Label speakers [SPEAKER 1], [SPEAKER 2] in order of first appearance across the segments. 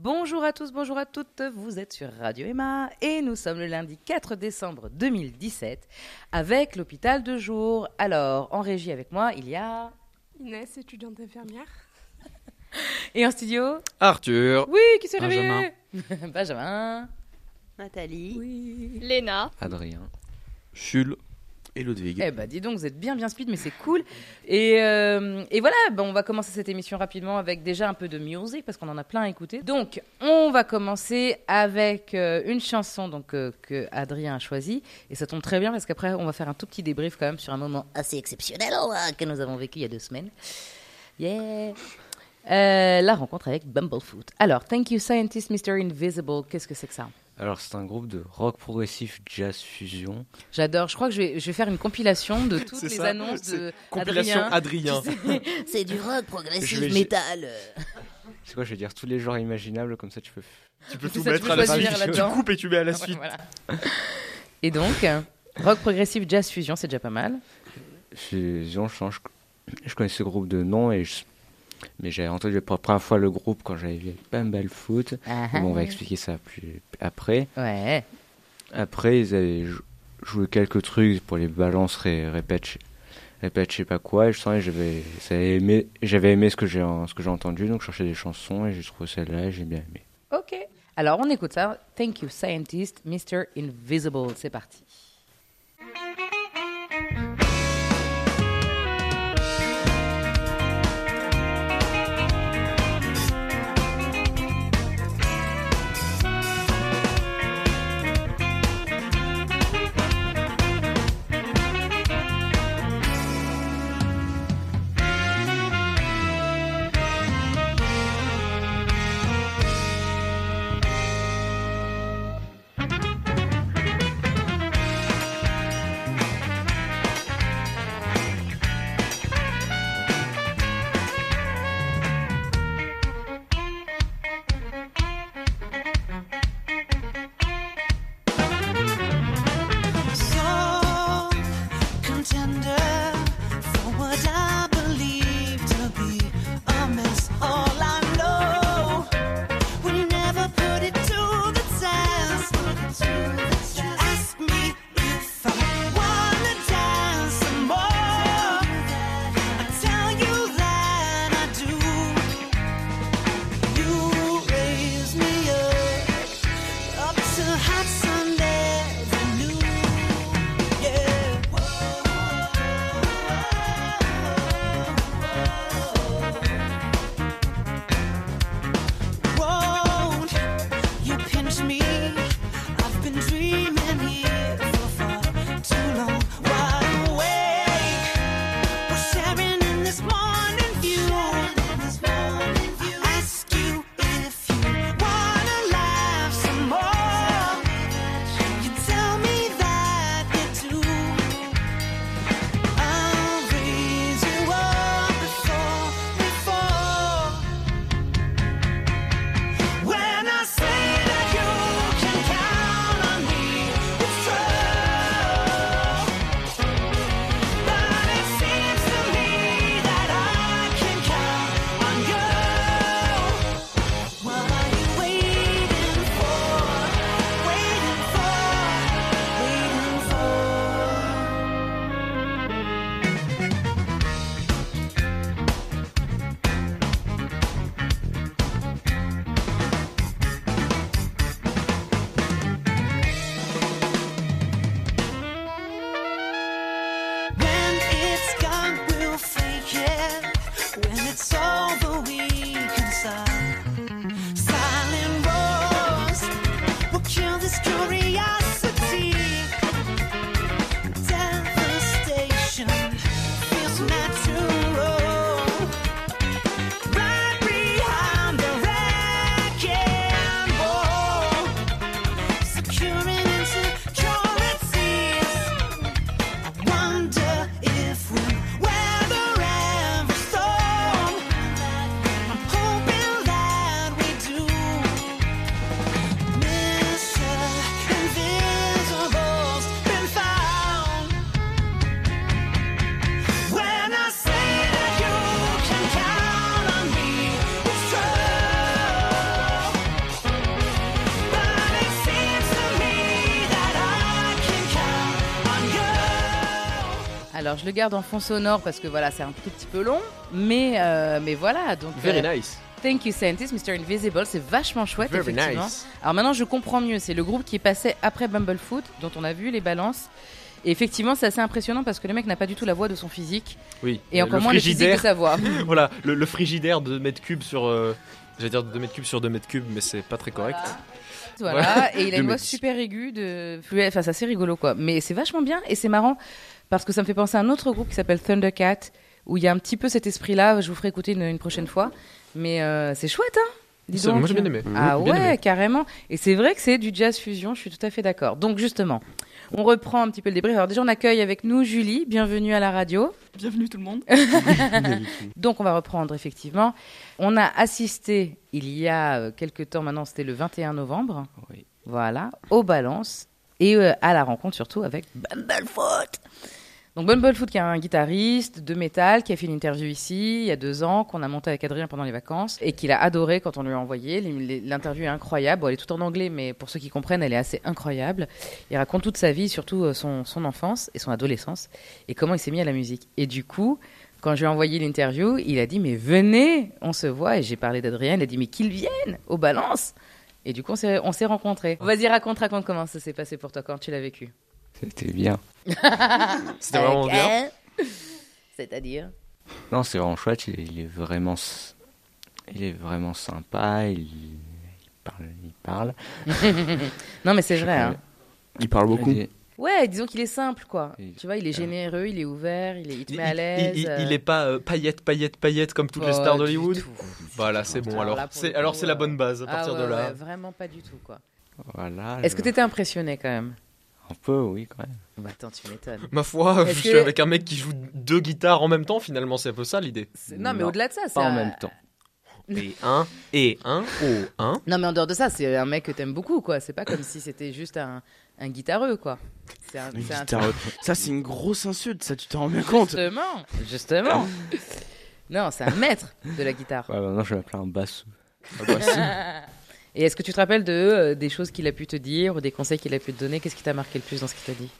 [SPEAKER 1] Bonjour à tous, bonjour à toutes, vous êtes sur Radio Emma et nous sommes le lundi 4 décembre 2017 avec l'hôpital de jour. Alors, en régie avec moi, il y a...
[SPEAKER 2] Inès, étudiante infirmière.
[SPEAKER 1] Et en studio
[SPEAKER 3] Arthur.
[SPEAKER 1] Oui, qui s'est
[SPEAKER 3] Benjamin.
[SPEAKER 1] réveillé Benjamin.
[SPEAKER 4] Nathalie.
[SPEAKER 2] Oui.
[SPEAKER 5] Léna.
[SPEAKER 3] Adrien.
[SPEAKER 6] Jules et Ludwig.
[SPEAKER 1] Eh ben dis donc, vous êtes bien speed, mais c'est cool. Et voilà, on va commencer cette émission rapidement avec déjà un peu de musique, parce qu'on en a plein à écouter. Donc, on va commencer avec une chanson que Adrien a choisie. Et ça tombe très bien, parce qu'après, on va faire un tout petit débrief quand même sur un moment assez exceptionnel que nous avons vécu il y a 2 semaines. Yeah. La rencontre avec Bumblefoot. Alors, Thank You Scientist, Mr. Invisible, qu'est-ce que c'est que ça ?
[SPEAKER 3] Alors, c'est un groupe de rock progressif jazz fusion.
[SPEAKER 1] J'adore. Je crois que je vais faire une compilation de toutes les annonces de
[SPEAKER 6] compilation Adrien.
[SPEAKER 1] C'est du rock
[SPEAKER 3] Je
[SPEAKER 1] progressif
[SPEAKER 3] vais-
[SPEAKER 1] métal.
[SPEAKER 3] C'est quoi, je vais dire tous les genres imaginables, comme ça tu peux...
[SPEAKER 6] Tu peux
[SPEAKER 1] C'est
[SPEAKER 6] tout
[SPEAKER 1] ça, tu
[SPEAKER 6] mettre
[SPEAKER 1] peux
[SPEAKER 6] à la
[SPEAKER 1] choisir
[SPEAKER 6] suite.
[SPEAKER 1] là-dedans.
[SPEAKER 6] Tu coupes et tu mets à la suite.
[SPEAKER 1] Voilà. Et donc, rock progressif jazz fusion, c'est déjà pas mal.
[SPEAKER 3] Fusion, je connais ce groupe de nom, mais j'avais entendu pour la première fois le groupe quand j'avais vu Bumblefoot. Bon, on va expliquer ça plus après.
[SPEAKER 1] Ouais.
[SPEAKER 3] Après, ils avaient joué quelques trucs pour les balances, répète, je sais pas quoi. Et je sentais que j'avais aimé ce que j'ai entendu, donc je cherchais des chansons et j'ai trouvé celle-là et j'ai bien aimé.
[SPEAKER 1] Ok. Alors, on écoute ça. Thank You Scientist, Mr. Invisible. C'est parti. Alors je le garde en fond sonore parce que voilà, c'est un tout petit peu long, mais voilà. Donc
[SPEAKER 6] Very nice.
[SPEAKER 1] Thank You Scientist, Mr. Invisible, c'est vachement chouette,
[SPEAKER 6] Very
[SPEAKER 1] effectivement.
[SPEAKER 6] nice.
[SPEAKER 1] Alors maintenant, je comprends mieux. C'est le groupe qui passait après Bumblefoot, dont on a vu les balances. Et effectivement, c'est assez impressionnant parce que le mec n'a pas du tout la voix de son physique.
[SPEAKER 6] Oui.
[SPEAKER 1] Et encore moins le physique de sa voix.
[SPEAKER 6] Voilà, le frigidaire de 2 mètres cubes sur... j'allais dire 2 mètres cubes sur 2 mètres cubes, mais c'est pas très correct.
[SPEAKER 1] Voilà, et il a une voix
[SPEAKER 6] 2 mètres.
[SPEAKER 1] super aiguë de... Enfin, c'est assez rigolo, quoi. Mais c'est vachement bien, et c'est marrant, parce que ça me fait penser à un autre groupe qui s'appelle Thundercat, où il y a un petit peu cet esprit-là. Je vous ferai écouter une prochaine fois. Mais c'est chouette, hein. Dis donc.
[SPEAKER 6] Moi j'ai bien aimé.
[SPEAKER 1] Ah
[SPEAKER 6] Bien
[SPEAKER 1] ouais,
[SPEAKER 6] aimé.
[SPEAKER 1] carrément. Et c'est vrai que c'est du jazz fusion, je suis tout à fait d'accord. Donc justement, on reprend un petit peu le débrief. Alors déjà, on accueille avec nous Julie, bienvenue à la radio.
[SPEAKER 4] Bienvenue tout le monde.
[SPEAKER 1] Donc on va reprendre effectivement. On a assisté il y a quelques temps maintenant, c'était le 21 novembre,
[SPEAKER 3] Oui.
[SPEAKER 1] voilà, aux balances et à la rencontre surtout avec Bumblefoot. Donc Bumblefoot qui est un guitariste de métal qui a fait une interview ici il y a 2 ans, qu'on a monté avec Adrien pendant les vacances et qu'il a adoré quand on lui a envoyé. L'interview est incroyable. Bon, elle est tout en anglais, mais pour ceux qui comprennent, elle est assez incroyable. Il raconte toute sa vie, surtout son enfance et son adolescence et comment il s'est mis à la musique. Et du coup, quand je lui ai envoyé l'interview, il a dit mais venez, on se voit. Et j'ai parlé d'Adrien, il a dit mais qu'ils viennent aux balances. Et du coup, on s'est rencontrés. Vas-y, raconte comment ça s'est passé pour toi, quand tu l'as vécu.
[SPEAKER 3] C'était bien.
[SPEAKER 6] C'était vraiment bien.
[SPEAKER 1] C'est-à-dire
[SPEAKER 3] Non, c'est vraiment chouette. Il est vraiment sympa. Il parle.
[SPEAKER 1] Non, mais c'est vrai. Hein.
[SPEAKER 6] Il parle beaucoup.
[SPEAKER 3] Il est-
[SPEAKER 1] Ouais, disons qu'il est simple, quoi.
[SPEAKER 3] Et-
[SPEAKER 1] Tu vois, il est généreux, il est ouvert, il te met à l'aise.
[SPEAKER 6] Il est pas paillettes comme toutes les stars d'Hollywood.
[SPEAKER 1] Du tout.
[SPEAKER 6] Voilà, c'est bon.
[SPEAKER 1] Alors
[SPEAKER 6] Alors
[SPEAKER 1] là, pour
[SPEAKER 6] c'est
[SPEAKER 1] le
[SPEAKER 6] alors
[SPEAKER 1] coup,
[SPEAKER 6] c'est la bonne base à partir
[SPEAKER 1] ouais,
[SPEAKER 6] de là.
[SPEAKER 1] ouais, vraiment pas du tout, quoi.
[SPEAKER 3] Voilà.
[SPEAKER 1] Est-ce que t'étais impressionné quand même?
[SPEAKER 3] Un peu, oui, quand même.
[SPEAKER 1] Bah attends, tu m'étonnes.
[SPEAKER 6] Ma foi, je
[SPEAKER 1] Est-ce
[SPEAKER 6] suis
[SPEAKER 1] que-
[SPEAKER 6] avec un mec qui joue 2 guitares en même temps. Finalement, c'est un peu ça l'idée.
[SPEAKER 1] Non, mais
[SPEAKER 3] Non,
[SPEAKER 1] au-delà de ça, c'est
[SPEAKER 3] Pas en même temps.
[SPEAKER 6] Et un, un.
[SPEAKER 1] Non, mais en dehors de ça, c'est un mec que t'aimes beaucoup, quoi. C'est pas comme si c'était juste un guitareux, quoi. C'est un
[SPEAKER 4] Ça, c'est une grosse insulte, ça, tu t'en rends bien compte.
[SPEAKER 1] Justement. Non, c'est un maître de la guitare.
[SPEAKER 3] Ouais, maintenant, je vais l'appeler un bassou.
[SPEAKER 6] Ah bah, si.
[SPEAKER 1] Et est-ce que tu te rappelles des choses qu'il a pu te dire ou des conseils qu'il a pu te donner? Qu'est-ce qui t'a marqué le plus dans ce qu'il t'a dit?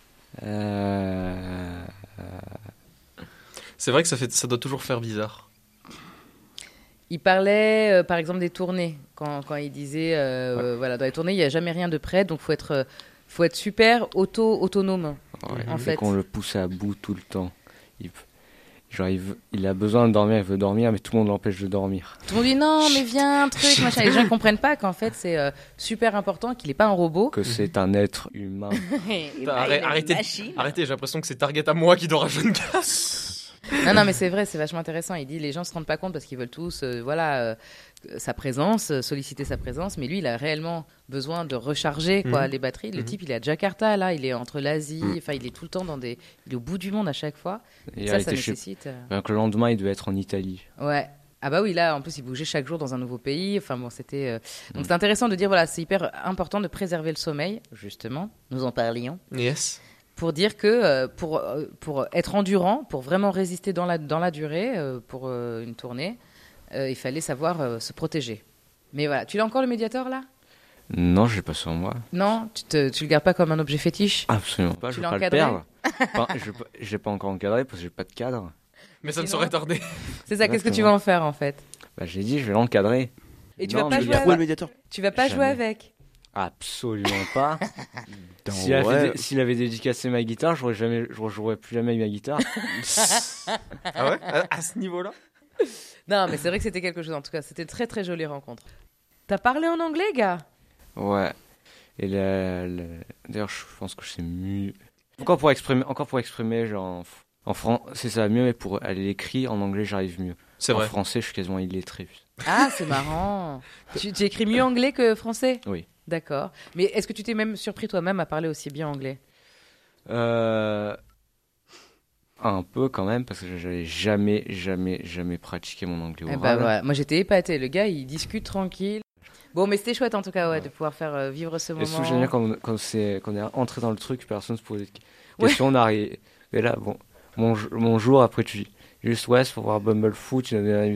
[SPEAKER 6] C'est vrai que ça doit toujours faire bizarre.
[SPEAKER 1] Il parlait, par exemple, des tournées. Quand il disait, voilà, dans les tournées, il n'y a jamais rien de prêt, donc faut être super autonome.
[SPEAKER 3] Ouais,
[SPEAKER 1] En
[SPEAKER 3] dès
[SPEAKER 1] fait.
[SPEAKER 3] qu'on le pousse à bout tout le temps. Il a besoin de dormir, il veut dormir, mais tout le monde l'empêche de dormir.
[SPEAKER 1] Tout le monde dit non, mais viens, truc, machin. Les gens ne comprennent pas qu'en fait, c'est super important, qu'il n'est pas un robot.
[SPEAKER 3] Que c'est un être humain.
[SPEAKER 6] Arrêtez, j'ai l'impression que c'est Target à moi qui doit rajouter une case.
[SPEAKER 1] Non, mais c'est vrai, c'est vachement intéressant. Il dit les gens ne se rendent pas compte parce qu'ils veulent tous, sa présence, solliciter sa présence, mais lui, il a réellement besoin de recharger les batteries. Le type, il est à Jakarta, là, il est entre l'Asie, enfin, il est tout le temps il est au bout du monde à chaque fois.
[SPEAKER 3] Et
[SPEAKER 1] Ça
[SPEAKER 3] il était
[SPEAKER 1] nécessite.
[SPEAKER 3] Rien que le lendemain, il devait être en Italie.
[SPEAKER 1] Ouais. Ah bah oui, là, en plus, il bougeait chaque jour dans un nouveau pays. Enfin bon, c'était... Donc c'est intéressant de dire, voilà, c'est hyper important de préserver le sommeil, justement. Nous en parlions.
[SPEAKER 6] Yes.
[SPEAKER 1] Pour dire que pour être endurant, pour vraiment résister dans la durée, pour une tournée, il fallait savoir se protéger. Mais voilà, tu l'as encore le médiator là?
[SPEAKER 3] Non, je l'ai pas sur moi.
[SPEAKER 1] Non, tu le gardes pas comme un objet fétiche?
[SPEAKER 3] Absolument pas,
[SPEAKER 1] Tu
[SPEAKER 3] je
[SPEAKER 1] l'as
[SPEAKER 3] veux pas le
[SPEAKER 1] encadré
[SPEAKER 3] perdre. Je l'ai pas encore encadré parce que j'ai pas de cadre.
[SPEAKER 6] Mais ça ne
[SPEAKER 1] Sinon-
[SPEAKER 6] saurait tarder.
[SPEAKER 1] C'est ça, qu'est-ce que tu vas en faire en fait?
[SPEAKER 3] Bah, j'ai dit, je vais l'encadrer.
[SPEAKER 1] Et tu
[SPEAKER 3] Non,
[SPEAKER 1] vas pas
[SPEAKER 3] mais
[SPEAKER 1] jouer
[SPEAKER 3] il y a
[SPEAKER 4] Trouver le
[SPEAKER 1] avec?
[SPEAKER 4] médiateur.
[SPEAKER 1] Tu vas pas jouer
[SPEAKER 3] Jamais.
[SPEAKER 1] avec?
[SPEAKER 3] Absolument pas.
[SPEAKER 4] Ouais.
[SPEAKER 3] S'il avait dédicacé ma guitare, je rejouerais plus jamais ma guitare.
[SPEAKER 6] Ah ouais à ce niveau-là.
[SPEAKER 1] Non, mais c'est vrai que c'était quelque chose en tout cas. C'était une très très jolie rencontre. T'as parlé en anglais, gars?
[SPEAKER 3] Ouais. Et d'ailleurs, je pense que c'est mieux. Encore pour exprimer, genre en français, ça va mieux, mais pour aller l'écrit en anglais, j'arrive mieux.
[SPEAKER 6] C'est
[SPEAKER 3] En
[SPEAKER 6] vrai.
[SPEAKER 3] français, je suis quasiment illettré.
[SPEAKER 1] Ah, c'est marrant. Tu écris mieux anglais que français?
[SPEAKER 3] Oui.
[SPEAKER 1] D'accord. Mais est-ce que tu t'es même surpris toi-même à parler aussi bien anglais?
[SPEAKER 3] Un peu quand même, parce que j'avais jamais pratiqué mon anglais
[SPEAKER 1] Eh
[SPEAKER 3] oral.
[SPEAKER 1] ben, ouais. Moi, j'étais épatée. Le gars, il discute tranquille. Bon, mais c'était chouette en tout cas, ouais, de pouvoir faire vivre ce
[SPEAKER 3] Et
[SPEAKER 1] moment.
[SPEAKER 3] surtout, j'aime bien quand on est entré dans le truc, personne ne se posait de
[SPEAKER 1] Ouais.
[SPEAKER 3] questions. On arrive. Et là, bon, mon jour, après, tu dis juste, ouais, c'est pour voir Bumblefoot, il y en a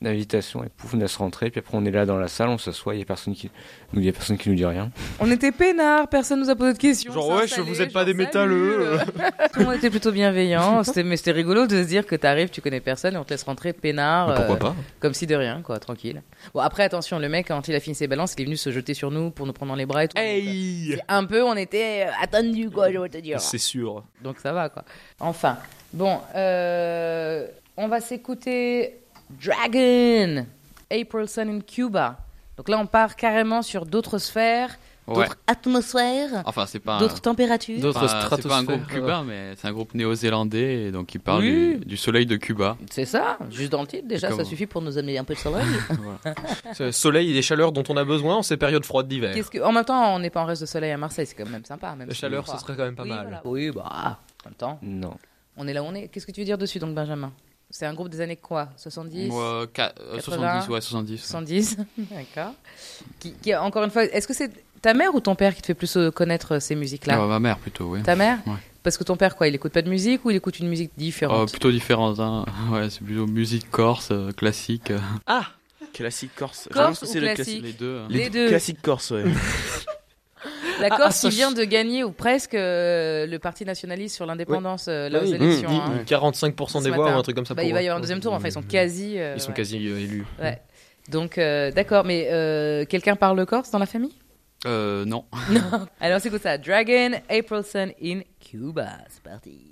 [SPEAKER 3] d'invitation et pouf, on laisse rentrer. Puis après, on est là dans la salle, on s'assoit, il y a personne qui nous dit rien.
[SPEAKER 1] On était peinards, personne nous a posé de questions.
[SPEAKER 6] Genre,
[SPEAKER 1] on s'est
[SPEAKER 6] ouais,
[SPEAKER 1] installés,
[SPEAKER 6] vous êtes pas
[SPEAKER 1] genre,
[SPEAKER 6] des métalleux.
[SPEAKER 1] Tout le monde était plutôt bienveillant. Mais c'était rigolo de se dire que t'arrives, tu connais personne et on te laisse rentrer peinard.
[SPEAKER 6] Pourquoi pas?
[SPEAKER 1] Comme si de rien, quoi, tranquille. Bon, après, attention, le mec, quand il a fini ses balances, il est venu se jeter sur nous pour nous prendre dans les bras et tout.
[SPEAKER 6] Hey!
[SPEAKER 1] C'est un peu, on était attendus, quoi, je vais te dire.
[SPEAKER 6] C'est sûr.
[SPEAKER 1] Donc ça va, quoi. Enfin, bon, on va s'écouter Dragon, April Sun in Cuba. Donc là, on part carrément sur d'autres sphères, d'autres atmosphères,
[SPEAKER 5] Enfin, c'est pas
[SPEAKER 1] d'autres températures.
[SPEAKER 6] D'autres
[SPEAKER 5] c'est pas un
[SPEAKER 6] stratosphères.
[SPEAKER 5] groupe cubain, mais c'est un groupe néo-zélandais, et donc il parle
[SPEAKER 1] Oui.
[SPEAKER 5] du soleil de Cuba.
[SPEAKER 1] C'est ça, juste dans le titre, déjà, ça
[SPEAKER 5] Comment
[SPEAKER 1] suffit pour nous amener un peu de soleil.
[SPEAKER 5] Voilà.
[SPEAKER 6] C'est le soleil et les chaleurs dont on a besoin en ces périodes froides d'hiver.
[SPEAKER 1] En même temps, on n'est pas en reste de soleil à Marseille, c'est quand même sympa. Même
[SPEAKER 6] La
[SPEAKER 1] si
[SPEAKER 6] chaleur,
[SPEAKER 1] c'est
[SPEAKER 6] ce
[SPEAKER 1] froid.
[SPEAKER 6] serait quand même pas
[SPEAKER 1] Oui,
[SPEAKER 6] mal.
[SPEAKER 1] voilà. Oui, bah, en même temps,
[SPEAKER 3] Non.
[SPEAKER 1] on est là où on est. Qu'est-ce que tu veux dire dessus, donc, Benjamin? C'est un groupe des années quoi? 70?
[SPEAKER 5] Moi, 70, ouais, 70.
[SPEAKER 1] 70, d'accord. Qui, encore une fois, est-ce que c'est ta mère ou ton père qui te fait plus connaître ces musiques-là?
[SPEAKER 5] Ma mère plutôt, oui.
[SPEAKER 1] Ta mère?
[SPEAKER 5] Ouais.
[SPEAKER 1] Parce que ton père, quoi, il écoute pas de musique ou il écoute une musique différente?
[SPEAKER 5] Plutôt différente, hein. Ouais, c'est plutôt musique corse, classique.
[SPEAKER 4] Ah, classique corse.
[SPEAKER 1] Corse
[SPEAKER 4] J'avoue que
[SPEAKER 1] ou
[SPEAKER 4] c'est le
[SPEAKER 1] classique?
[SPEAKER 5] Les deux.
[SPEAKER 1] Les deux.
[SPEAKER 4] Classique corse, ouais.
[SPEAKER 1] La Corse
[SPEAKER 6] ça,
[SPEAKER 1] qui vient de gagner ou presque le parti nationaliste sur l'indépendance là aux
[SPEAKER 4] Oui.
[SPEAKER 1] élections. Hein.
[SPEAKER 6] 45%
[SPEAKER 1] Ce
[SPEAKER 6] des voix
[SPEAKER 1] matin.
[SPEAKER 6] ou un truc comme ça.
[SPEAKER 1] Bah,
[SPEAKER 6] pour
[SPEAKER 1] il va y
[SPEAKER 6] eux.
[SPEAKER 1] avoir un deuxième tour, enfin ils sont quasi...
[SPEAKER 6] Ils sont
[SPEAKER 1] ouais.
[SPEAKER 6] quasi élus.
[SPEAKER 1] Ouais. Donc d'accord, mais quelqu'un parle corse dans la famille?
[SPEAKER 5] Non.
[SPEAKER 1] Non. Alors c'est quoi ça? Dragon, April Sun in Cuba. C'est parti.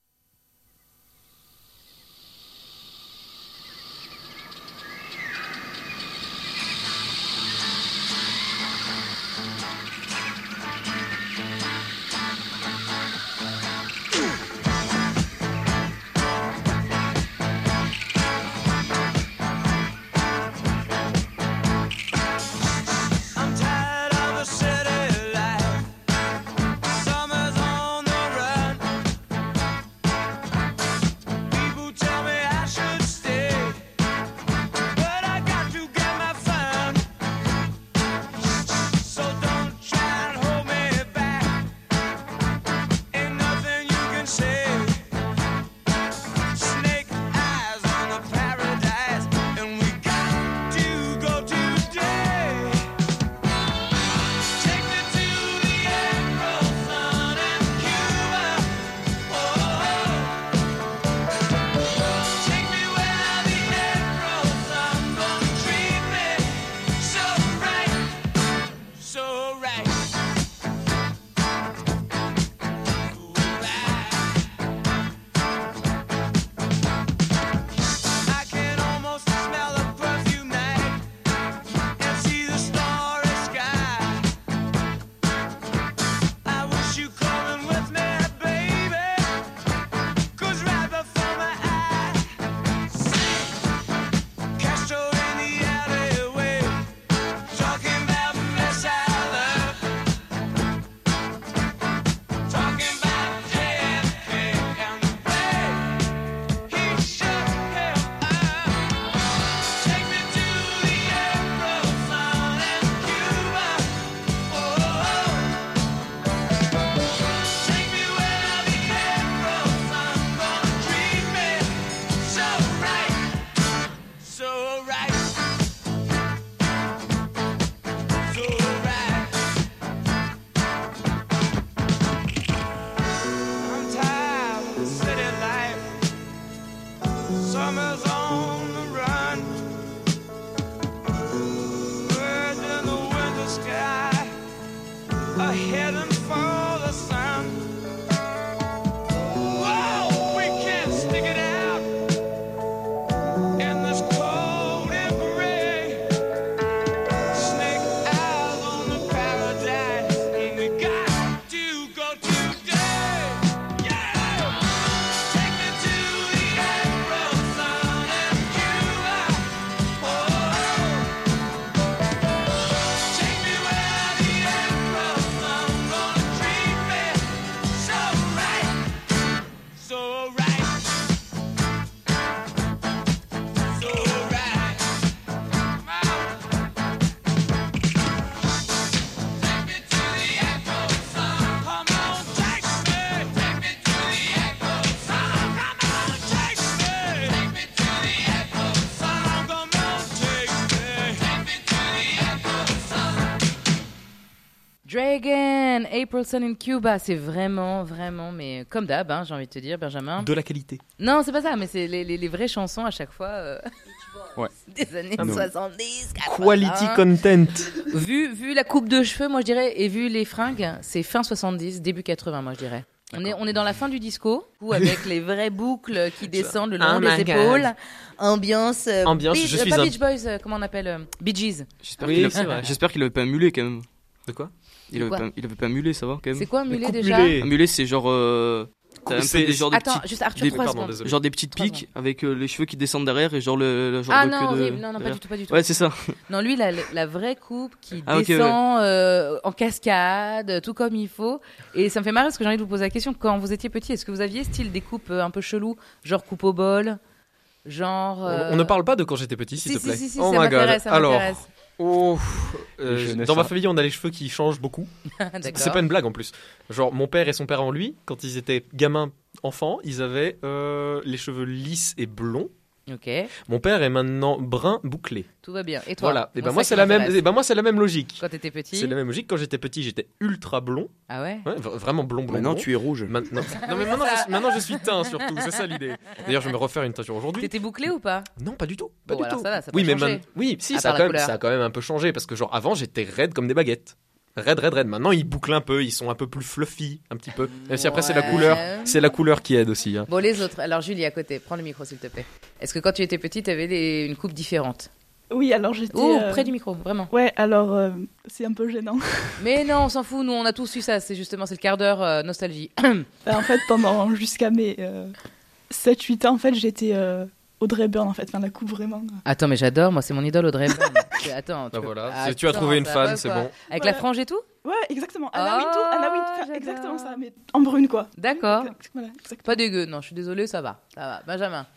[SPEAKER 7] I'm tired of the city life. Summer's on the run. People tell me I should stay, but I got to get my fun. So don't try and hold me back. Ain't nothing you can say. Snake eyes on the paradise, and we got to go today. Take me to the April sun in Cuba. Take me where the April sun gonna treat me so right, so right. I can almost smell the perfume night and see the starry sky. I wish you coming with me, baby. 'Cause right before my eyes, Castro in the alleyway, talking about mess I love, talking about JFK and the way he shook him up. Take me to the April sun in Cuba. Take me where the April sun gonna treat me so right, so right, so right. I'm tired of the city life. Summer's on the run. Birds in the winter sky are heading for the sun. Whoa, we can't stick it out in this cold and gray. Snake eyes on the paradise, and we got to go today. Yeah, take me to the April sun in Cuba. Take me where the April sun gonna
[SPEAKER 1] Dragon, April Sun in Cuba, c'est vraiment, mais comme d'hab, hein, j'ai envie de te dire, Benjamin.
[SPEAKER 6] De la qualité.
[SPEAKER 1] Non, c'est pas ça, mais c'est les vraies chansons à chaque fois
[SPEAKER 3] Ouais.
[SPEAKER 1] des années
[SPEAKER 6] Ah non.
[SPEAKER 1] 70, 80.
[SPEAKER 6] Quality content.
[SPEAKER 1] Vu la coupe de cheveux, moi je dirais, et vu les fringues, c'est fin 70, début 80, moi je dirais. On est dans la fin du disco, ou avec les vraies boucles qui descendent le long
[SPEAKER 4] Oh
[SPEAKER 1] des
[SPEAKER 4] my God.
[SPEAKER 1] épaules. Ambiance.
[SPEAKER 6] Ambiance, je suis
[SPEAKER 1] pas
[SPEAKER 6] un-
[SPEAKER 1] Beach Boys, comment on appelle Bee Gees.
[SPEAKER 5] J'espère
[SPEAKER 6] Oui,
[SPEAKER 5] qu'il
[SPEAKER 6] c'est vrai.
[SPEAKER 5] j'espère qu'il avait pas mulé quand même.
[SPEAKER 6] De quoi?
[SPEAKER 5] Il avait,
[SPEAKER 1] quoi
[SPEAKER 5] pas, il avait pas mulé, ça va quand même.
[SPEAKER 1] C'est quoi un
[SPEAKER 6] Mais
[SPEAKER 1] mulet
[SPEAKER 6] coupe
[SPEAKER 1] déjà
[SPEAKER 6] mulet.
[SPEAKER 5] Un mulé, c'est genre. T'as un peu
[SPEAKER 6] C'est-
[SPEAKER 5] des genres de
[SPEAKER 1] Attends,
[SPEAKER 5] petites,
[SPEAKER 1] juste Arthur,
[SPEAKER 5] des-
[SPEAKER 1] 3
[SPEAKER 6] pardon,
[SPEAKER 1] secondes.
[SPEAKER 6] désolé.
[SPEAKER 5] genre des petites
[SPEAKER 1] 3
[SPEAKER 5] piques avec les cheveux qui descendent derrière et genre le genre
[SPEAKER 1] Ah
[SPEAKER 5] de
[SPEAKER 1] non,
[SPEAKER 5] queue de.
[SPEAKER 1] horrible, non, pas
[SPEAKER 5] derrière.
[SPEAKER 1] du tout, pas du tout.
[SPEAKER 5] Ouais, c'est ça.
[SPEAKER 1] Non, lui, la vraie coupe qui
[SPEAKER 5] Ah, ok,
[SPEAKER 1] descend en cascade, tout comme il faut. Et ça me fait marrer parce que j'ai envie de vous poser la question. Quand vous étiez petit, est-ce que vous aviez style des coupes un peu chelous, genre coupe au bol, genre...
[SPEAKER 6] On ne parle pas de quand j'étais petit, s'il
[SPEAKER 1] Si,
[SPEAKER 6] te plaît.
[SPEAKER 1] si,
[SPEAKER 6] Oh
[SPEAKER 1] ça
[SPEAKER 6] my god.
[SPEAKER 1] m'intéresse, ça
[SPEAKER 6] Alors,
[SPEAKER 1] m'intéresse.
[SPEAKER 6] oh,
[SPEAKER 3] Les jeunesses,
[SPEAKER 6] dans ma
[SPEAKER 3] hein.
[SPEAKER 6] famille, on a les cheveux qui changent beaucoup.
[SPEAKER 1] D'accord.
[SPEAKER 6] C'est pas une blague en plus. Genre, mon père et son père en lui, quand ils étaient gamins, enfants, ils avaient les cheveux lisses et blonds.
[SPEAKER 1] Ok,
[SPEAKER 6] Mon père est maintenant brun bouclé.
[SPEAKER 1] tout va bien. Et toi?
[SPEAKER 6] Voilà. Et
[SPEAKER 1] Bon,
[SPEAKER 6] ben
[SPEAKER 1] ça
[SPEAKER 6] moi
[SPEAKER 1] qui
[SPEAKER 6] c'est la même.
[SPEAKER 1] m'intéresse.
[SPEAKER 6] Et ben moi c'est la même logique.
[SPEAKER 1] Quand t'étais petit?
[SPEAKER 6] C'est la même logique. Quand j'étais petit, j'étais ultra blond.
[SPEAKER 1] Ah ouais?
[SPEAKER 6] Ouais, vraiment blond.
[SPEAKER 4] Maintenant,
[SPEAKER 6] blond.
[SPEAKER 4] tu es rouge.
[SPEAKER 6] Maintenant, non mais maintenant je suis teint surtout, c'est ça l'idée. D'ailleurs, je vais me refaire une teinture aujourd'hui.
[SPEAKER 1] T'étais bouclé ou pas?
[SPEAKER 6] Non, pas du tout. Pas
[SPEAKER 1] Bon,
[SPEAKER 6] du
[SPEAKER 1] alors
[SPEAKER 6] tout.
[SPEAKER 1] ça va, ça a
[SPEAKER 6] oui,
[SPEAKER 1] pas
[SPEAKER 6] mais
[SPEAKER 1] changé.
[SPEAKER 6] oui, si,
[SPEAKER 1] À
[SPEAKER 6] ça a,
[SPEAKER 1] part
[SPEAKER 6] quand
[SPEAKER 1] la
[SPEAKER 6] même,
[SPEAKER 1] couleur.
[SPEAKER 6] ça a quand même un peu changé parce que genre avant j'étais raide comme des baguettes. Raide. Maintenant ils bouclent un peu, ils sont un peu plus fluffy, un petit peu. Même si après c'est la
[SPEAKER 1] Ouais.
[SPEAKER 6] couleur, c'est la couleur qui aide aussi. Hein.
[SPEAKER 1] Bon, les autres. Alors, Julie, à côté, prends le micro, s'il te plaît. Est-ce que quand tu étais petite, t'avais une coupe différente?
[SPEAKER 8] Oui, alors j'étais.
[SPEAKER 1] Ou près du micro, vraiment.
[SPEAKER 8] Ouais, alors c'est un peu gênant.
[SPEAKER 1] Mais non, on s'en fout, nous on a tous eu ça, c'est justement, c'est le quart d'heure nostalgie.
[SPEAKER 8] En fait, jusqu'à mes 7-8 ans, en fait, j'étais Audrey Hepburn, en fait. Enfin, la coupe vraiment.
[SPEAKER 1] Attends, mais j'adore, moi c'est mon idole Audrey Hepburn. Attends,
[SPEAKER 6] Bah
[SPEAKER 1] peux-
[SPEAKER 6] voilà, tu as trouvé une
[SPEAKER 1] ça
[SPEAKER 6] fan,
[SPEAKER 1] va,
[SPEAKER 6] c'est
[SPEAKER 1] quoi.
[SPEAKER 6] bon.
[SPEAKER 1] Avec
[SPEAKER 8] Voilà.
[SPEAKER 1] la frange et tout?
[SPEAKER 8] Ouais, exactement.
[SPEAKER 1] Oh,
[SPEAKER 8] Halloween, tout. Halloween, enfin,
[SPEAKER 1] j'adore.
[SPEAKER 8] exactement ça, mais en brune, quoi.
[SPEAKER 1] D'accord.
[SPEAKER 8] Voilà, exactement.
[SPEAKER 1] Pas dégueu, non, je suis désolée, ça va. Benjamin.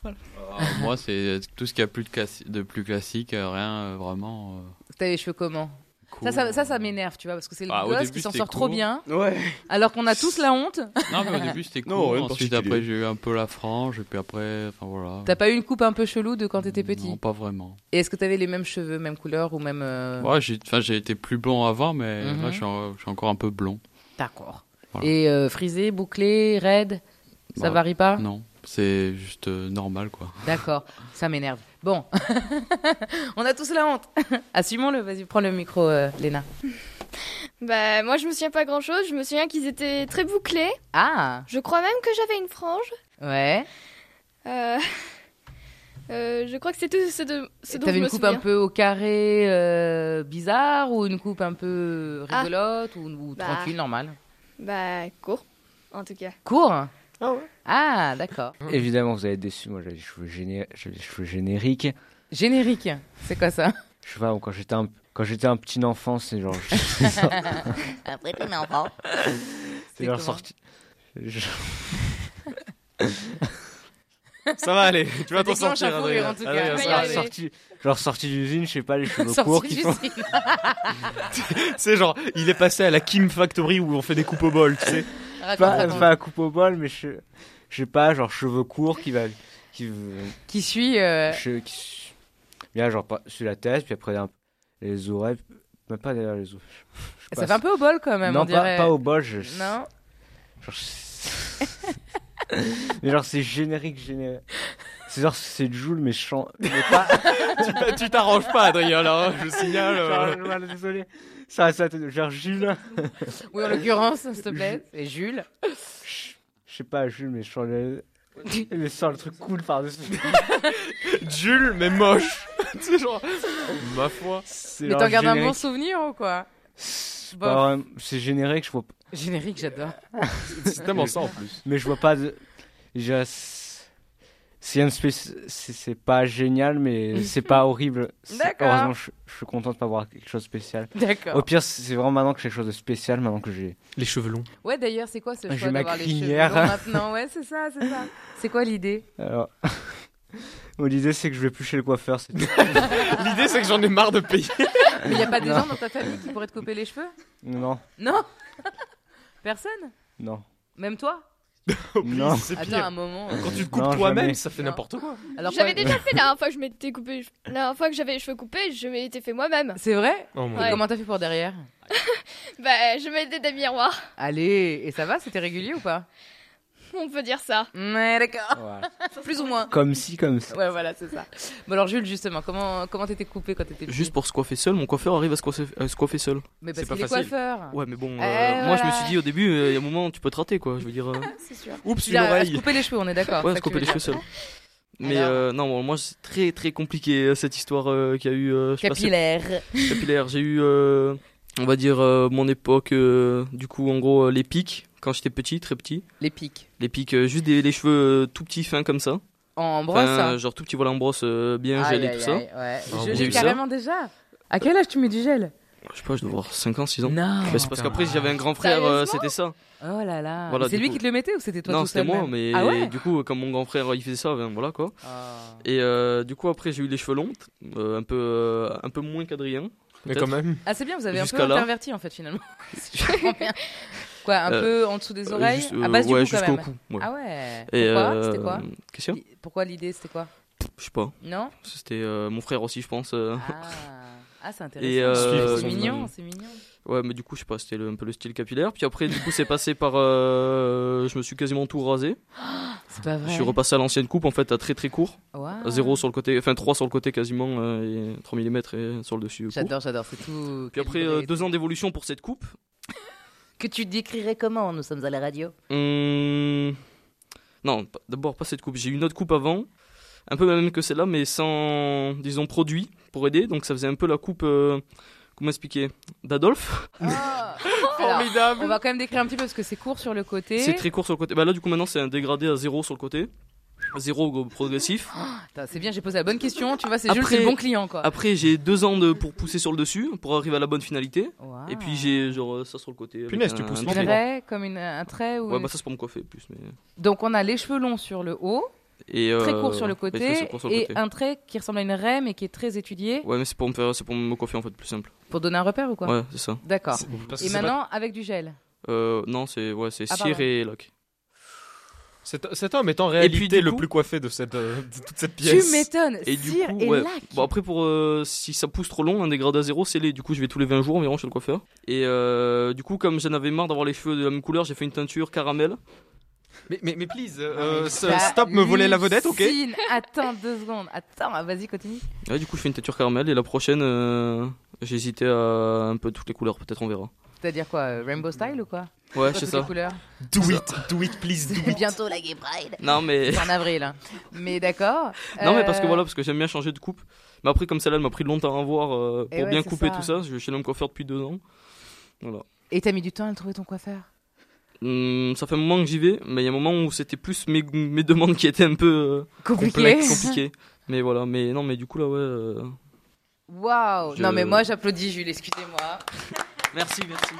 [SPEAKER 5] Moi, c'est tout ce qu'il y a de plus classique, rien vraiment.
[SPEAKER 1] T'as les cheveux comment?
[SPEAKER 5] Cool.
[SPEAKER 1] Ça m'énerve, tu vois, parce que c'est le
[SPEAKER 5] Ah, au
[SPEAKER 1] gosse
[SPEAKER 5] début,
[SPEAKER 1] qui s'en
[SPEAKER 5] c'était
[SPEAKER 1] sort trop
[SPEAKER 5] court.
[SPEAKER 1] bien,
[SPEAKER 4] Ouais.
[SPEAKER 1] alors qu'on a tous la honte.
[SPEAKER 5] Non, mais au début c'était
[SPEAKER 4] Non,
[SPEAKER 5] cool.
[SPEAKER 4] rien de
[SPEAKER 5] Ensuite,
[SPEAKER 4] particulier.
[SPEAKER 5] après, j'ai eu un peu la frange, et puis après, enfin voilà.
[SPEAKER 1] T'as pas eu une coupe un peu chelou de quand t'étais petit?
[SPEAKER 5] Non, pas vraiment.
[SPEAKER 1] Et est-ce que t'avais les mêmes cheveux, même couleur ou même...
[SPEAKER 5] Ouais, j'ai été plus blond avant, mais
[SPEAKER 1] Mhm.
[SPEAKER 5] là, je suis encore un peu blond.
[SPEAKER 1] D'accord.
[SPEAKER 5] Voilà.
[SPEAKER 1] Et frisé, bouclé, raide, ça
[SPEAKER 5] Bah,
[SPEAKER 1] varie pas?
[SPEAKER 5] Non, c'est juste normal, quoi.
[SPEAKER 1] D'accord, ça m'énerve. Bon, on a tous la honte. Assumons-le, vas-y, prends le micro, Léna.
[SPEAKER 9] Bah, moi, je me souviens pas grand chose. Je me souviens qu'ils étaient très bouclés.
[SPEAKER 1] Ah,
[SPEAKER 9] Je crois même que j'avais une frange.
[SPEAKER 1] ouais.
[SPEAKER 9] Je crois que c'est tout ce dont je
[SPEAKER 1] T'avais
[SPEAKER 9] me
[SPEAKER 1] une coupe
[SPEAKER 9] souviens.
[SPEAKER 1] un peu au carré bizarre ou une coupe un peu
[SPEAKER 9] Ah.
[SPEAKER 1] rigolote ou
[SPEAKER 9] Bah.
[SPEAKER 1] tranquille, normale?
[SPEAKER 9] Bah, court, en tout cas.
[SPEAKER 1] Court?
[SPEAKER 6] Ah ouais.
[SPEAKER 1] Ah, d'accord.
[SPEAKER 3] Évidemment, vous allez être déçus. Moi, j'avais les cheveux génériques.
[SPEAKER 1] Générique, c'est quoi ça?
[SPEAKER 3] Je sais pas, quand j'étais un petit enfant, c'est genre.
[SPEAKER 1] Après, t'es enfant.
[SPEAKER 3] C'est genre
[SPEAKER 1] comment?
[SPEAKER 3] sorti. je-
[SPEAKER 6] Ça va aller, tu vas
[SPEAKER 1] Ça
[SPEAKER 6] t'en
[SPEAKER 1] déclenche
[SPEAKER 6] sortir,
[SPEAKER 1] un fou rire,
[SPEAKER 6] Adrien.
[SPEAKER 1] en tout cas.
[SPEAKER 6] Adrien,
[SPEAKER 1] On va
[SPEAKER 6] ça
[SPEAKER 1] y
[SPEAKER 6] va
[SPEAKER 1] arriver.
[SPEAKER 6] aller.
[SPEAKER 3] genre sorti d'usine, je sais pas, les cheveux
[SPEAKER 1] Sorti
[SPEAKER 3] courts qui
[SPEAKER 1] du
[SPEAKER 3] font.
[SPEAKER 1] cil.
[SPEAKER 6] C'est genre, il est passé à la Kim Factory où on fait des coupes au bol, tu sais.
[SPEAKER 1] Raconte,
[SPEAKER 3] Pas
[SPEAKER 1] raconte.
[SPEAKER 3] à coupe au bol, mais je sais pas, genre cheveux courts qui
[SPEAKER 1] Qui suit
[SPEAKER 3] bien genre pas sur la tête, puis après les oreilles, même pas derrière les oreilles. Je sais
[SPEAKER 1] Ça
[SPEAKER 3] pas,
[SPEAKER 1] fait un peu au bol quand même,
[SPEAKER 3] non,
[SPEAKER 1] on dirait.
[SPEAKER 3] pas au bol,
[SPEAKER 1] Non.
[SPEAKER 3] genre, mais genre c'est générique. C'est genre c'est Joule mais mais pas.
[SPEAKER 6] Tu t'arranges pas, Adrien, là, hein, je signale.
[SPEAKER 3] Genre, voilà, désolé. Ça genre Jules.
[SPEAKER 1] Oui, en l'occurrence, s'il te plaît. Et Jules.
[SPEAKER 3] Je sais pas Jules mais je sens mais sans le truc cool par-dessus.
[SPEAKER 6] Jules, mais moche. C'est genre, ma foi.
[SPEAKER 3] C'est
[SPEAKER 1] Mais
[SPEAKER 3] genre
[SPEAKER 1] t'en gardes un bon
[SPEAKER 3] générique.
[SPEAKER 1] souvenir ou quoi?
[SPEAKER 3] C'est
[SPEAKER 1] Bof.
[SPEAKER 3] pas vraiment- c'est générique, je vois
[SPEAKER 1] Générique, j'adore.
[SPEAKER 6] C'est tellement ça en plus.
[SPEAKER 3] mais je vois pas de c'est pas génial mais c'est pas horrible.
[SPEAKER 1] D'accord.
[SPEAKER 3] Heureusement je suis content de pas voir quelque chose de spécial. Au
[SPEAKER 1] D'accord.
[SPEAKER 3] pire c'est vraiment maintenant que j'ai quelque chose de spécial maintenant que j'ai
[SPEAKER 6] Les cheveux longs.
[SPEAKER 1] Ouais, d'ailleurs, c'est quoi ce
[SPEAKER 3] J'ai
[SPEAKER 1] choix
[SPEAKER 3] ma
[SPEAKER 1] d'avoir les cheveux
[SPEAKER 3] crinière.
[SPEAKER 1] longs maintenant? Ouais, c'est ça, c'est ça. C'est quoi l'idée?
[SPEAKER 3] alors bon, l'idée c'est que je vais plus chez le coiffeur, c'est tout.
[SPEAKER 6] L'idée, c'est que j'en ai marre de payer.
[SPEAKER 1] Mais y a pas des gens dans ta famille qui pourraient te couper les cheveux?
[SPEAKER 3] Non,
[SPEAKER 1] Non. Personne?
[SPEAKER 3] non.
[SPEAKER 1] Même toi?
[SPEAKER 3] Non.
[SPEAKER 6] C'est
[SPEAKER 1] Attends
[SPEAKER 6] pire.
[SPEAKER 1] un moment.
[SPEAKER 6] Quand tu te coupes
[SPEAKER 3] Non,
[SPEAKER 6] toi-même,
[SPEAKER 3] jamais.
[SPEAKER 6] ça fait
[SPEAKER 1] Non.
[SPEAKER 6] n'importe quoi.
[SPEAKER 1] Alors
[SPEAKER 9] J'avais
[SPEAKER 1] quoi-
[SPEAKER 9] déjà fait la dernière fois que je m'étais coupé. La dernière fois que j'avais les cheveux coupés, je m'étais fait moi-même.
[SPEAKER 1] C'est vrai?
[SPEAKER 6] Oh mon
[SPEAKER 1] Et
[SPEAKER 6] Dieu.
[SPEAKER 1] comment t'as fait pour derrière?
[SPEAKER 9] Bah, je mettais des miroirs.
[SPEAKER 1] Allez, et ça va, c'était régulier ou pas?
[SPEAKER 9] On peut dire ça.
[SPEAKER 1] Ouais, d'accord.
[SPEAKER 3] Voilà.
[SPEAKER 1] Plus ou moins.
[SPEAKER 3] Comme si, comme ça.
[SPEAKER 1] Ouais, voilà, c'est ça. Bon, alors Jules, justement, comment t'étais coupé quand t'étais petit?
[SPEAKER 4] Juste pour se coiffer seul, mon coiffeur arrive à se coiffer seul.
[SPEAKER 1] Mais parce
[SPEAKER 6] c'est pas
[SPEAKER 1] qu'il est
[SPEAKER 6] facile.
[SPEAKER 1] coiffeur.
[SPEAKER 4] Ouais, mais bon,
[SPEAKER 1] Eh,
[SPEAKER 4] moi je me
[SPEAKER 1] voilà.
[SPEAKER 4] suis dit au début, il y a un moment, tu peux te rater quoi. Je veux dire.
[SPEAKER 1] C'est sûr.
[SPEAKER 6] Oups,
[SPEAKER 1] Tu
[SPEAKER 6] une
[SPEAKER 1] as à se
[SPEAKER 6] oreille.
[SPEAKER 1] couper les cheveux, on est d'accord.
[SPEAKER 4] Ouais,
[SPEAKER 1] c'est
[SPEAKER 4] se
[SPEAKER 1] ça que
[SPEAKER 4] couper
[SPEAKER 1] tu
[SPEAKER 4] les
[SPEAKER 1] veux
[SPEAKER 4] cheveux
[SPEAKER 1] dire.
[SPEAKER 4] seul. Mais
[SPEAKER 1] Alors
[SPEAKER 4] non, moi c'est très très compliqué cette histoire qu'il y a eu. Je sais pas,
[SPEAKER 1] Capillaire.
[SPEAKER 4] c'est capillaire. J'ai eu, on va dire, mon époque, du coup, en gros, les pics, quand j'étais petit, très petit.
[SPEAKER 1] Les pics.
[SPEAKER 4] Les pics, juste les cheveux tout petits, fins comme ça.
[SPEAKER 1] En brosse.
[SPEAKER 4] Enfin, genre tout petit, voilà, en brosse, bien
[SPEAKER 1] Aïe,
[SPEAKER 4] gelé,
[SPEAKER 1] aïe,
[SPEAKER 4] tout ça.
[SPEAKER 1] aïe, ouais.
[SPEAKER 6] Ah,
[SPEAKER 1] Je
[SPEAKER 4] j'ai
[SPEAKER 1] l'ai
[SPEAKER 4] eu ça.
[SPEAKER 1] carrément déjà. À quel âge tu mets du gel?
[SPEAKER 4] Je sais pas, je dois avoir 5 ans, 6 ans.
[SPEAKER 1] Non.
[SPEAKER 4] Bah, c'est parce qu'après, j'avais un grand frère,
[SPEAKER 9] Sérieusement
[SPEAKER 4] c'était ça.
[SPEAKER 1] Oh là là.
[SPEAKER 4] Voilà,
[SPEAKER 1] C'est
[SPEAKER 4] du
[SPEAKER 1] lui
[SPEAKER 4] coup.
[SPEAKER 1] qui te le mettait ou c'était toi
[SPEAKER 4] Non,
[SPEAKER 1] tout
[SPEAKER 4] c'était
[SPEAKER 1] seul
[SPEAKER 4] moi,
[SPEAKER 1] même
[SPEAKER 4] mais
[SPEAKER 1] Ah ouais.
[SPEAKER 4] du coup, comme mon grand frère il faisait ça, ben, voilà quoi.
[SPEAKER 1] Ah.
[SPEAKER 4] Et du coup, après, j'ai eu les cheveux longs, un peu moins qu'Adrien.
[SPEAKER 6] Mais
[SPEAKER 4] peut-être.
[SPEAKER 6] quand même.
[SPEAKER 1] Ah, c'est bien, vous avez un peu
[SPEAKER 4] Jusqu'à là.
[SPEAKER 1] interverti en fait finalement. Si je comprends bien. Quoi, un peu en dessous des oreilles
[SPEAKER 4] Juste,
[SPEAKER 1] À base du
[SPEAKER 4] ouais,
[SPEAKER 1] cou quand
[SPEAKER 4] jusqu'au
[SPEAKER 1] même.
[SPEAKER 4] cou. Ouais.
[SPEAKER 1] Ah ouais.
[SPEAKER 4] Et,
[SPEAKER 1] Pourquoi C'était quoi
[SPEAKER 4] Question
[SPEAKER 1] Pourquoi l'idée c'était quoi
[SPEAKER 4] Je sais pas.
[SPEAKER 1] Non
[SPEAKER 4] C'était mon frère aussi, je pense.
[SPEAKER 1] Ah, c'est intéressant.
[SPEAKER 4] Et,
[SPEAKER 1] c'est
[SPEAKER 6] son
[SPEAKER 1] mignon,
[SPEAKER 6] nom.
[SPEAKER 1] c'est mignon.
[SPEAKER 4] Ouais, mais du coup, je sais pas, c'était un peu le style capillaire. Puis après, du coup, c'est passé par. Je me suis quasiment tout rasé.
[SPEAKER 1] C'est pas vrai.
[SPEAKER 4] Je suis repassé à l'ancienne coupe, en fait, à très très court.
[SPEAKER 1] Waouh.
[SPEAKER 4] À 0 sur le côté, enfin 3 sur le côté quasiment, et 3 mm et sur le dessus. court.
[SPEAKER 1] J'adore, c'est tout.
[SPEAKER 4] Puis après,
[SPEAKER 1] calibré.
[SPEAKER 4] 2 ans d'évolution pour cette coupe.
[SPEAKER 1] Que tu décrirais comment? Nous sommes à la radio.
[SPEAKER 4] Non, d'abord pas cette coupe. J'ai eu une autre coupe avant, un peu la même que celle-là, mais sans, disons, produit pour aider. Donc ça faisait un peu la coupe, comment expliquer, d'Adolphe.
[SPEAKER 1] Ah. Alors, on va quand même décrire un petit peu parce que c'est court sur le côté.
[SPEAKER 4] C'est très court sur le côté. Bah là, du coup, maintenant, c'est un dégradé à 0 sur le côté. 0 progressif.
[SPEAKER 1] Attends, c'est bien, j'ai posé la bonne question. Tu vois, c'est Jules,
[SPEAKER 4] Après-
[SPEAKER 1] c'est le bon client quoi.
[SPEAKER 4] Après, j'ai 2 ans pour pousser sur le dessus, pour arriver à la bonne finalité.
[SPEAKER 1] Waouh.
[SPEAKER 4] Et puis j'ai genre ça sur le côté. avec
[SPEAKER 6] Punaise, tu pousses
[SPEAKER 1] Une
[SPEAKER 6] lentement.
[SPEAKER 1] raie, comme un trait ou
[SPEAKER 4] Ouais, bah ça c'est pour me coiffer plus. Mais...
[SPEAKER 1] Donc on a les cheveux longs sur le haut,
[SPEAKER 4] Et,
[SPEAKER 1] très court sur le
[SPEAKER 4] ouais,
[SPEAKER 1] côté,
[SPEAKER 4] très court sur le
[SPEAKER 1] et
[SPEAKER 4] côté.
[SPEAKER 1] un trait qui ressemble à une raie mais qui est très étudié.
[SPEAKER 4] Ouais, mais c'est pour me coiffer en fait, plus simple.
[SPEAKER 1] Pour donner un repère ou quoi?
[SPEAKER 4] Ouais, c'est ça.
[SPEAKER 1] D'accord.
[SPEAKER 6] Parce que
[SPEAKER 1] Et
[SPEAKER 6] c'est
[SPEAKER 1] maintenant avec du gel.
[SPEAKER 4] Non, c'est
[SPEAKER 1] Ah,
[SPEAKER 4] cire
[SPEAKER 1] pardon.
[SPEAKER 4] et lock.
[SPEAKER 6] cet homme est en réalité
[SPEAKER 4] du
[SPEAKER 6] le
[SPEAKER 4] coup-
[SPEAKER 6] plus coiffé de toute cette
[SPEAKER 1] Tu
[SPEAKER 6] pièce.
[SPEAKER 1] m'étonnes.
[SPEAKER 4] Et du
[SPEAKER 1] Cire
[SPEAKER 4] coup,
[SPEAKER 1] et
[SPEAKER 4] ouais.
[SPEAKER 1] lac.
[SPEAKER 4] Bon après pour si ça pousse trop long, un dégradé à 0, c'est les. Du coup, je vais tous les 20 jours environ chez le coiffeur. Et du coup, comme j'en avais marre d'avoir les cheveux de la même couleur, j'ai fait une teinture caramel.
[SPEAKER 6] Mais please,
[SPEAKER 1] Bah,
[SPEAKER 6] stop me voler la vedette, ok?
[SPEAKER 1] Lucine, attends 2 secondes. Attends, vas-y, continue.
[SPEAKER 4] Ouais, du coup, je fais une teinture caramel et la prochaine, j'ai hésité à un peu toutes les couleurs, peut-être on verra.
[SPEAKER 1] C'est-à-dire quoi, Rainbow Style ou quoi?
[SPEAKER 4] Ouais,
[SPEAKER 1] Quoi,
[SPEAKER 4] c'est
[SPEAKER 1] toutes les
[SPEAKER 4] ça.
[SPEAKER 1] couleurs.
[SPEAKER 6] Do it, please, do it.
[SPEAKER 1] Bientôt la Gay Pride.
[SPEAKER 4] Non mais
[SPEAKER 1] C'est en avril, hein. Mais d'accord.
[SPEAKER 4] non mais parce que j'aime bien changer de coupe. Mais après comme celle-là, elle m'a pris longtemps à voir pour
[SPEAKER 1] Et ouais,
[SPEAKER 4] bien
[SPEAKER 1] c'est
[SPEAKER 4] couper
[SPEAKER 1] ça.
[SPEAKER 4] tout ça. Je suis chez le même coiffeur depuis 2 ans. Voilà.
[SPEAKER 1] Et t'as mis du temps à trouver ton coiffeur?
[SPEAKER 4] Ça fait un moment que j'y vais, mais il y a un moment où c'était plus mes demandes qui étaient un peu
[SPEAKER 1] Compliqué.
[SPEAKER 4] compliquées. Mais voilà, mais non, mais du coup là, ouais.
[SPEAKER 1] Waouh.
[SPEAKER 4] Je-
[SPEAKER 1] Non mais moi j'applaudis Jules, excusez-moi.
[SPEAKER 4] Merci.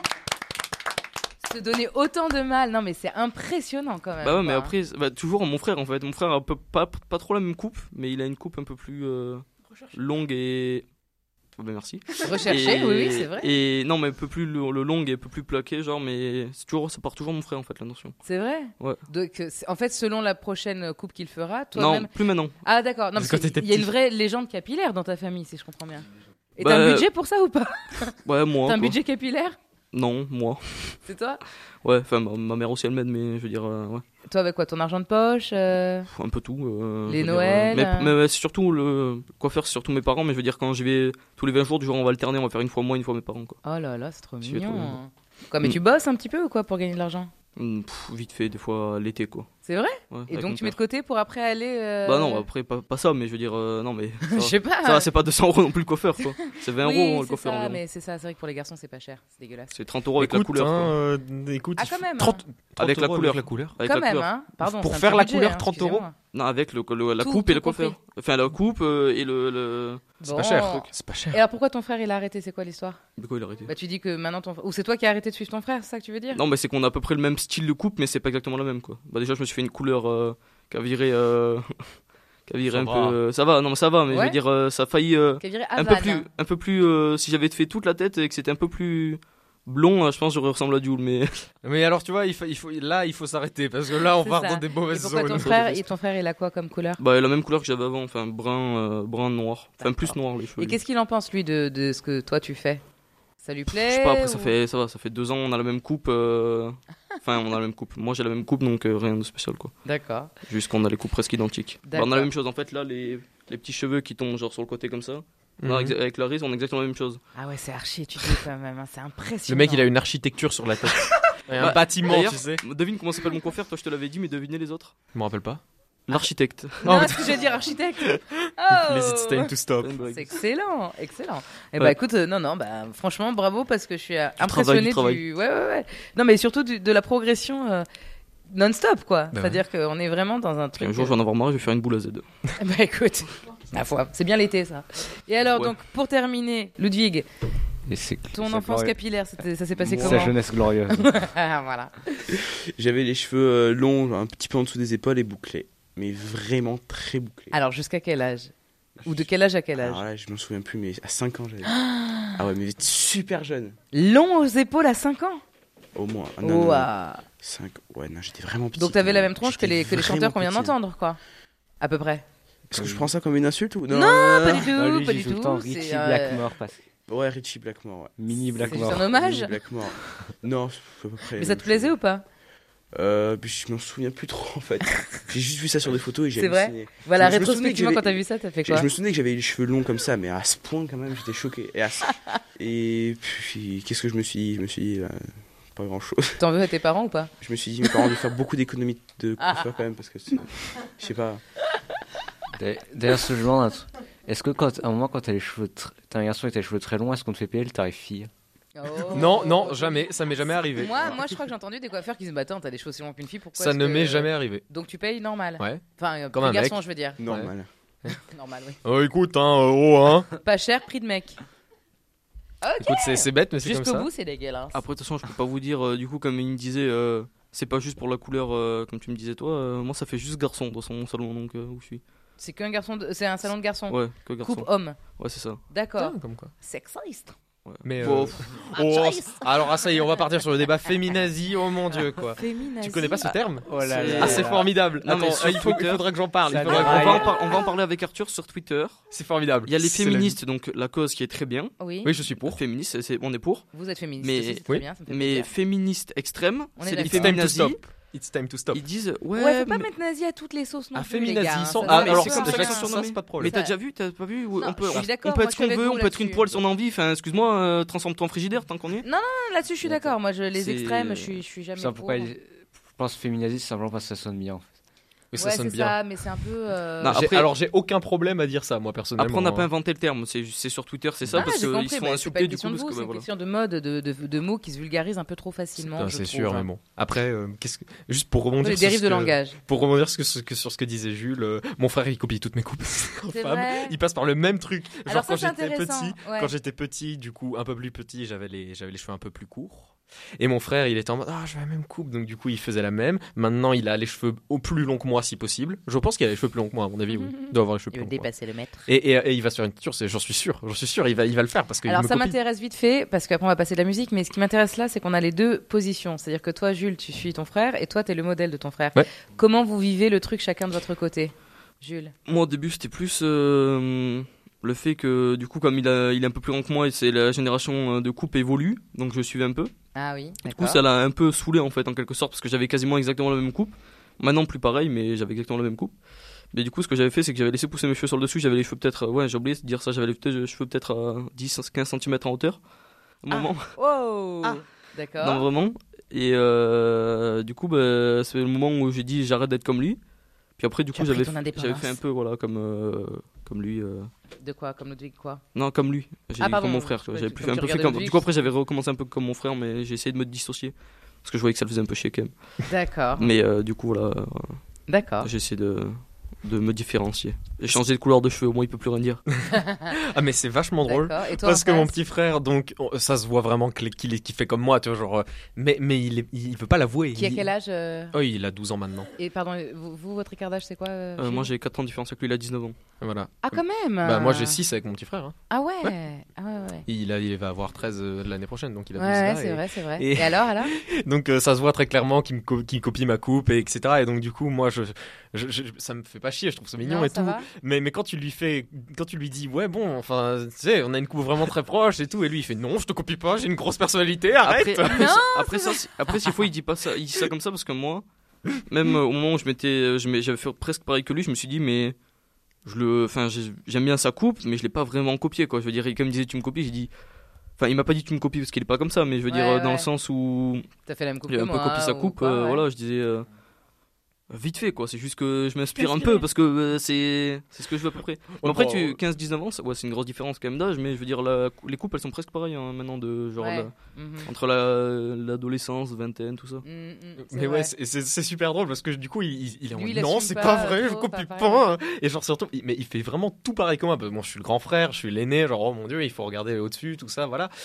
[SPEAKER 1] Se donner autant de mal, non mais c'est impressionnant quand même.
[SPEAKER 4] Bah ouais, mais
[SPEAKER 1] quoi.
[SPEAKER 4] après, toujours mon frère en fait. Mon frère a pas trop la même coupe, mais il a une coupe un peu plus longue et. Bah merci.
[SPEAKER 1] Recherché,
[SPEAKER 4] Et-
[SPEAKER 1] oui, c'est vrai.
[SPEAKER 4] Et non, mais un peu plus le long et un peu plus plaqué, genre, mais ça part toujours mon frère en fait, la notion.
[SPEAKER 1] C'est vrai.
[SPEAKER 4] Ouais.
[SPEAKER 1] Donc en fait, selon la prochaine coupe qu'il fera,
[SPEAKER 4] Non,
[SPEAKER 1] toi-même.
[SPEAKER 4] plus maintenant.
[SPEAKER 1] Ah d'accord. Non,
[SPEAKER 6] Parce
[SPEAKER 1] parce
[SPEAKER 6] que quand
[SPEAKER 1] qu'il y a
[SPEAKER 6] t'étais
[SPEAKER 1] une vraie légende capillaire dans ta famille, si je comprends bien. Et
[SPEAKER 4] Bah,
[SPEAKER 1] t'as un budget pour ça ou pas?
[SPEAKER 4] Ouais, moi.
[SPEAKER 1] T'as un
[SPEAKER 4] quoi.
[SPEAKER 1] budget capillaire?
[SPEAKER 4] Non, moi.
[SPEAKER 1] C'est toi?
[SPEAKER 4] Ouais, enfin, ma mère aussi elle m'aide, mais je veux dire, ouais.
[SPEAKER 1] Toi avec quoi? Ton argent de poche?
[SPEAKER 4] Un peu tout.
[SPEAKER 1] Les
[SPEAKER 4] je veux dire,
[SPEAKER 1] Noëls,
[SPEAKER 4] mais c'est surtout le coiffeur, c'est surtout mes parents, mais je veux dire, quand j'y vais tous les 20 jours, du jour on va alterner, on va faire une fois moi, une fois mes parents, quoi.
[SPEAKER 1] Oh là là, c'est trop
[SPEAKER 4] Je vais
[SPEAKER 1] mignon.
[SPEAKER 4] trouver.
[SPEAKER 1] Quoi, mais tu bosses un petit peu ou quoi pour gagner de l'argent?
[SPEAKER 4] Vite fait, des fois l'été, quoi.
[SPEAKER 1] C'est vrai?
[SPEAKER 4] Ouais,
[SPEAKER 1] Et
[SPEAKER 4] avec
[SPEAKER 1] donc
[SPEAKER 4] mon
[SPEAKER 1] tu mets de
[SPEAKER 4] père.
[SPEAKER 1] côté pour après aller.
[SPEAKER 4] Bah non, après, pas ça, mais je veux dire, non, mais. Ça,
[SPEAKER 1] Je sais pas.
[SPEAKER 4] ça va, c'est pas 200 € non plus le coiffeur, quoi. C'est 20
[SPEAKER 1] Oui,
[SPEAKER 4] € le
[SPEAKER 1] c'est
[SPEAKER 4] coiffeur
[SPEAKER 1] ça,
[SPEAKER 4] environ.
[SPEAKER 1] mais c'est ça, c'est vrai que pour les garçons c'est pas cher, c'est dégueulasse.
[SPEAKER 4] C'est 30 € avec la couleur, quoi.
[SPEAKER 6] Écoute,
[SPEAKER 1] Ah, quand même,
[SPEAKER 6] 30
[SPEAKER 4] Avec la
[SPEAKER 6] euros
[SPEAKER 4] couleur.
[SPEAKER 6] Avec la couleur.
[SPEAKER 4] Avec
[SPEAKER 1] Quand
[SPEAKER 4] la
[SPEAKER 1] même,
[SPEAKER 4] couleur.
[SPEAKER 1] hein. Pardon.
[SPEAKER 6] Pour
[SPEAKER 1] c'est un
[SPEAKER 6] faire
[SPEAKER 1] petit
[SPEAKER 6] la
[SPEAKER 1] budget,
[SPEAKER 6] couleur,
[SPEAKER 1] hein,
[SPEAKER 6] 30 €.
[SPEAKER 1] excusez-moi.
[SPEAKER 4] Non, avec la
[SPEAKER 1] Tout-
[SPEAKER 4] coupe et le
[SPEAKER 1] tout compris.
[SPEAKER 4] coiffeur. Enfin, la coupe et le.
[SPEAKER 6] C'est pas cher.
[SPEAKER 1] Bon.
[SPEAKER 6] C'est pas cher.
[SPEAKER 1] Et alors pourquoi ton frère il a arrêté? C'est quoi l'histoire?
[SPEAKER 4] De quoi il a arrêté?
[SPEAKER 1] Bah tu dis que maintenant ton ou c'est toi qui as arrêté de suivre ton frère, c'est ça que tu veux dire?
[SPEAKER 4] Non, mais c'est qu'on a à peu près le même style de coupe, mais c'est pas exactement la même, quoi. Bah, déjà, je me suis fait une couleur qui a viré. Qui a viré
[SPEAKER 6] Ça
[SPEAKER 4] un
[SPEAKER 6] va.
[SPEAKER 4] peu. Ça va, non, mais ça va, mais je
[SPEAKER 1] Ouais.
[SPEAKER 4] veux dire, ça a failli.
[SPEAKER 1] Qui a viré
[SPEAKER 4] Un peu
[SPEAKER 1] Havane.
[SPEAKER 4] plus. Un peu plus si j'avais fait toute la tête et que c'était un peu plus blond, je pense que j'aurais ressemblé à Jules, mais.
[SPEAKER 6] Mais alors, tu vois, il faut s'arrêter parce que là, on
[SPEAKER 1] C'est
[SPEAKER 6] part
[SPEAKER 1] ça.
[SPEAKER 6] dans des
[SPEAKER 1] Et
[SPEAKER 6] mauvaises
[SPEAKER 1] pourquoi
[SPEAKER 6] zones.
[SPEAKER 1] ton frère il a quoi comme couleur?
[SPEAKER 4] Bah, la même couleur que j'avais avant, enfin, brun noir. Enfin, plus
[SPEAKER 1] D'accord.
[SPEAKER 4] noir, les cheveux.
[SPEAKER 1] Et qu'est-ce qu'il en pense lui de ce que toi tu fais? Ça lui
[SPEAKER 4] Je
[SPEAKER 1] plaît
[SPEAKER 4] sais pas, après
[SPEAKER 1] ou-
[SPEAKER 4] ça fait 2 ans, on a la même coupe. Enfin, on a la même coupe. Moi, j'ai la même coupe, donc rien de spécial, quoi.
[SPEAKER 1] D'accord.
[SPEAKER 4] Juste qu'on a les coupes presque identiques. Bah,
[SPEAKER 1] D'accord.
[SPEAKER 4] on a la même chose, en fait, là, les petits cheveux qui tombent genre sur le côté comme ça. Là,
[SPEAKER 6] Mhm.
[SPEAKER 4] avec Clarisse, on a exactement la même chose.
[SPEAKER 1] Ah ouais, c'est archi étudié quand même, hein, c'est impressionnant.
[SPEAKER 6] Le mec, il a une architecture sur la tête. Et un
[SPEAKER 4] Bah,
[SPEAKER 6] bâtiment,
[SPEAKER 4] d'ailleurs,
[SPEAKER 6] tu sais.
[SPEAKER 4] Devine comment s'appelle mon coiffeur, toi je te l'avais dit, mais devinez les autres.
[SPEAKER 6] Je me rappelle pas.
[SPEAKER 4] L'architecte.
[SPEAKER 1] Non, ce que je vais dire architecte. Oh
[SPEAKER 6] Les It's time to stop.
[SPEAKER 1] C'est excellent, excellent. Et
[SPEAKER 4] Ouais.
[SPEAKER 1] bah écoute, non, bah franchement bravo parce que je suis impressionnée
[SPEAKER 4] travail.
[SPEAKER 1] Ouais. Non mais surtout de la progression non-stop quoi.
[SPEAKER 6] Bah
[SPEAKER 1] C'est-à-dire qu'on est vraiment dans un
[SPEAKER 4] Et
[SPEAKER 1] truc.
[SPEAKER 4] un jour, je vais en avoir marre, je vais faire une boule à Z.
[SPEAKER 1] Bah écoute, ma foi, c'est bien l'été ça. Et alors
[SPEAKER 4] Ouais.
[SPEAKER 1] donc pour terminer, Ludwig,
[SPEAKER 3] Et c'est
[SPEAKER 1] ton
[SPEAKER 3] c'est
[SPEAKER 1] enfance
[SPEAKER 3] glorieux.
[SPEAKER 1] capillaire, ça s'est passé
[SPEAKER 3] Sa
[SPEAKER 1] comment?
[SPEAKER 3] jeunesse glorieuse.
[SPEAKER 1] Ah, voilà.
[SPEAKER 10] J'avais les cheveux longs, genre un petit peu en dessous des épaules et bouclés. Mais vraiment très bouclés.
[SPEAKER 1] Alors jusqu'à quel âge? Ou de quel âge à quel âge?
[SPEAKER 10] Alors là, je m'en souviens plus, mais à 5 ans j'avais. Ah ouais, mais super jeune.
[SPEAKER 1] Long aux épaules à 5 ans?
[SPEAKER 10] Au moins. Ah, non,
[SPEAKER 1] Ouah.
[SPEAKER 10] 5. Ouais, non, j'étais vraiment petit.
[SPEAKER 1] Donc t'avais la même tronche que
[SPEAKER 10] J'étais
[SPEAKER 1] les chanteurs qu'on vient
[SPEAKER 10] vraiment petit.
[SPEAKER 1] d'entendre quoi. À peu près.
[SPEAKER 10] Est-ce que je prends ça comme une insulte ou
[SPEAKER 1] Non, pas du tout,
[SPEAKER 3] Ah, lui,
[SPEAKER 1] pas
[SPEAKER 3] il
[SPEAKER 1] du
[SPEAKER 3] dit tout le
[SPEAKER 1] tout.
[SPEAKER 3] temps
[SPEAKER 1] c'est,
[SPEAKER 3] Richie Blackmore,
[SPEAKER 10] Ouais, Richie Blackmore, ouais.
[SPEAKER 3] Mini
[SPEAKER 1] C'est juste
[SPEAKER 3] Blackmore.
[SPEAKER 1] un hommage.
[SPEAKER 10] Mini Blackmore. Non, c'est à peu près.
[SPEAKER 1] Mais ça te plaisait ou pas?
[SPEAKER 10] Puis je m'en souviens plus trop en fait. J'ai juste vu ça sur des photos et j'ai
[SPEAKER 1] C'est vrai
[SPEAKER 10] halluciné.
[SPEAKER 1] Voilà,
[SPEAKER 10] Je me souvenais que
[SPEAKER 1] rétrospectivement,
[SPEAKER 10] j'avais-
[SPEAKER 1] quand t'as vu ça, t'as fait
[SPEAKER 10] Je
[SPEAKER 1] quoi?
[SPEAKER 10] me souvenais que j'avais les cheveux longs comme ça, mais à ce point quand même, j'étais choqué. Et puis, qu'est-ce que je me suis dit? Je me suis dit, pas grand chose.
[SPEAKER 1] T'en veux à tes parents ou pas?
[SPEAKER 10] Je me suis dit, mes parents ont dû faire beaucoup d'économies de coiffeur quand même, parce que c'est. Je sais pas.
[SPEAKER 3] D'ailleurs, ce genre, est-ce que à un moment, quand t'as les cheveux, t'as un garçon avec tes cheveux très longs, est-ce qu'on te fait PL, t'arrives fille?
[SPEAKER 1] Oh.
[SPEAKER 6] Non, jamais. Ça m'est jamais arrivé.
[SPEAKER 1] Moi, je crois que j'ai entendu des coiffeurs qui disent bah attends, t'as des cheveux aussi longs qu'une fille, pourquoi
[SPEAKER 6] Ça
[SPEAKER 1] est-ce
[SPEAKER 6] ne
[SPEAKER 1] que-
[SPEAKER 6] m'est jamais arrivé.
[SPEAKER 1] Donc tu payes normal.
[SPEAKER 6] Ouais.
[SPEAKER 1] Enfin,
[SPEAKER 6] Comme
[SPEAKER 1] prix
[SPEAKER 6] un
[SPEAKER 1] garçon,
[SPEAKER 6] mec.
[SPEAKER 1] je veux dire.
[SPEAKER 10] Normal.
[SPEAKER 1] Normal, oui.
[SPEAKER 6] Oh, écoute, hein.
[SPEAKER 1] Pas cher, prix de mec. Ok.
[SPEAKER 6] Écoute, c'est bête, mais c'est comme
[SPEAKER 1] Jusqu'au
[SPEAKER 6] ça.
[SPEAKER 1] bout, c'est dégueulasse.
[SPEAKER 4] Après, de toute façon, je peux pas vous dire, du coup, comme il me disait, c'est pas juste pour la couleur, comme tu me disais toi. Moi, ça fait juste garçon dans son salon, donc où je suis.
[SPEAKER 1] C'est qu'un garçon, c'est un salon de garçons.
[SPEAKER 4] Ouais, que garçon.
[SPEAKER 1] Coupe homme.
[SPEAKER 4] Ouais, c'est ça.
[SPEAKER 1] D'accord.
[SPEAKER 6] Putain, comme quoi.
[SPEAKER 1] Sexiste.
[SPEAKER 4] Ouais.
[SPEAKER 6] Mais
[SPEAKER 4] Bon,
[SPEAKER 6] alors ça y est, on va partir sur le débat féminazie. Oh mon dieu, quoi.
[SPEAKER 1] Féminazie.
[SPEAKER 6] Tu connais pas ce terme?
[SPEAKER 3] Oh là
[SPEAKER 4] C'est-
[SPEAKER 3] là
[SPEAKER 6] Ah, c'est
[SPEAKER 3] là.
[SPEAKER 6] formidable.
[SPEAKER 4] Non, mais
[SPEAKER 6] Attends,
[SPEAKER 4] sur
[SPEAKER 6] il
[SPEAKER 4] Twitter,
[SPEAKER 6] faudra que j'en parle.
[SPEAKER 3] ça
[SPEAKER 6] il faudra
[SPEAKER 3] doit-
[SPEAKER 6] que j'en
[SPEAKER 4] on, va
[SPEAKER 6] parle.
[SPEAKER 4] on va en parler avec Arthur sur Twitter.
[SPEAKER 6] C'est formidable.
[SPEAKER 4] Il y a les
[SPEAKER 6] C'est la
[SPEAKER 4] féministes, donc la cause qui est très bien.
[SPEAKER 1] Oui.
[SPEAKER 6] Oui, je suis pour.
[SPEAKER 4] Féministes, on est pour.
[SPEAKER 1] Vous êtes féministe.
[SPEAKER 4] Mais-
[SPEAKER 1] aussi, c'est très
[SPEAKER 6] oui.
[SPEAKER 1] bien, ça me fait
[SPEAKER 4] Mais
[SPEAKER 1] plaisir.
[SPEAKER 4] féministes extrêmes,
[SPEAKER 1] On est
[SPEAKER 4] c'est les
[SPEAKER 1] d'accord.
[SPEAKER 6] It's time to
[SPEAKER 4] féminazis.
[SPEAKER 6] stop. It's time to stop.
[SPEAKER 4] Ils disent
[SPEAKER 1] Ouais, faut pas
[SPEAKER 4] mais-
[SPEAKER 1] mettre nazi à toutes les sauces non
[SPEAKER 6] Un
[SPEAKER 1] plus, les
[SPEAKER 6] féminazie
[SPEAKER 1] gars. hein,
[SPEAKER 6] sans.
[SPEAKER 1] ça,
[SPEAKER 6] Ah,
[SPEAKER 1] c'est
[SPEAKER 6] alors
[SPEAKER 1] pas
[SPEAKER 6] ça,
[SPEAKER 1] bien.
[SPEAKER 4] déjà,
[SPEAKER 6] ça, c'est pas de
[SPEAKER 4] Mais
[SPEAKER 6] problème.
[SPEAKER 4] t'as déjà vu, t'as pas vu
[SPEAKER 1] Non,
[SPEAKER 4] on peut,
[SPEAKER 1] je suis d'accord,
[SPEAKER 4] on peut
[SPEAKER 1] moi,
[SPEAKER 4] être
[SPEAKER 1] je
[SPEAKER 4] ce
[SPEAKER 1] suis
[SPEAKER 4] qu'on
[SPEAKER 1] avec
[SPEAKER 4] veut,
[SPEAKER 1] vous
[SPEAKER 4] on peut être une
[SPEAKER 1] là-dessus.
[SPEAKER 4] poêle si on a envie. Enfin, excuse-moi, transforme ton frigidaire tant qu'on y est.
[SPEAKER 1] Là-dessus, je suis d'accord. Moi, les
[SPEAKER 4] C'est-
[SPEAKER 1] extrêmes, je suis jamais
[SPEAKER 3] Ça,
[SPEAKER 1] pour.
[SPEAKER 3] pourquoi je pense féminazie, c'est simplement parce que ça sonne bien. En fait.
[SPEAKER 6] Mais ça
[SPEAKER 1] Ouais,
[SPEAKER 6] sonne
[SPEAKER 1] c'est
[SPEAKER 6] bien.
[SPEAKER 1] ça, mais c'est un peu.
[SPEAKER 4] Non, après-
[SPEAKER 6] Alors j'ai aucun problème à dire ça, moi personnellement.
[SPEAKER 4] Après, on n'a pas inventé le terme, c'est sur Twitter, c'est ça,
[SPEAKER 1] Ah,
[SPEAKER 4] parce
[SPEAKER 1] j'ai
[SPEAKER 4] qu'ils
[SPEAKER 1] compris,
[SPEAKER 4] se font
[SPEAKER 1] bah, c'est pas
[SPEAKER 4] insulter
[SPEAKER 1] une
[SPEAKER 4] du
[SPEAKER 1] question
[SPEAKER 4] coup.
[SPEAKER 1] de vous,
[SPEAKER 4] Parce
[SPEAKER 1] c'est
[SPEAKER 4] que,
[SPEAKER 1] une
[SPEAKER 4] voilà.
[SPEAKER 1] question de mode, de mots qui se vulgarisent un peu trop facilement.
[SPEAKER 6] Putain,
[SPEAKER 1] je
[SPEAKER 6] c'est
[SPEAKER 1] trouve,
[SPEAKER 6] sûr,
[SPEAKER 1] hein.
[SPEAKER 6] mais bon. Après, juste pour rebondir
[SPEAKER 1] Les
[SPEAKER 6] sur
[SPEAKER 1] dérives
[SPEAKER 6] ce
[SPEAKER 1] de
[SPEAKER 6] que-
[SPEAKER 1] langage.
[SPEAKER 6] Pour rebondir sur ce que disait Jules, mon frère il copie toutes mes coupes.
[SPEAKER 1] C'est
[SPEAKER 6] Femmes.
[SPEAKER 1] vrai.
[SPEAKER 6] Il passe par le même truc. Genre
[SPEAKER 1] Alors ça,
[SPEAKER 6] quand
[SPEAKER 1] c'est
[SPEAKER 6] j'étais
[SPEAKER 1] intéressant,
[SPEAKER 6] petit,
[SPEAKER 1] ouais.
[SPEAKER 6] quand j'étais petit, du coup un peu plus petit, j'avais les cheveux un peu plus courts. Et mon frère, il était en mode je veux la même coupe, donc du coup il faisait la même. Maintenant il a les cheveux au plus longs que moi si possible. Je pense qu'il a les cheveux plus longs que moi à mon avis. Oui, il doit avoir les cheveux
[SPEAKER 1] Il
[SPEAKER 6] plus
[SPEAKER 1] veut
[SPEAKER 6] longs. que moi.
[SPEAKER 1] dépasser le maître.
[SPEAKER 6] Et il va se faire une teinture, j'en suis sûr, il va le faire parce qu'il
[SPEAKER 1] Alors
[SPEAKER 6] me
[SPEAKER 1] ça
[SPEAKER 6] copie.
[SPEAKER 1] m'intéresse vite fait, parce qu'après on va passer de la musique, mais ce qui m'intéresse là, c'est qu'on a les deux positions. C'est-à-dire que toi, Jules, tu suis ton frère, et toi, t'es le modèle de ton frère.
[SPEAKER 6] Ouais.
[SPEAKER 1] Comment vous vivez le truc chacun de votre côté, Jules?
[SPEAKER 4] Moi, au début, c'était plus le fait que, du coup, comme il est un peu plus grand que moi et c'est la génération de coupe évolue, donc je suivais un peu.
[SPEAKER 1] Ah oui,
[SPEAKER 4] Du coup,
[SPEAKER 1] d'accord.
[SPEAKER 4] ça l'a un peu saoulé en fait, en quelque sorte, parce que j'avais quasiment exactement la même coupe. Maintenant, plus pareil, mais j'avais exactement la même coupe. Mais du coup, ce que j'avais fait, c'est que j'avais laissé pousser mes cheveux sur le dessus. J'avais les cheveux peut-être, j'ai oublié de dire ça, j'avais les cheveux peut-être à 10-15 cm en hauteur. Au moment.
[SPEAKER 1] Wow.
[SPEAKER 6] Ah.
[SPEAKER 1] D'accord.
[SPEAKER 4] Non, vraiment. Et du coup, c'est le moment où j'ai dit j'arrête d'être comme lui. Puis après, du
[SPEAKER 1] Tu
[SPEAKER 4] coup,
[SPEAKER 1] as pris
[SPEAKER 4] j'avais
[SPEAKER 1] ton
[SPEAKER 4] fait
[SPEAKER 1] indépendance.
[SPEAKER 4] un peu, voilà, comme lui.
[SPEAKER 1] De quoi? Comme Ludwig quoi?
[SPEAKER 4] Non, comme lui. J'ai
[SPEAKER 1] Ah,
[SPEAKER 4] dit
[SPEAKER 1] pardon.
[SPEAKER 4] comme mon frère. Tu vois.
[SPEAKER 1] Ouais,
[SPEAKER 4] J'avais
[SPEAKER 1] tu-
[SPEAKER 4] plus
[SPEAKER 1] comme
[SPEAKER 4] fait un
[SPEAKER 1] tu
[SPEAKER 4] peu fait
[SPEAKER 1] regardais
[SPEAKER 4] comme.
[SPEAKER 1] Ludwig.
[SPEAKER 4] Du coup, après, j'avais recommencé un peu comme mon frère, mais j'ai essayé de me dissocier. Parce que je voyais que ça le faisait un peu chier quand même.
[SPEAKER 1] D'accord.
[SPEAKER 4] Mais du coup, voilà,
[SPEAKER 1] D'accord.
[SPEAKER 4] j'ai essayé de me différencier. J'ai changé de couleur de cheveux, au moins il peut plus rien dire.
[SPEAKER 6] Ah mais c'est vachement drôle.
[SPEAKER 1] D'accord. Et toi,
[SPEAKER 6] Parce
[SPEAKER 1] en
[SPEAKER 6] que mon
[SPEAKER 1] face
[SPEAKER 6] petit frère, donc, ça se voit vraiment qu'il fait comme moi, tu vois, genre, mais il veut pas l'avouer.
[SPEAKER 1] Qui a
[SPEAKER 6] Il-
[SPEAKER 1] quel âge
[SPEAKER 6] Oh, il a 12 ans maintenant.
[SPEAKER 1] Et pardon, vous, votre écart d'âge, c'est quoi Jules
[SPEAKER 4] Moi j'ai 4 ans de différence avec lui, il a 19 ans.
[SPEAKER 6] Voilà.
[SPEAKER 1] Ah, quand même.
[SPEAKER 6] Bah, moi j'ai 6 avec mon petit frère. Hein.
[SPEAKER 1] Ah ouais. Ah ouais.
[SPEAKER 6] Il va avoir 13 l'année prochaine, donc il a 12
[SPEAKER 1] Ouais,
[SPEAKER 6] là,
[SPEAKER 1] c'est
[SPEAKER 6] et-
[SPEAKER 1] vrai, c'est vrai.
[SPEAKER 6] et-
[SPEAKER 1] Et alors
[SPEAKER 6] Donc ça se voit très clairement qu'il copie ma coupe, et etc. Et donc du coup, moi, Ça me fait pas chier, je trouve ça mignon
[SPEAKER 1] Non,
[SPEAKER 6] et
[SPEAKER 1] ça
[SPEAKER 6] tout.
[SPEAKER 1] va.
[SPEAKER 6] Mais quand tu lui dis, ouais, bon, enfin, tu sais, on a une coupe vraiment très proche et tout, et lui, il fait, non, je te copie pas, j'ai une grosse personnalité, arrête.
[SPEAKER 4] Après, s'il faut, il dit pas ça, il dit ça comme ça parce que moi, même au moment où j'avais fait presque pareil que lui, je me suis dit, mais j'aime bien sa coupe, mais je l'ai pas vraiment copié, quoi. Je veux dire, comme il disait, tu me copies, j'ai dit. Enfin, il m'a pas dit tu me copies parce qu'il est pas comme ça, mais je veux dire dans le sens où
[SPEAKER 1] T'as fait la même coupe
[SPEAKER 4] il a
[SPEAKER 1] que
[SPEAKER 4] un peu
[SPEAKER 1] moi.
[SPEAKER 4] copié sa
[SPEAKER 1] ou
[SPEAKER 4] coupe,
[SPEAKER 1] quoi, ouais.
[SPEAKER 4] voilà, je disais vite fait quoi, c'est juste que je m'inspire un
[SPEAKER 8] T'inspires.
[SPEAKER 4] peu parce que c'est ce que je veux à peu près. Mais après,
[SPEAKER 6] bah,
[SPEAKER 4] 15-19 ans, c'est une grosse différence quand même d'âge, mais je veux dire, les coupes elles sont presque pareilles hein, maintenant, de genre
[SPEAKER 1] Ouais. Mhm.
[SPEAKER 4] entre l'adolescence, vingtaine, tout ça.
[SPEAKER 1] C'est
[SPEAKER 6] Mais
[SPEAKER 1] vrai.
[SPEAKER 6] ouais, c'est super drôle parce que du coup, il est en
[SPEAKER 1] Lui,
[SPEAKER 6] mode
[SPEAKER 1] il
[SPEAKER 6] non,
[SPEAKER 1] assume
[SPEAKER 6] c'est
[SPEAKER 1] pas
[SPEAKER 6] pas vrai, je
[SPEAKER 1] trop,
[SPEAKER 6] copie
[SPEAKER 1] pas
[SPEAKER 6] pas. Et genre, surtout, mais il fait vraiment tout pareil que moi. Parce que moi, je suis le grand frère, je suis l'aîné, genre, oh mon dieu, il faut regarder au-dessus, tout ça, voilà.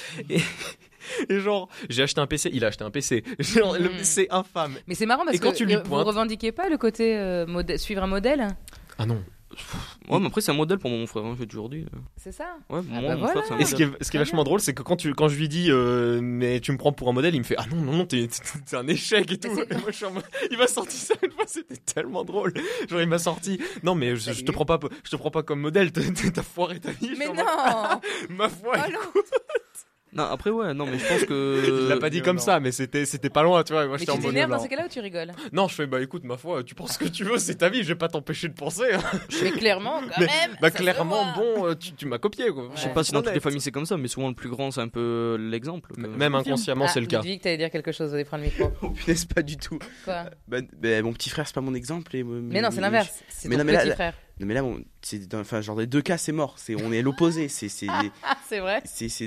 [SPEAKER 6] Et genre, j'ai acheté un PC, il a acheté un PC. Genre, c'est infâme.
[SPEAKER 1] Mais c'est marrant parce
[SPEAKER 6] Et quand
[SPEAKER 1] que
[SPEAKER 6] tu lui
[SPEAKER 1] vous
[SPEAKER 6] pointes-
[SPEAKER 1] revendiquez pas le côté suivre un modèle.
[SPEAKER 6] Ah non.
[SPEAKER 4] Ouais, mais après, c'est un modèle pour mon frère, hein, j'ai toujours dit.
[SPEAKER 1] C'est ça.
[SPEAKER 4] Ouais,
[SPEAKER 1] Ah
[SPEAKER 4] mon
[SPEAKER 1] bah
[SPEAKER 4] frère,
[SPEAKER 1] voilà.
[SPEAKER 4] c'est un
[SPEAKER 6] Et ce
[SPEAKER 4] modèle.
[SPEAKER 6] qui est vachement drôle, c'est que quand je lui dis mais tu me prends pour un modèle, il me fait ah non, t'es un échec et tout.
[SPEAKER 1] c'est-
[SPEAKER 6] Et moi, il m'a sorti ça une fois, c'était tellement drôle. Genre il m'a sorti non mais je te prends pas comme modèle, t'as foiré ta vie. Je
[SPEAKER 1] Mais
[SPEAKER 6] suis en
[SPEAKER 1] non.
[SPEAKER 6] mode, ma foi.
[SPEAKER 1] Oh, non.
[SPEAKER 4] Non, après, ouais, non, mais je pense que.
[SPEAKER 6] Il l'a pas dit comme ça, mais c'était pas loin, tu vois. Et moi
[SPEAKER 1] Mais
[SPEAKER 6] j'étais en
[SPEAKER 1] tu
[SPEAKER 6] mode
[SPEAKER 1] t'énerves dans
[SPEAKER 6] non.
[SPEAKER 1] ces cas-là ou tu rigoles?
[SPEAKER 6] Non, je fais bah écoute ma foi, tu penses ce que tu veux, c'est ta vie, je vais pas t'empêcher de penser. Hein.
[SPEAKER 1] Mais clairement, quand
[SPEAKER 6] Mais-
[SPEAKER 1] même.
[SPEAKER 6] Bah
[SPEAKER 1] ça se
[SPEAKER 6] clairement
[SPEAKER 1] voit.
[SPEAKER 6] bon, tu m'as copié quoi.
[SPEAKER 4] Je sais pas si dans toutes les familles c'est comme ça, mais souvent le plus grand c'est un peu l'exemple. quoi.
[SPEAKER 6] Même inconsciemment, c'est le cas.
[SPEAKER 1] Ludwig, t'allais dire quelque chose, allez prendre le micro.
[SPEAKER 10] Oh punaise, pas du tout.
[SPEAKER 1] Quoi?
[SPEAKER 10] Mon petit frère, c'est pas mon exemple.
[SPEAKER 1] Mais non, c'est l'inverse. C'est
[SPEAKER 10] Mais
[SPEAKER 1] ton
[SPEAKER 10] non, mais là-
[SPEAKER 1] petit frère.
[SPEAKER 10] Non, mais là, enfin, genre, dans les deux cas, c'est mort. On est à l'opposé.
[SPEAKER 1] Ah, c'est vrai.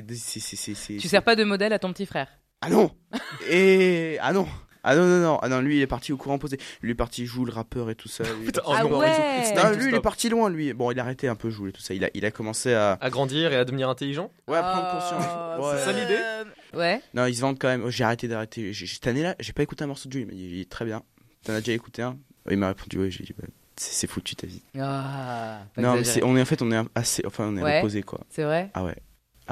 [SPEAKER 1] Tu sers pas de modèle à ton petit frère.
[SPEAKER 10] Ah non. Ah non. Ah non, lui il est parti au courant opposé. Lui il est parti jouer le rappeur et tout ça. Lui, il est
[SPEAKER 6] Putain,
[SPEAKER 10] parti
[SPEAKER 1] Ah
[SPEAKER 10] sport
[SPEAKER 1] ouais.
[SPEAKER 10] et tout. Non, lui il est parti loin lui. Bon, il a arrêté un peu de jouer et tout ça. Il a commencé à
[SPEAKER 6] À grandir et à devenir intelligent.
[SPEAKER 10] à prendre conscience.
[SPEAKER 1] Oh,
[SPEAKER 10] Ouais.
[SPEAKER 6] c'est ça l'idée.
[SPEAKER 1] Ouais.
[SPEAKER 10] Non, ils se vendent quand même. J'ai arrêté d'arrêter. Cette année-là, j'ai pas écouté un morceau de lui. Il m'a dit il est très bien. T'en as déjà écouté un? Il m'a répondu ouais. J'ai dit bah, c'est foutu ta vie.
[SPEAKER 1] Ah, pas
[SPEAKER 10] Non, mais
[SPEAKER 1] exagéré.
[SPEAKER 10] on est assez. Enfin, on est
[SPEAKER 1] Ouais.
[SPEAKER 10] à l'opposé quoi.
[SPEAKER 1] C'est vrai.
[SPEAKER 10] Ah ouais.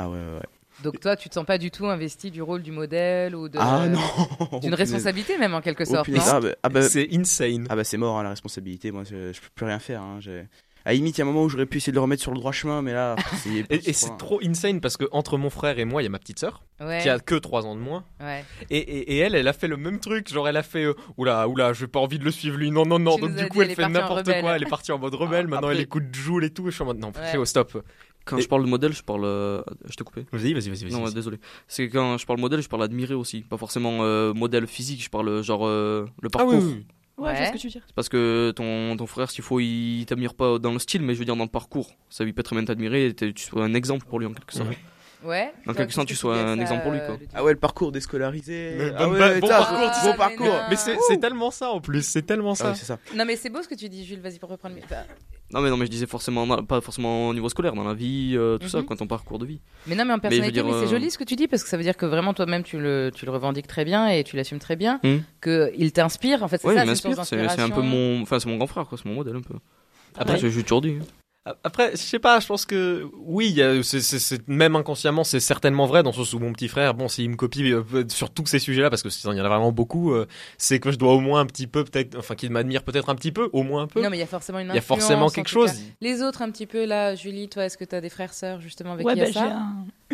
[SPEAKER 1] Donc toi, tu te sens pas du tout investi du rôle du modèle ou de
[SPEAKER 10] Ah non.
[SPEAKER 1] d'une responsabilité même en quelque
[SPEAKER 10] Oh,
[SPEAKER 1] sorte,
[SPEAKER 10] punaise.
[SPEAKER 1] non?
[SPEAKER 6] C'est insane.
[SPEAKER 10] Ah bah c'est mort hein, la responsabilité. Moi je peux plus rien faire. Hein. À la limite, il y a un moment où j'aurais pu essayer de le remettre sur le droit chemin, mais là.
[SPEAKER 6] Et c'est trop insane parce que entre mon frère et moi, il y a ma petite sœur
[SPEAKER 1] Ouais.
[SPEAKER 6] qui a que 3 ans de moins.
[SPEAKER 1] Ouais.
[SPEAKER 6] Et elle a fait le même truc. Genre, elle a fait oula, j'ai pas envie de le suivre lui. Non.
[SPEAKER 1] Tu
[SPEAKER 6] Donc,
[SPEAKER 1] nous
[SPEAKER 6] du
[SPEAKER 1] as
[SPEAKER 6] coup,
[SPEAKER 1] dit,
[SPEAKER 6] elle
[SPEAKER 1] elle
[SPEAKER 6] fait
[SPEAKER 1] est partie en
[SPEAKER 6] n'importe
[SPEAKER 1] rebelle.
[SPEAKER 6] quoi. Elle est partie en mode rebelle. Maintenant,
[SPEAKER 4] Après-
[SPEAKER 6] elle écoute Joule et tout. Et je suis en mode non,
[SPEAKER 1] Ouais.
[SPEAKER 6] stop.
[SPEAKER 4] Quand
[SPEAKER 6] Et-
[SPEAKER 4] je parle de modèle, je parle. Je t'ai coupé.
[SPEAKER 6] Vas-y.
[SPEAKER 4] Non, désolé. C'est que quand je parle modèle, je parle admirer aussi. Pas forcément modèle physique, je parle genre le
[SPEAKER 6] Ah
[SPEAKER 4] parcours.
[SPEAKER 6] oui.
[SPEAKER 8] Ouais, je vois
[SPEAKER 1] Ouais.
[SPEAKER 8] ce que tu veux dire.
[SPEAKER 4] C'est parce que ton frère, s'il faut, il t'admire pas dans le style, mais je veux dire dans le parcours. Ça lui peut très bien t'admirer et tu sois un exemple pour lui en quelque sorte.
[SPEAKER 1] Ouais.
[SPEAKER 4] Dans
[SPEAKER 1] Toi,
[SPEAKER 4] quelque sorte,
[SPEAKER 1] qu'est-ce
[SPEAKER 4] tu
[SPEAKER 1] que
[SPEAKER 4] sois
[SPEAKER 1] dis à
[SPEAKER 4] un
[SPEAKER 1] ça,
[SPEAKER 4] exemple pour lui, quoi.
[SPEAKER 1] Ludwig?
[SPEAKER 10] Ah ouais, le parcours déscolarisé.
[SPEAKER 6] Mais
[SPEAKER 10] Ah
[SPEAKER 6] bon
[SPEAKER 10] ouais,
[SPEAKER 6] parcours,
[SPEAKER 10] putain,
[SPEAKER 1] tu
[SPEAKER 10] bon
[SPEAKER 1] sais.
[SPEAKER 10] parcours.
[SPEAKER 1] Mais non.
[SPEAKER 6] Mais c'est tellement ça en plus. C'est tellement
[SPEAKER 10] Ah
[SPEAKER 6] ça.
[SPEAKER 10] ouais, c'est ça.
[SPEAKER 1] Non mais c'est beau ce que tu dis, Jules. Vas-y pour reprendre le micro.
[SPEAKER 4] Non, mais je disais forcément, pas forcément au niveau scolaire, dans la vie, tout ça,
[SPEAKER 1] Mhm.
[SPEAKER 4] quand ton parcours de vie.
[SPEAKER 1] Mais non, mais en personnalité,
[SPEAKER 4] je veux
[SPEAKER 1] mais
[SPEAKER 4] dire,
[SPEAKER 1] c'est joli ce que tu dis parce que ça veut dire que vraiment toi-même tu le revendiques très bien et tu l'assumes très bien, que il t'inspire. En fait, c'est
[SPEAKER 4] Ouais,
[SPEAKER 1] ça,
[SPEAKER 4] il
[SPEAKER 1] c'est une source
[SPEAKER 4] m'inspire, c'est un peu
[SPEAKER 1] d'inspiration.
[SPEAKER 4] mon. Enfin, c'est mon grand frère, quoi, c'est mon modèle un peu.
[SPEAKER 6] Après,
[SPEAKER 4] Après, j'ai toujours dit.
[SPEAKER 6] Après, je sais pas, je pense que oui, même inconsciemment, c'est certainement vrai dans le sens où mon petit frère, bon, s'il me copie sur tous ces sujets-là, parce que il y en a vraiment beaucoup, c'est que je dois au moins un petit peu, peut-être, enfin, qu'il m'admire peut-être un petit peu, au moins un peu.
[SPEAKER 1] Non, mais il y a forcément une
[SPEAKER 6] Il y a
[SPEAKER 1] influence.
[SPEAKER 6] forcément
[SPEAKER 1] en
[SPEAKER 6] quelque
[SPEAKER 1] tout
[SPEAKER 6] chose.
[SPEAKER 1] cas. Les autres un petit peu là, Julie, toi, est-ce que tu as des frères sœurs justement avec
[SPEAKER 8] Ouais,
[SPEAKER 1] qui il y a
[SPEAKER 8] j'ai
[SPEAKER 1] ça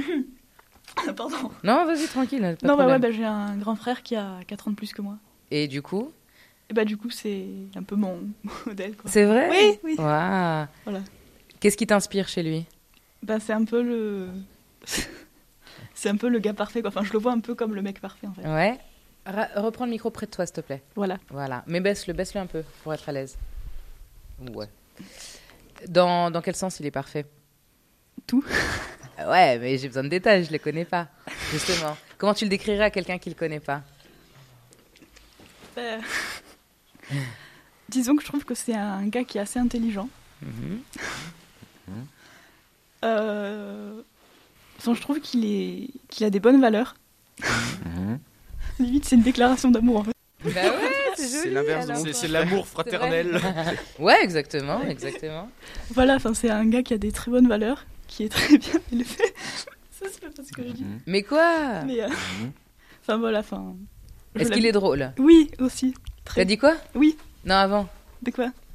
[SPEAKER 8] un. Pardon.
[SPEAKER 1] Non, vas-y tranquille. Pas de
[SPEAKER 8] Non,
[SPEAKER 1] problème.
[SPEAKER 8] j'ai un grand frère qui a 4 ans de plus que moi.
[SPEAKER 1] Et du coup,
[SPEAKER 8] Et bah, du coup, c'est un peu mon modèle, quoi.
[SPEAKER 1] c'est vrai.
[SPEAKER 8] Oui.
[SPEAKER 1] Waouh.
[SPEAKER 8] Voilà.
[SPEAKER 1] Qu'est-ce qui t'inspire chez lui?
[SPEAKER 8] Bah, c'est un peu le. C'est un peu le gars parfait, quoi. Enfin, je le vois un peu comme le mec parfait, en fait.
[SPEAKER 1] Ouais. Reprends le micro près de toi, s'il te plaît.
[SPEAKER 8] Voilà.
[SPEAKER 1] Voilà. Mais baisse-le un peu pour être à l'aise. Ouais. Dans quel sens il est parfait?
[SPEAKER 8] Tout.
[SPEAKER 1] Ouais, mais j'ai besoin de détails, je les connais pas. Justement. Comment tu le décrirais à quelqu'un qui le connaît pas?
[SPEAKER 8] Bah, disons que je trouve que c'est un gars qui est assez intelligent. Enfin, je trouve qu'il a des bonnes valeurs. Limite, c'est une déclaration d'amour, en fait.
[SPEAKER 1] Bah ouais, c'est joli.
[SPEAKER 10] C'est l'inverse de
[SPEAKER 1] alors.
[SPEAKER 10] mon
[SPEAKER 6] C'est l'amour fraternel.
[SPEAKER 1] Ouais, exactement, exactement.
[SPEAKER 8] Voilà, enfin, c'est un gars qui a des très bonnes valeurs, qui est très bien élevé. Ça se fait pas ce que je dis.
[SPEAKER 1] Mais quoi?
[SPEAKER 8] Mais, enfin, voilà, enfin...
[SPEAKER 1] Est-ce qu'il est drôle?
[SPEAKER 8] Oui, aussi.
[SPEAKER 1] T'as dit quoi?
[SPEAKER 8] Oui.
[SPEAKER 1] Non, avant.
[SPEAKER 8] De quoi?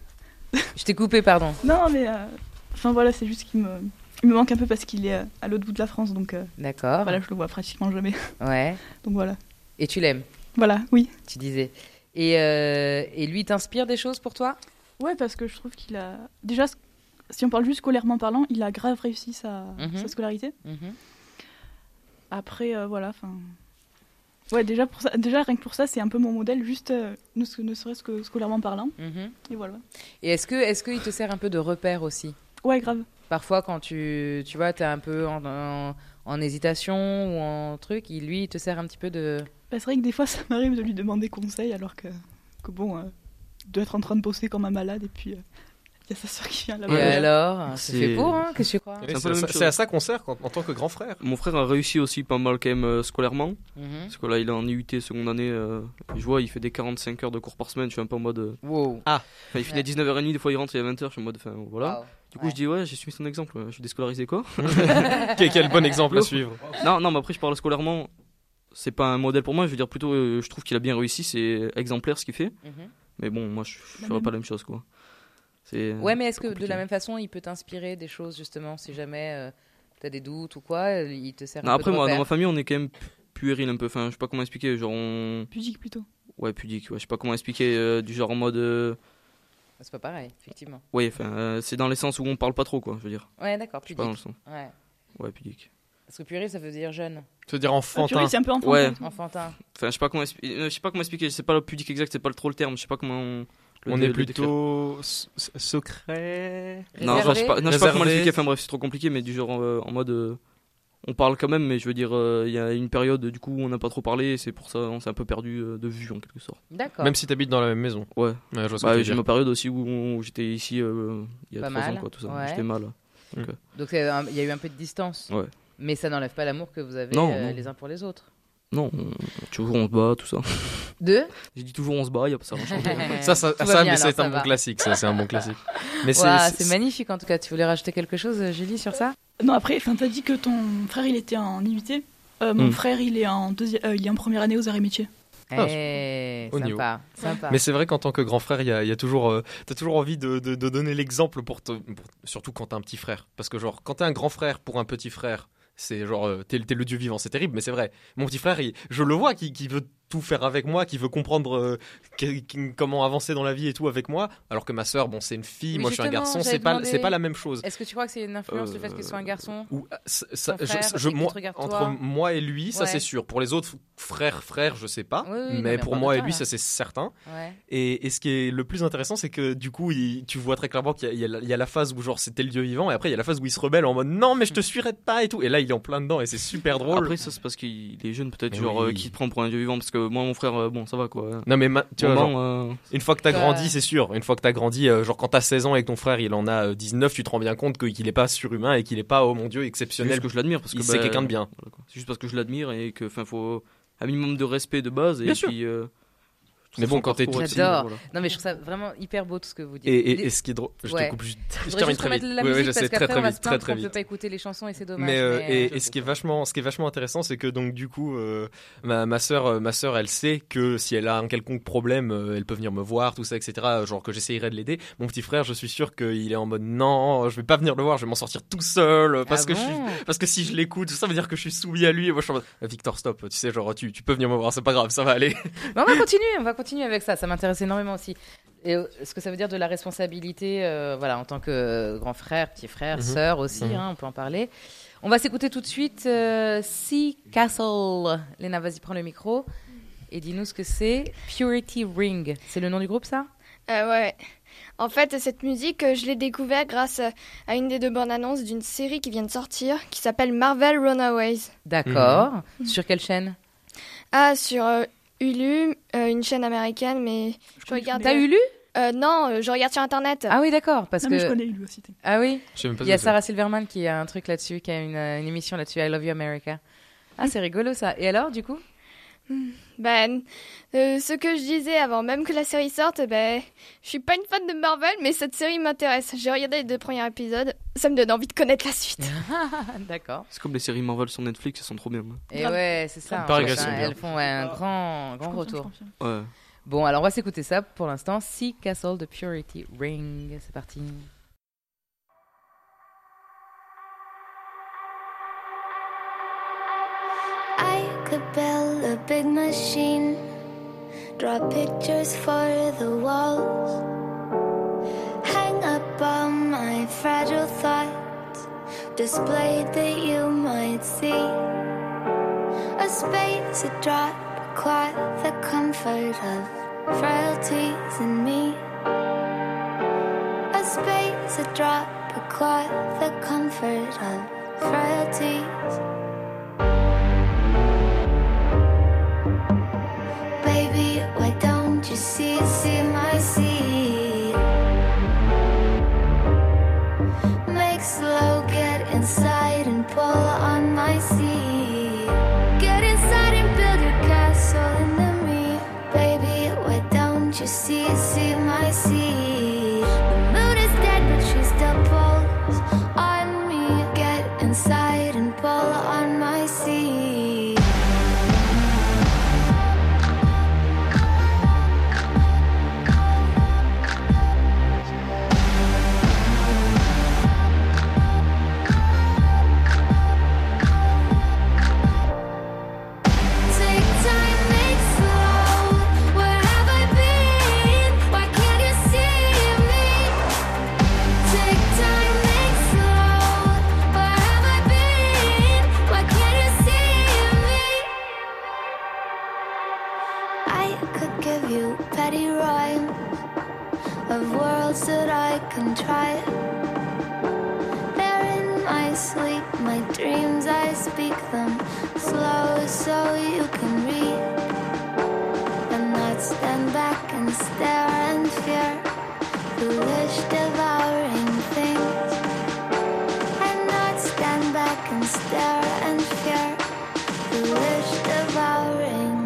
[SPEAKER 1] Je t'ai coupé, pardon.
[SPEAKER 8] Non, mais enfin voilà, c'est juste il me manque un peu parce qu'il est à l'autre bout de la France, donc
[SPEAKER 1] D'accord.
[SPEAKER 8] voilà, je le vois pratiquement jamais.
[SPEAKER 1] Ouais.
[SPEAKER 8] Donc voilà.
[SPEAKER 1] Et tu l'aimes,
[SPEAKER 8] Voilà, oui.
[SPEAKER 1] tu disais. Et lui, il t'inspire des choses pour toi?
[SPEAKER 8] Ouais, parce que je trouve qu'il a déjà, si on parle juste scolairement parlant, il a grave réussi sa scolarité.
[SPEAKER 1] Mhm.
[SPEAKER 8] Après, voilà, enfin. Ouais, déjà rien que pour ça, c'est un peu mon modèle, juste ne serait-ce que scolairement parlant.
[SPEAKER 1] Mhm.
[SPEAKER 8] Et voilà.
[SPEAKER 1] Et est-ce qu'il te sert un peu de repère aussi?
[SPEAKER 8] Ouais, grave.
[SPEAKER 1] Parfois, quand tu vois, t'es un peu en hésitation ou en truc, lui, il te sert un petit peu de...
[SPEAKER 8] Bah, c'est vrai que des fois, ça m'arrive de lui demander conseil, alors que bon, il doit être en train de bosser comme un malade, et puis il y a sa sœur qui vient là-bas.
[SPEAKER 1] Et alors, c'est
[SPEAKER 4] C'est-
[SPEAKER 1] fait pour, hein? Qu'est-ce que tu crois?
[SPEAKER 6] Oui,
[SPEAKER 4] C'est un peu la même chose.
[SPEAKER 6] c'est à ça qu'on sert en tant que grand frère.
[SPEAKER 4] Mon frère a réussi aussi pas mal quand même scolairement.
[SPEAKER 1] Mhm.
[SPEAKER 4] Parce que là, il est en IUT seconde année. Je vois, il fait des 45 heures de cours par semaine. Je suis un peu en mode.
[SPEAKER 1] Wow.
[SPEAKER 4] Enfin, il finit à 19h30, des fois il rentre, il est à 20h. Je suis en mode. Enfin, voilà.
[SPEAKER 1] Wow.
[SPEAKER 4] Du coup, je dis, ouais, j'ai suivi son exemple. Je suis déscolarisé quoi.
[SPEAKER 6] Quel bon exemple à suivre.
[SPEAKER 4] Non, mais après, je parle scolairement. C'est pas un modèle pour moi. Je veux dire, plutôt, je trouve qu'il a bien réussi. C'est exemplaire ce qu'il fait.
[SPEAKER 1] Mhm.
[SPEAKER 4] Mais bon, moi, je
[SPEAKER 8] La
[SPEAKER 4] ferais
[SPEAKER 8] même.
[SPEAKER 4] pas la même chose quoi. C'est.
[SPEAKER 1] Ouais, mais est-ce que de
[SPEAKER 4] compliqué.
[SPEAKER 1] la même façon, il peut t'inspirer des choses, justement, si jamais t'as des doutes ou quoi, il te sert
[SPEAKER 4] Non,
[SPEAKER 1] un peu
[SPEAKER 4] après,
[SPEAKER 1] de
[SPEAKER 4] moi, dans
[SPEAKER 1] repère?
[SPEAKER 4] ma famille, on est quand même puéril un peu. Enfin, je sais pas comment expliquer. Genre,
[SPEAKER 8] Pudique plutôt.
[SPEAKER 4] ouais, pudique. Ouais, je sais pas comment expliquer. Du genre en mode.
[SPEAKER 1] C'est pas pareil, effectivement.
[SPEAKER 4] Ouais, enfin, c'est dans les sens où on parle pas trop, quoi, je veux dire.
[SPEAKER 1] Ouais, d'accord,
[SPEAKER 4] Je sais pas dans le
[SPEAKER 1] pudique.
[SPEAKER 4] sens.
[SPEAKER 1] Ouais.
[SPEAKER 4] Ouais, pudique.
[SPEAKER 1] Parce que puéril, ça veut dire jeune,
[SPEAKER 6] Tu veux dire
[SPEAKER 8] Ah,
[SPEAKER 6] enfantin.
[SPEAKER 8] purée, c'est un peu enfantin.
[SPEAKER 4] Ouais.
[SPEAKER 1] enfantin.
[SPEAKER 4] Enfin, je sais pas comment expliquer, c'est pas le pudique exact, c'est pas trop le terme, je sais pas comment.
[SPEAKER 6] On
[SPEAKER 4] le
[SPEAKER 6] est
[SPEAKER 4] décrire.
[SPEAKER 6] plutôt secret.
[SPEAKER 4] Non, genre, je sais pas comment
[SPEAKER 6] Réservé.
[SPEAKER 4] l'expliquer, enfin bref, c'est trop compliqué, mais du genre en mode. On parle quand même, mais je veux dire, il y a une période du coup où on n'a pas trop parlé, et c'est pour ça on s'est un peu perdu de vue en quelque sorte.
[SPEAKER 1] D'accord.
[SPEAKER 6] Même si t'habites dans la même maison.
[SPEAKER 4] Ouais.
[SPEAKER 6] Ouais, je vois ce que tu
[SPEAKER 4] Bah,
[SPEAKER 6] veux
[SPEAKER 4] j'ai
[SPEAKER 6] dire.
[SPEAKER 4] ma période aussi où j'étais ici il y a
[SPEAKER 1] Pas
[SPEAKER 4] 3 ans,
[SPEAKER 1] mal,
[SPEAKER 4] quoi, tout ça.
[SPEAKER 1] ouais.
[SPEAKER 4] J'étais mal.
[SPEAKER 1] Donc il y a eu un peu de distance.
[SPEAKER 4] Ouais.
[SPEAKER 1] Mais ça n'enlève pas l'amour que vous avez
[SPEAKER 4] Non, non.
[SPEAKER 1] les uns pour les autres.
[SPEAKER 4] Non, toujours on se bat, tout ça.
[SPEAKER 1] Deux.
[SPEAKER 4] J'ai dit toujours on se bat, ça va changer.
[SPEAKER 6] Ça,
[SPEAKER 1] Tout va bien,
[SPEAKER 6] mais c'est
[SPEAKER 1] alors, ça
[SPEAKER 6] un
[SPEAKER 1] va.
[SPEAKER 6] bon classique. Ça, c'est un bon classique. Mais
[SPEAKER 1] Ouah, c'est magnifique en tout cas. Tu voulais rajouter quelque chose, Julie, sur ça?
[SPEAKER 8] Non, après, enfin, t'as dit que ton frère, il était en IUT. Mon frère, il est en première année aux arts et métiers.
[SPEAKER 6] Ah, au
[SPEAKER 1] Sympa, sympa.
[SPEAKER 6] Mais c'est vrai qu'en tant que grand frère, il y a toujours, t'as toujours envie de donner l'exemple surtout quand t'as un petit frère. Parce que genre, quand t'es un grand frère pour un petit frère, c'est genre, t'es le dieu vivant, c'est terrible, mais c'est vrai. Mon petit frère, je le vois, qui veut tout faire avec moi, qui veut comprendre comment avancer dans la vie et tout avec moi. Alors que ma sœur, bon, c'est une fille,
[SPEAKER 1] Oui,
[SPEAKER 6] moi je suis un
[SPEAKER 1] justement,
[SPEAKER 6] garçon,
[SPEAKER 1] j'allais demander-
[SPEAKER 6] c'est pas la même chose.
[SPEAKER 1] Est-ce que tu crois que c'est une influence le fait qu'il soit un garçon?
[SPEAKER 6] Ou, ça,
[SPEAKER 1] Ton frère, parce qu'il te regarde toi.
[SPEAKER 6] entre moi et lui, ça
[SPEAKER 1] Ouais.
[SPEAKER 6] c'est sûr. Pour les autres frères, je sais pas.
[SPEAKER 1] Oui, oui, non,
[SPEAKER 6] mais
[SPEAKER 1] on
[SPEAKER 6] pour
[SPEAKER 1] parle
[SPEAKER 6] moi
[SPEAKER 1] de
[SPEAKER 6] et
[SPEAKER 1] toi,
[SPEAKER 6] lui,
[SPEAKER 1] là.
[SPEAKER 6] ça c'est certain.
[SPEAKER 1] Ouais.
[SPEAKER 6] Et ce qui est le plus intéressant, c'est que du coup, tu vois très clairement qu'il y a la phase où genre c'était le dieu vivant, et après il y a la phase où il se rebelle en mode non, mais je te suivrai pas et tout. Et là, il est en plein dedans et c'est super drôle.
[SPEAKER 4] Après, ça c'est parce qu'il est jeune, peut-être,
[SPEAKER 6] Mais
[SPEAKER 4] genre,
[SPEAKER 6] oui.
[SPEAKER 4] qui se prend pour un dieu vivant. Parce que moi, mon frère, bon, ça va quoi.
[SPEAKER 6] Non, mais tu vois,
[SPEAKER 4] Moment,
[SPEAKER 6] genre, une fois que t'as grandi, c'est sûr. Une fois que t'as grandi, genre quand t'as 16 ans et que ton frère il en a 19, tu te rends bien compte qu'il est pas surhumain et qu'il est pas, oh mon dieu,
[SPEAKER 4] c'est
[SPEAKER 6] exceptionnel.
[SPEAKER 4] juste que je l'admire. Parce que
[SPEAKER 6] C'est
[SPEAKER 4] bah,
[SPEAKER 6] quelqu'un de bien.
[SPEAKER 4] voilà, quoi. C'est juste parce que je l'admire et que, enfin, faut un minimum de respect de base.
[SPEAKER 6] Bien
[SPEAKER 4] Et
[SPEAKER 6] sûr.
[SPEAKER 4] puis.
[SPEAKER 6] Mais bon, quand t'es tout
[SPEAKER 4] petit.
[SPEAKER 1] J'adore. Non, mais je trouve ça vraiment hyper beau tout ce que vous dites.
[SPEAKER 6] Et ce qui est drôle, je
[SPEAKER 1] Ouais.
[SPEAKER 6] te coupe juste.
[SPEAKER 1] Je
[SPEAKER 6] Je
[SPEAKER 1] voudrais
[SPEAKER 6] termine
[SPEAKER 1] juste
[SPEAKER 6] très vite.
[SPEAKER 1] remettre la
[SPEAKER 6] Oui,
[SPEAKER 1] musique
[SPEAKER 6] je sais,
[SPEAKER 1] parce qu'après, on va se
[SPEAKER 6] très
[SPEAKER 1] plaindre qu'on
[SPEAKER 6] vite.
[SPEAKER 1] peut pas écouter les chansons et c'est dommage.
[SPEAKER 6] Mais
[SPEAKER 1] mais,
[SPEAKER 6] et ce qui est vachement intéressant, c'est que donc du coup ma sœur elle sait que si elle a un quelconque problème, elle peut venir me voir, tout ça, etc. Genre que j'essayerai de l'aider. Mon petit frère, je suis sûr qu'il est en mode non, je vais pas venir le voir, je vais m'en sortir tout seul parce
[SPEAKER 1] Ah
[SPEAKER 6] que
[SPEAKER 1] bon
[SPEAKER 6] parce que si je l'écoute, ça veut dire que je suis soumis à lui. Et moi je suis en mode Victor, stop, tu sais, genre tu peux venir me voir, c'est pas grave, ça va aller.
[SPEAKER 1] Mais on va continuer avec ça. Ça m'intéresse énormément aussi. Et ce que ça veut dire de la responsabilité, voilà, en tant que grand frère, petit frère, sœur aussi, hein, on peut en parler. On va s'écouter tout de suite Sea Castle. Léna, vas-y, prends le micro et dis-nous ce que c'est. Purity Ring, c'est le nom du groupe, ça?
[SPEAKER 9] Ouais. En fait, cette musique, je l'ai découverte grâce à une des 2 bandes annonces d'une série qui vient de sortir, qui s'appelle Marvel Runaways.
[SPEAKER 1] D'accord. Sur quelle chaîne?
[SPEAKER 9] Ah, sur Hulu, une chaîne américaine, mais je regarde.
[SPEAKER 1] T'as Hulu?
[SPEAKER 9] Non, je regarde sur Internet.
[SPEAKER 1] Ah oui, d'accord. Parce
[SPEAKER 8] Non,
[SPEAKER 1] que...
[SPEAKER 8] mais je connais Hulu aussi.
[SPEAKER 1] Ah oui?
[SPEAKER 6] Je sais même pas
[SPEAKER 1] Il y a
[SPEAKER 6] ce que
[SPEAKER 1] Sarah Silverman qui a un truc là-dessus, qui a une émission là-dessus, I Love You America. Ah, c'est rigolo ça. Et alors, du coup?
[SPEAKER 9] Ben, ce que je disais avant même que la série sorte, ben, je suis pas une fan de Marvel, mais cette série m'intéresse. J'ai regardé les 2 premiers épisodes, ça me donne envie de connaître la suite.
[SPEAKER 1] D'accord.
[SPEAKER 4] C'est comme les séries Marvel sur Netflix, elles sont trop bien.
[SPEAKER 1] Et ouais, c'est ça.
[SPEAKER 6] Il paraît
[SPEAKER 1] en fait,
[SPEAKER 6] qu'elles sont bien.
[SPEAKER 1] elles font un grand
[SPEAKER 8] Je confirme,
[SPEAKER 1] retour.
[SPEAKER 8] je confirme.
[SPEAKER 4] Ouais.
[SPEAKER 1] Bon, alors on va s'écouter ça pour l'instant. Sea Castle de Purity Ring. C'est parti.
[SPEAKER 11] I could build a big machine, draw pictures for the walls, hang up all my fragile thoughts, displayed that you might see. A space, a drop, a cloth, the comfort of frailties in me. A space, a drop, a cloth, the comfort of frailties. Baby, why don't you see my seed? Make slow, get inside and pull on my seed. Get inside and build your castle into me. Baby, why don't you see my seed? The moon is dead, but she still pulls on me. Get inside and pull on my seed. Petty rhymes of worlds that I can try. They're in my sleep, my dreams, I speak them slow so you can read. And not stand back and stare and fear foolish devouring things. And not stand back and stare and fear foolish devouring.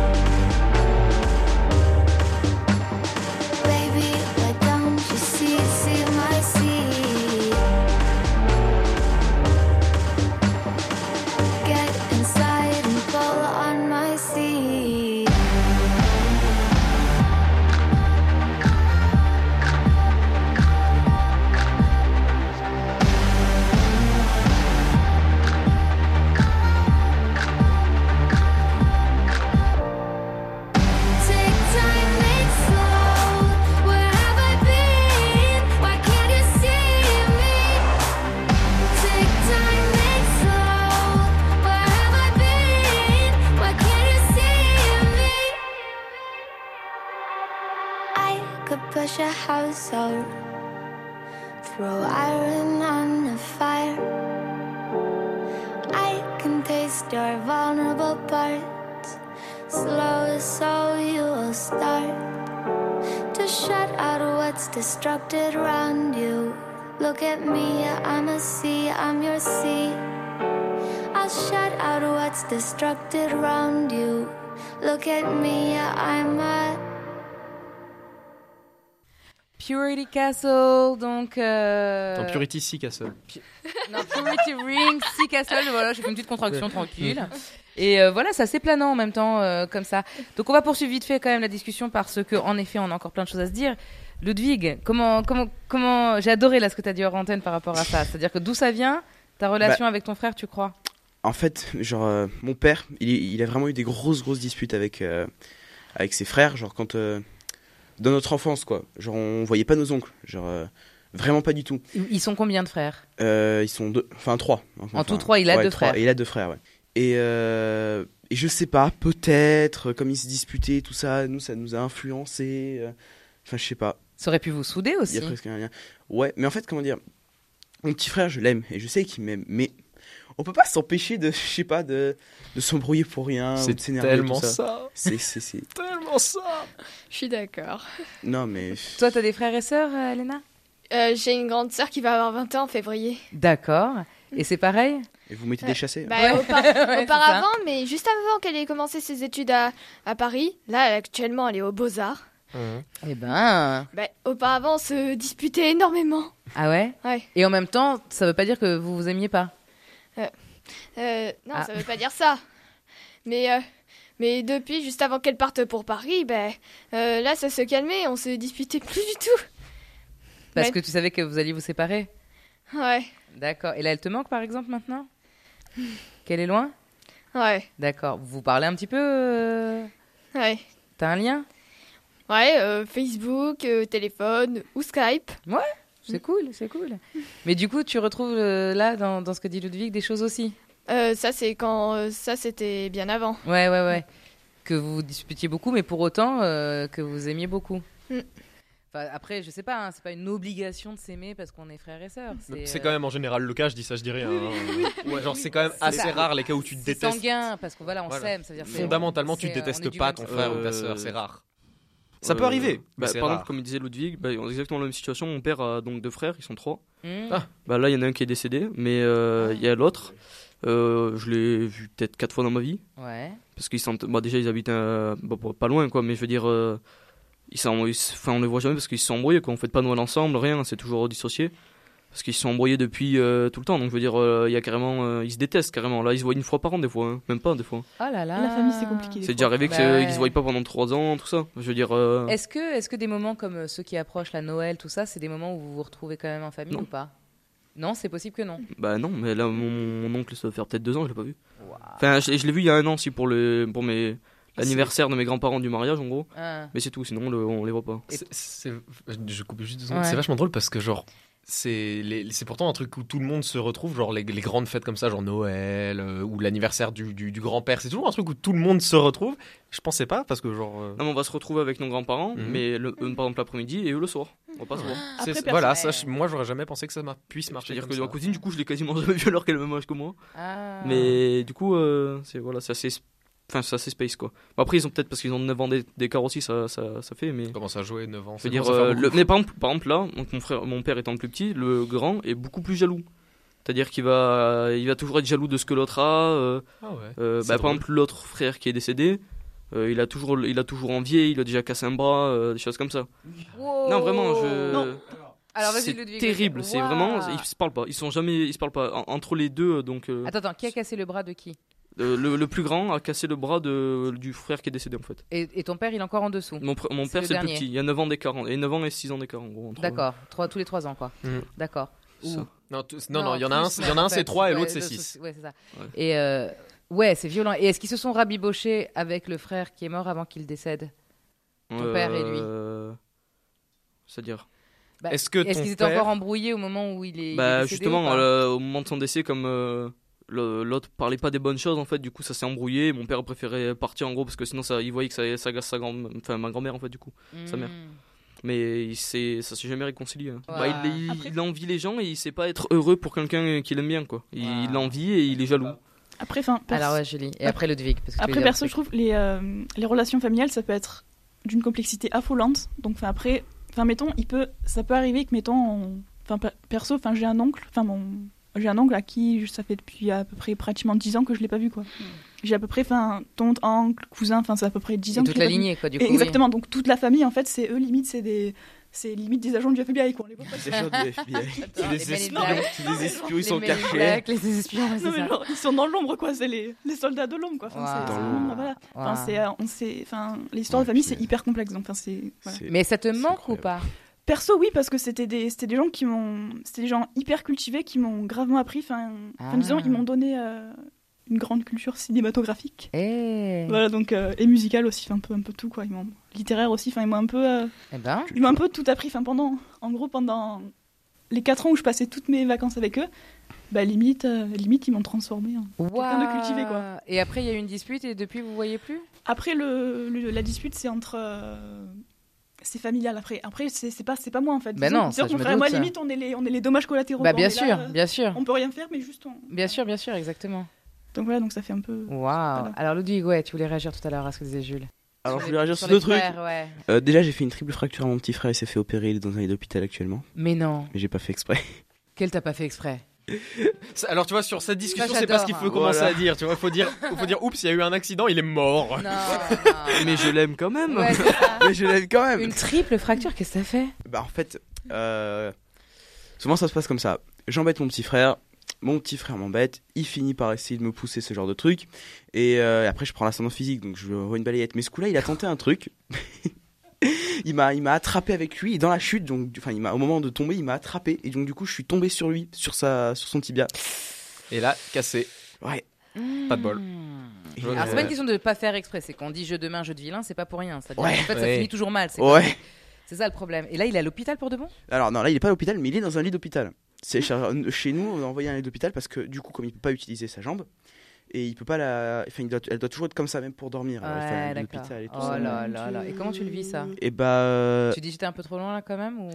[SPEAKER 11] Push a house out, throw iron on the fire. I can taste your vulnerable parts, slow so you will start to shut out what's destructed around you. Look at me, I'm a sea, I'm your sea. I'll shut out what's destructed around you. Look at me, I'm a
[SPEAKER 1] Purity Castle, donc...
[SPEAKER 6] Non, Purity Sea Castle.
[SPEAKER 1] Non, Purity Ring, Sea Castle, voilà, j'ai fait une petite contraction tranquille. Et voilà, c'est assez planant en même temps, comme ça. Donc on va poursuivre vite fait quand même la discussion parce que en effet, on a encore plein de choses à se dire. Ludwig, comment... J'ai adoré là ce que tu as dit hors antenne par rapport à ça. C'est-à-dire que d'où ça vient, ta relation avec ton frère, tu crois?
[SPEAKER 10] En fait, genre, mon père, il a vraiment eu des grosses disputes avec ses frères, genre quand... dans notre enfance, quoi. Genre, on voyait pas nos oncles. Genre, vraiment pas du tout.
[SPEAKER 1] Ils sont combien de frères?
[SPEAKER 10] Ils sont trois.
[SPEAKER 1] En tout, trois, il a deux frères.
[SPEAKER 10] Et il a deux frères, ouais. Et je sais pas, peut-être, comme ils se disputaient, tout ça, ça nous a influencés. Enfin, je sais pas.
[SPEAKER 1] Ça aurait pu vous souder aussi.
[SPEAKER 10] Il y a presque un lien. Ouais, mais en fait, comment dire, mon petit frère, je l'aime, et je sais qu'il m'aime, mais on peut pas s'empêcher de, je sais pas, de s'embrouiller pour rien.
[SPEAKER 6] C'est
[SPEAKER 10] ou de s'énerver,
[SPEAKER 6] tellement
[SPEAKER 10] tout
[SPEAKER 6] ça.
[SPEAKER 10] C'est
[SPEAKER 6] tellement ça.
[SPEAKER 9] Je suis d'accord.
[SPEAKER 10] Non, mais...
[SPEAKER 1] Toi, t'as des frères et sœurs, Léna?
[SPEAKER 9] J'ai une grande sœur qui va avoir 20 ans en février.
[SPEAKER 1] D'accord. Et c'est pareil?
[SPEAKER 10] Et vous mettez des chassés?
[SPEAKER 9] Auparavant, mais juste avant qu'elle ait commencé ses études à Paris, là, actuellement, elle est aux Beaux-Arts.
[SPEAKER 1] Eh ben...
[SPEAKER 9] auparavant, on se disputait énormément.
[SPEAKER 1] Ah ouais?
[SPEAKER 9] Ouais.
[SPEAKER 1] Et en même temps, ça veut pas dire que vous vous aimiez pas?
[SPEAKER 9] Non, ça veut pas dire ça. Mais Mais depuis, juste avant qu'elle parte pour Paris, là, ça se calmait, on se disputait plus du tout.
[SPEAKER 1] Parce
[SPEAKER 9] Ouais.
[SPEAKER 1] que tu savais que vous alliez vous séparer.
[SPEAKER 9] Ouais,
[SPEAKER 1] D'accord. Et là, elle te manque, par exemple, maintenant Qu'elle est loin
[SPEAKER 9] ouais,
[SPEAKER 1] D'accord. Vous parlez un petit peu
[SPEAKER 9] ouais.
[SPEAKER 1] T'as un lien
[SPEAKER 9] Ouais, Facebook, téléphone ou Skype.
[SPEAKER 1] C'est cool, c'est cool. Mais du coup, tu retrouves là, dans ce que dit Ludwig, des choses aussi.
[SPEAKER 9] Ça, c'est quand... ça, c'était bien avant.
[SPEAKER 1] Ouais. Que vous vous disputiez beaucoup, mais pour autant que vous aimiez beaucoup.
[SPEAKER 9] Mm.
[SPEAKER 1] Enfin, après, je sais pas, hein, c'est pas une obligation de s'aimer parce qu'on est frères et sœurs.
[SPEAKER 6] C'est quand même en général le cas, je dis rien. Ouais, genre, c'est quand même assez
[SPEAKER 1] ça.
[SPEAKER 6] rare les cas où tu te
[SPEAKER 1] C'est
[SPEAKER 6] détestes.
[SPEAKER 1] sanguin, parce qu'on
[SPEAKER 6] Voilà.
[SPEAKER 1] s'aime. Ça veut dire que
[SPEAKER 6] Fondamentalement, tu
[SPEAKER 1] on est
[SPEAKER 6] détestes
[SPEAKER 1] du
[SPEAKER 6] pas
[SPEAKER 1] même
[SPEAKER 6] ton
[SPEAKER 1] sang.
[SPEAKER 6] frère ou ta sœur, c'est rare. Ça peut arriver. mais c'est
[SPEAKER 4] par
[SPEAKER 6] rare.
[SPEAKER 4] exemple, comme il disait Ludwig, on a exactement la même situation. Mon père a donc 2 frères, ils sont 3.
[SPEAKER 1] Mm.
[SPEAKER 6] Ah.
[SPEAKER 4] Là, il y en a un qui est décédé, mais il y a l'autre. Je l'ai vu peut-être 4 fois dans ma vie.
[SPEAKER 1] Ouais.
[SPEAKER 4] Parce qu'ils sont. Déjà, ils habitent pas loin, quoi, mais je veux dire. On les voit jamais parce qu'ils se sont embrouillés, quoi. On fait pas Noël ensemble, rien, c'est toujours dissocié. Parce qu'ils se sont embrouillés depuis tout le temps, donc je veux dire, il y a carrément. Ils se détestent carrément. Là, ils se voient une fois par an, des fois, hein. Même pas, des fois.
[SPEAKER 1] Oh là là.
[SPEAKER 8] La famille, c'est compliqué. des
[SPEAKER 4] C'est
[SPEAKER 8] fois.
[SPEAKER 4] déjà arrivé
[SPEAKER 1] Bah
[SPEAKER 4] qu'ils
[SPEAKER 1] ouais.
[SPEAKER 4] se voient pas pendant 3 ans, tout ça. Je veux dire.
[SPEAKER 1] Est-ce que des moments comme ceux qui approchent la Noël, tout ça, c'est des moments où vous vous retrouvez quand même en famille
[SPEAKER 4] Non.
[SPEAKER 1] ou pas? Non, c'est possible que non.
[SPEAKER 4] Bah non, mais là, mon oncle, ça doit faire peut-être 2 ans, je l'ai pas vu. Enfin, je l'ai vu il y a 1 an aussi pour l'anniversaire de mes grands-parents du mariage, en gros.
[SPEAKER 1] Ah.
[SPEAKER 4] Mais c'est tout, sinon on les voit pas.
[SPEAKER 6] Je coupe juste 2 secondes.
[SPEAKER 1] Ouais.
[SPEAKER 6] C'est vachement drôle parce que genre c'est pourtant un truc où tout le monde se retrouve, genre les grandes fêtes comme ça, genre Noël ou l'anniversaire du grand-père, c'est toujours un truc où tout le monde se retrouve. Je pensais pas parce que genre
[SPEAKER 4] Non, mais on va se retrouver avec nos grands-parents,
[SPEAKER 6] Mhm.
[SPEAKER 4] mais eux, par exemple l'après-midi et eux le soir. On va pas se voir.
[SPEAKER 8] Après,
[SPEAKER 6] voilà,
[SPEAKER 8] personne-
[SPEAKER 6] ça moi j'aurais jamais pensé que ça puisse marcher.
[SPEAKER 4] C'est-à-dire
[SPEAKER 6] comme
[SPEAKER 4] que
[SPEAKER 6] ça.
[SPEAKER 4] ma cousine, du coup, je l'ai quasiment jamais vue alors qu'elle a le même âge que moi.
[SPEAKER 1] Ah.
[SPEAKER 4] Mais du coup, c'est assez space, quoi. Bon, après, ils ont peut-être, parce qu'ils ont 9 ans d'écart aussi, ça fait, mais.
[SPEAKER 6] Commence à jouer 9 ans.
[SPEAKER 4] Je veux dire, mais par exemple là, donc mon père étant le plus petit, le grand est beaucoup plus jaloux. C'est-à-dire qu'il va toujours être jaloux de ce que l'autre a.
[SPEAKER 6] Ah ouais.
[SPEAKER 4] Par exemple, l'autre frère qui est décédé, il a toujours envié, il a déjà cassé un bras, des choses comme ça.
[SPEAKER 1] Wow.
[SPEAKER 4] Non, vraiment,
[SPEAKER 8] Non.
[SPEAKER 1] Alors, vas-y,
[SPEAKER 4] c'est
[SPEAKER 1] Ludwig.
[SPEAKER 4] terrible. C'est
[SPEAKER 1] Wow.
[SPEAKER 4] vraiment, ils se parlent pas. Ils se parlent pas entre les deux. Donc,
[SPEAKER 1] Attends, qui a cassé le bras de qui?
[SPEAKER 4] le plus grand a cassé le bras du frère qui est décédé en fait.
[SPEAKER 1] Et ton père, il est encore en dessous?
[SPEAKER 4] Mon
[SPEAKER 1] C'est
[SPEAKER 4] père
[SPEAKER 1] le
[SPEAKER 4] c'est le plus
[SPEAKER 1] dernier.
[SPEAKER 4] petit. Il y a 9 ans d'écart, et 9 ans et 6 ans d'écart en gros. entre eux.
[SPEAKER 1] D'accord, tous les 3 ans, quoi.
[SPEAKER 6] Mhm.
[SPEAKER 1] D'accord.
[SPEAKER 4] Ça.
[SPEAKER 1] Ou-
[SPEAKER 6] Non, il y en a
[SPEAKER 1] plus,
[SPEAKER 6] un,
[SPEAKER 1] mais en
[SPEAKER 6] c'est
[SPEAKER 1] fait,
[SPEAKER 6] 3 et l'autre
[SPEAKER 1] ouais,
[SPEAKER 6] c'est
[SPEAKER 1] le
[SPEAKER 6] 6.
[SPEAKER 1] souci- Ouais, c'est ça.
[SPEAKER 4] Ouais.
[SPEAKER 1] Et ouais, c'est violent. Et est-ce qu'ils se sont rabibochés avec le frère qui est mort avant qu'il décède? Ton père et lui.
[SPEAKER 4] C'est-à-dire
[SPEAKER 1] Bah,
[SPEAKER 6] Est-ce que ton
[SPEAKER 1] qu'ils étaient
[SPEAKER 6] père-
[SPEAKER 1] encore embrouillés au moment où il est
[SPEAKER 4] Bah
[SPEAKER 1] décédé
[SPEAKER 4] justement,
[SPEAKER 1] ou pas
[SPEAKER 4] au moment de son décès, comme l'autre parlait pas des bonnes choses en fait, du coup ça s'est embrouillé. Mon père préférait partir en gros parce que sinon il voyait que ça agace ma grand-mère en fait du coup, sa mère.
[SPEAKER 1] Hmm.
[SPEAKER 4] Mais ça s'est jamais réconcilié. Hein.
[SPEAKER 1] Ouais.
[SPEAKER 8] Après-
[SPEAKER 4] Il envie les gens et il sait pas être heureux pour quelqu'un qu'il aime bien quoi. Il
[SPEAKER 1] Ouais.
[SPEAKER 4] envie et il est jaloux.
[SPEAKER 8] Après, enfin,
[SPEAKER 1] Alors ouais, Julie. Et après Ludwig. Parce que tu
[SPEAKER 8] Après,
[SPEAKER 1] veux dire
[SPEAKER 8] perso,
[SPEAKER 1] un
[SPEAKER 8] je
[SPEAKER 1] truc.
[SPEAKER 8] trouve les relations familiales, ça peut être d'une complexité affolante. Donc, après, mettons, ça peut arriver que, mettons, perso, j'ai un oncle, j'ai un oncle à qui ça fait depuis à peu près pratiquement 10 ans que je l'ai pas vu, quoi. J'ai à peu près, tante, oncle, cousin, c'est à peu près 10 ans
[SPEAKER 1] Et
[SPEAKER 8] que
[SPEAKER 1] toute
[SPEAKER 8] je l'ai
[SPEAKER 1] la
[SPEAKER 8] pas vu.
[SPEAKER 1] lignée, quoi, du coup. oui.
[SPEAKER 8] Exactement, donc toute la famille, en fait, c'est eux, limite, c'est limite des agents du FBI, quoi. On les voit pas.
[SPEAKER 10] C'est chaud du FBI.
[SPEAKER 1] Attends,
[SPEAKER 10] C'est
[SPEAKER 1] les
[SPEAKER 10] des
[SPEAKER 1] Men in
[SPEAKER 10] espions,
[SPEAKER 1] Black.
[SPEAKER 10] c'est des espions, ils
[SPEAKER 1] Les
[SPEAKER 10] sont
[SPEAKER 1] Men in
[SPEAKER 10] cachés.
[SPEAKER 1] Black, les espions, ouais,
[SPEAKER 8] Non,
[SPEAKER 1] c'est
[SPEAKER 8] mais
[SPEAKER 1] ça.
[SPEAKER 8] genre, ils sont dans l'ombre, quoi. C'est les soldats de l'ombre, quoi.
[SPEAKER 1] Wow.
[SPEAKER 8] Voilà.
[SPEAKER 1] Wow.
[SPEAKER 8] L'histoire de
[SPEAKER 10] Ouais,
[SPEAKER 8] famille,
[SPEAKER 10] puis-
[SPEAKER 8] c'est hyper complexe. Donc, c'est. Voilà.
[SPEAKER 10] C'est-
[SPEAKER 1] Mais ça te
[SPEAKER 10] c'est
[SPEAKER 1] manque ou
[SPEAKER 10] incroyable.
[SPEAKER 1] pas?
[SPEAKER 8] Perso, oui, parce que c'était des gens c'était des gens hyper cultivés qui m'ont gravement appris. Disons, ils m'ont donné une grande culture cinématographique.
[SPEAKER 1] Eh
[SPEAKER 8] Voilà, donc et musicale aussi, un peu tout, quoi. Littéraire aussi. Ils m'ont un peu,
[SPEAKER 1] Eh ben,
[SPEAKER 8] tout appris. Pendant les 4 ans où je passais toutes mes vacances avec eux, limite, ils m'ont transformé. Quelqu'un de cultivé, quoi.
[SPEAKER 1] Et après, il y a eu une dispute et depuis, vous voyez plus?
[SPEAKER 8] Après, la dispute, c'est entre. C'est familial après c'est pas moi en fait.
[SPEAKER 1] Ben
[SPEAKER 8] Disons-
[SPEAKER 1] non,
[SPEAKER 8] disons
[SPEAKER 1] ça,
[SPEAKER 8] que
[SPEAKER 1] je
[SPEAKER 8] mon
[SPEAKER 1] me
[SPEAKER 8] frère et moi
[SPEAKER 1] doute.
[SPEAKER 8] limite on est les dommages collatéraux.
[SPEAKER 1] Bah
[SPEAKER 8] quoi.
[SPEAKER 1] bien
[SPEAKER 8] On est là,
[SPEAKER 1] sûr, bien sûr.
[SPEAKER 8] On peut rien faire mais juste
[SPEAKER 1] Bien sûr, exactement.
[SPEAKER 8] Donc voilà, donc ça fait un peu.
[SPEAKER 1] Waouh. Alors Ludwig, ouais, tu voulais réagir tout à l'heure à ce que disait Jules.
[SPEAKER 10] Alors je voulais réagir sur
[SPEAKER 1] les
[SPEAKER 10] deux trucs.
[SPEAKER 1] frères, ouais.
[SPEAKER 10] Déjà j'ai fait une triple fracture à mon petit frère, il s'est fait opérer, il est dans un lit d'hôpital actuellement.
[SPEAKER 1] Mais non,
[SPEAKER 10] Mais j'ai pas fait exprès.
[SPEAKER 1] quel t'as pas fait exprès?
[SPEAKER 6] Alors tu vois, sur cette discussion,
[SPEAKER 1] Ça,
[SPEAKER 6] c'est pas ce qu'il
[SPEAKER 1] j'adore.
[SPEAKER 6] faut commencer
[SPEAKER 10] Voilà.
[SPEAKER 6] à dire. Tu vois, faut dire, oups, il y a eu un accident, il est mort.
[SPEAKER 1] Non,
[SPEAKER 4] Mais je l'aime quand même.
[SPEAKER 1] Ouais, c'est ça.
[SPEAKER 10] Mais je l'aime quand même.
[SPEAKER 1] Une triple fracture, qu'est-ce que ça fait?
[SPEAKER 10] Bah en fait, souvent ça se passe comme ça. J'embête mon petit frère, mon petit frère m'embête, il finit par essayer de me pousser ce genre de truc, et après je prends l'ascendant physique, donc je vois une balayette. Mais ce coup-là, il a tenté un truc. il m'a attrapé avec lui, et dans la chute, donc, enfin, au moment de tomber, il m'a attrapé, et donc du coup, je suis tombé sur lui, sur son tibia.
[SPEAKER 6] Et là, cassé.
[SPEAKER 10] Ouais.
[SPEAKER 6] Pas de bol.
[SPEAKER 1] Alors, c'est pas une question de pas faire exprès, c'est qu'on dit jeu de main, jeu de vilain, c'est pas pour rien. Ça,
[SPEAKER 10] Ouais.
[SPEAKER 1] En fait, ça
[SPEAKER 6] Ouais.
[SPEAKER 1] finit toujours mal.
[SPEAKER 10] Ouais.
[SPEAKER 1] C'est ça le problème. Et là, il est à l'hôpital pour de bon?
[SPEAKER 10] Alors non, là il est pas à l'hôpital, mais il est dans un lit d'hôpital. Chez nous, on a envoyé un lit d'hôpital parce que du coup, comme il peut pas utiliser sa jambe, et il peut pas enfin, elle doit toujours être comme ça même pour dormir.
[SPEAKER 1] Ouais,
[SPEAKER 10] enfin,
[SPEAKER 1] d'accord.
[SPEAKER 10] l'hôpital et tout
[SPEAKER 1] Oh
[SPEAKER 10] ça.
[SPEAKER 1] là là là. Et comment tu le vis ça?
[SPEAKER 10] Et bah
[SPEAKER 1] Tu dis j'étais un peu trop loin là quand même ou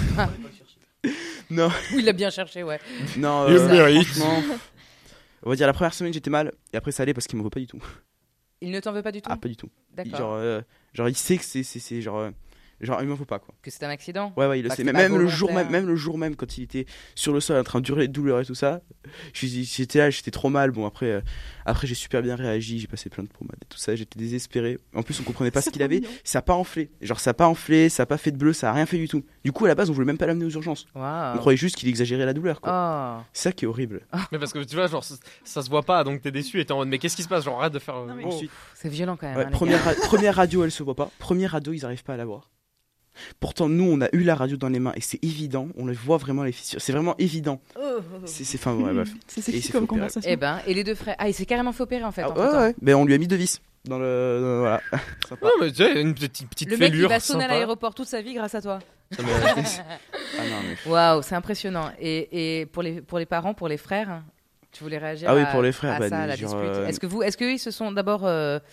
[SPEAKER 10] non,
[SPEAKER 1] Ou il l'a bien cherché, ouais.
[SPEAKER 10] non.
[SPEAKER 6] Il mérite.
[SPEAKER 10] Franchement, on va dire la première semaine j'étais mal, et après ça allait parce qu'il m'en veut pas du tout.
[SPEAKER 1] Il ne t'en veut pas du tout?
[SPEAKER 10] Ah, pas du tout.
[SPEAKER 1] D'accord.
[SPEAKER 10] Genre il sait que c'est genre il m'en faut pas quoi.
[SPEAKER 1] Que c'est un accident?
[SPEAKER 10] Ouais, il le
[SPEAKER 1] Pas
[SPEAKER 10] sait.
[SPEAKER 1] que c'est
[SPEAKER 10] Même
[SPEAKER 1] pas
[SPEAKER 10] le jour
[SPEAKER 1] volontaire.
[SPEAKER 10] même, le jour même, quand il était sur le sol en train de durer de douleur et tout ça, j'étais là, j'étais trop mal. Bon, après j'ai super bien réagi, j'ai passé plein de pommades et tout ça, j'étais désespéré. En plus, on comprenait pas ce qu'il avait. Ça a pas enflé. Genre, ça a pas enflé, ça a pas fait de bleu, ça a rien fait du tout. Du coup, à la base, on voulait même pas l'amener aux urgences.
[SPEAKER 1] Waouh.
[SPEAKER 10] On croyait juste qu'il exagérait la douleur, quoi.
[SPEAKER 1] Oh.
[SPEAKER 10] C'est ça qui est horrible.
[SPEAKER 6] Mais parce que tu vois, genre, ça se voit pas, donc t'es déçu et t'es en mode, mais qu'est-ce qui se passe? Genre, arrête de faire.
[SPEAKER 8] Non, mais-
[SPEAKER 6] Oh.
[SPEAKER 10] Ensuite,
[SPEAKER 1] C'est violent quand même.
[SPEAKER 10] ouais,
[SPEAKER 1] hein, les gars.
[SPEAKER 10] première radio, elle se voit pas. Première radio, ils arrivent pas à la voir. Pourtant, nous, on a eu la radio dans les mains et c'est évident. On le voit vraiment les fissures. C'est vraiment évident. Enfin, ouais, bref.
[SPEAKER 8] C'est
[SPEAKER 10] Et
[SPEAKER 8] sexy
[SPEAKER 10] il s'est
[SPEAKER 8] comme
[SPEAKER 10] fait opérer.
[SPEAKER 8] conversation.
[SPEAKER 1] Eh ben, et les deux frères. Ah, il s'est carrément fait opérer en fait.
[SPEAKER 10] Ah,
[SPEAKER 1] entre-temps.
[SPEAKER 10] ouais. Ben, on lui a mis 2 vis voilà. Sympa.
[SPEAKER 6] Non, mais tu sais, une petite
[SPEAKER 1] Le mec, il
[SPEAKER 6] fêlure.
[SPEAKER 1] va sonner à
[SPEAKER 6] sympa.
[SPEAKER 1] l'aéroport toute sa vie grâce à toi.
[SPEAKER 10] Ah non, mais...
[SPEAKER 1] Waouh, c'est impressionnant. Et pour les parents, pour les frères, tu voulais réagir
[SPEAKER 10] Ah oui,
[SPEAKER 1] à,
[SPEAKER 10] pour les frères,
[SPEAKER 1] à
[SPEAKER 10] bah,
[SPEAKER 1] ça, à la
[SPEAKER 10] genre,
[SPEAKER 1] dispute. Est-ce qu'eux, ils se sont d'abord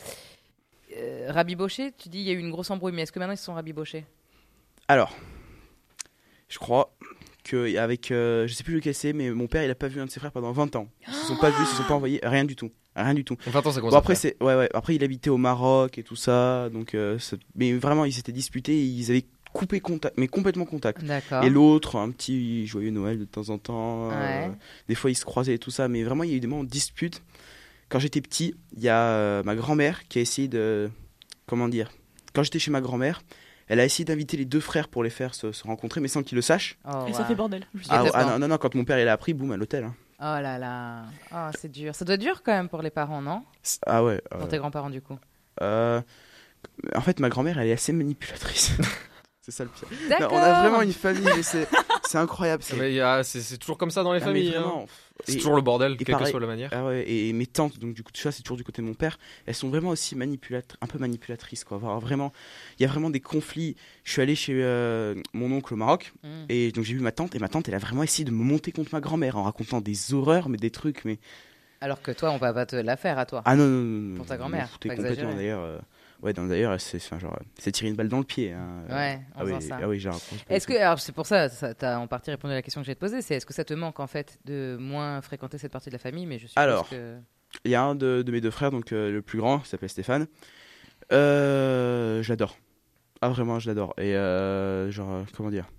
[SPEAKER 1] rabibochés? Tu dis il y a eu une grosse embrouille, mais est-ce que maintenant ils se sont rabibochés?
[SPEAKER 10] Alors, je crois que avec, je sais plus lequel c'est, mais mon père, il a pas vu un de ses frères pendant 20 ans. Ils se sont pas vus, ils se sont pas envoyés, rien du tout. Rien du tout.
[SPEAKER 6] 20 ans, c'est quoi
[SPEAKER 10] Bon, après, après, il habitait au Maroc et tout ça, donc, mais vraiment, ils s'étaient disputés et ils avaient coupé contact, mais complètement contact.
[SPEAKER 1] D'accord.
[SPEAKER 10] Et l'autre, un petit joyeux Noël de temps en temps.
[SPEAKER 1] Ouais.
[SPEAKER 10] Des fois, ils se croisaient et tout ça, mais vraiment, il y a eu des moments de dispute. Quand j'étais petit, il y a ma grand-mère qui a essayé de. Comment dire? Quand j'étais chez ma grand-mère, elle a essayé d'inviter les deux frères pour les faire se rencontrer, mais sans qu'ils le sachent.
[SPEAKER 1] Oh,
[SPEAKER 8] Et ça fait bordel. Je suis
[SPEAKER 10] Ah,
[SPEAKER 8] d'accord.
[SPEAKER 10] non, quand mon père il a appris, boum, à l'hôtel. Hein.
[SPEAKER 1] Oh là là. Oh, c'est dur. Ça doit être dur quand même pour les parents, non?
[SPEAKER 10] Ah ouais.
[SPEAKER 1] Pour tes grands-parents, du coup.
[SPEAKER 10] En fait, ma grand-mère, elle est assez manipulatrice. C'est ça le pire. Non,
[SPEAKER 1] D'accord.
[SPEAKER 10] on a vraiment une famille, mais c'est incroyable.
[SPEAKER 6] C'est toujours comme ça dans les
[SPEAKER 10] Ah, mais
[SPEAKER 6] familles.
[SPEAKER 10] vraiment.
[SPEAKER 6] Hein. C'est toujours le bordel, quelle que
[SPEAKER 10] pareil-
[SPEAKER 6] soit la manière.
[SPEAKER 10] Ah ouais, et mes tantes, donc du coup, tout ça, c'est toujours du côté de mon père. Elles sont vraiment aussi un peu manipulatrices, quoi. Vraiment, il y a vraiment des conflits. Je suis allé chez mon oncle au Maroc, et donc j'ai vu ma tante, et ma tante, elle a vraiment essayé de me monter contre ma grand-mère en racontant des horreurs, mais des trucs, mais.
[SPEAKER 1] Alors que toi, on va pas te la faire à toi.
[SPEAKER 10] Ah non.
[SPEAKER 1] Pour ta
[SPEAKER 10] je m'en
[SPEAKER 1] grand-mère,
[SPEAKER 10] foutais
[SPEAKER 1] pas
[SPEAKER 10] complètement
[SPEAKER 1] exagéré.
[SPEAKER 10] d'ailleurs. Ouais, d'ailleurs, c'est tirer une balle dans le pied. Hein.
[SPEAKER 1] Ouais, en
[SPEAKER 10] ah oui,
[SPEAKER 1] faisant ça.
[SPEAKER 10] Ah oui, j'ai raconté.
[SPEAKER 1] Est-ce que, alors c'est pour ça, t'as en partie répondu à la question que j'ai te posée, c'est est-ce que ça te manque en fait de moins fréquenter cette partie de la famille, mais je suppose
[SPEAKER 10] Alors,
[SPEAKER 1] que...
[SPEAKER 10] il y a un de mes deux frères, donc le plus grand, qui s'appelle Stéphane. Je l'adore. Ah vraiment, je l'adore. Et comment dire?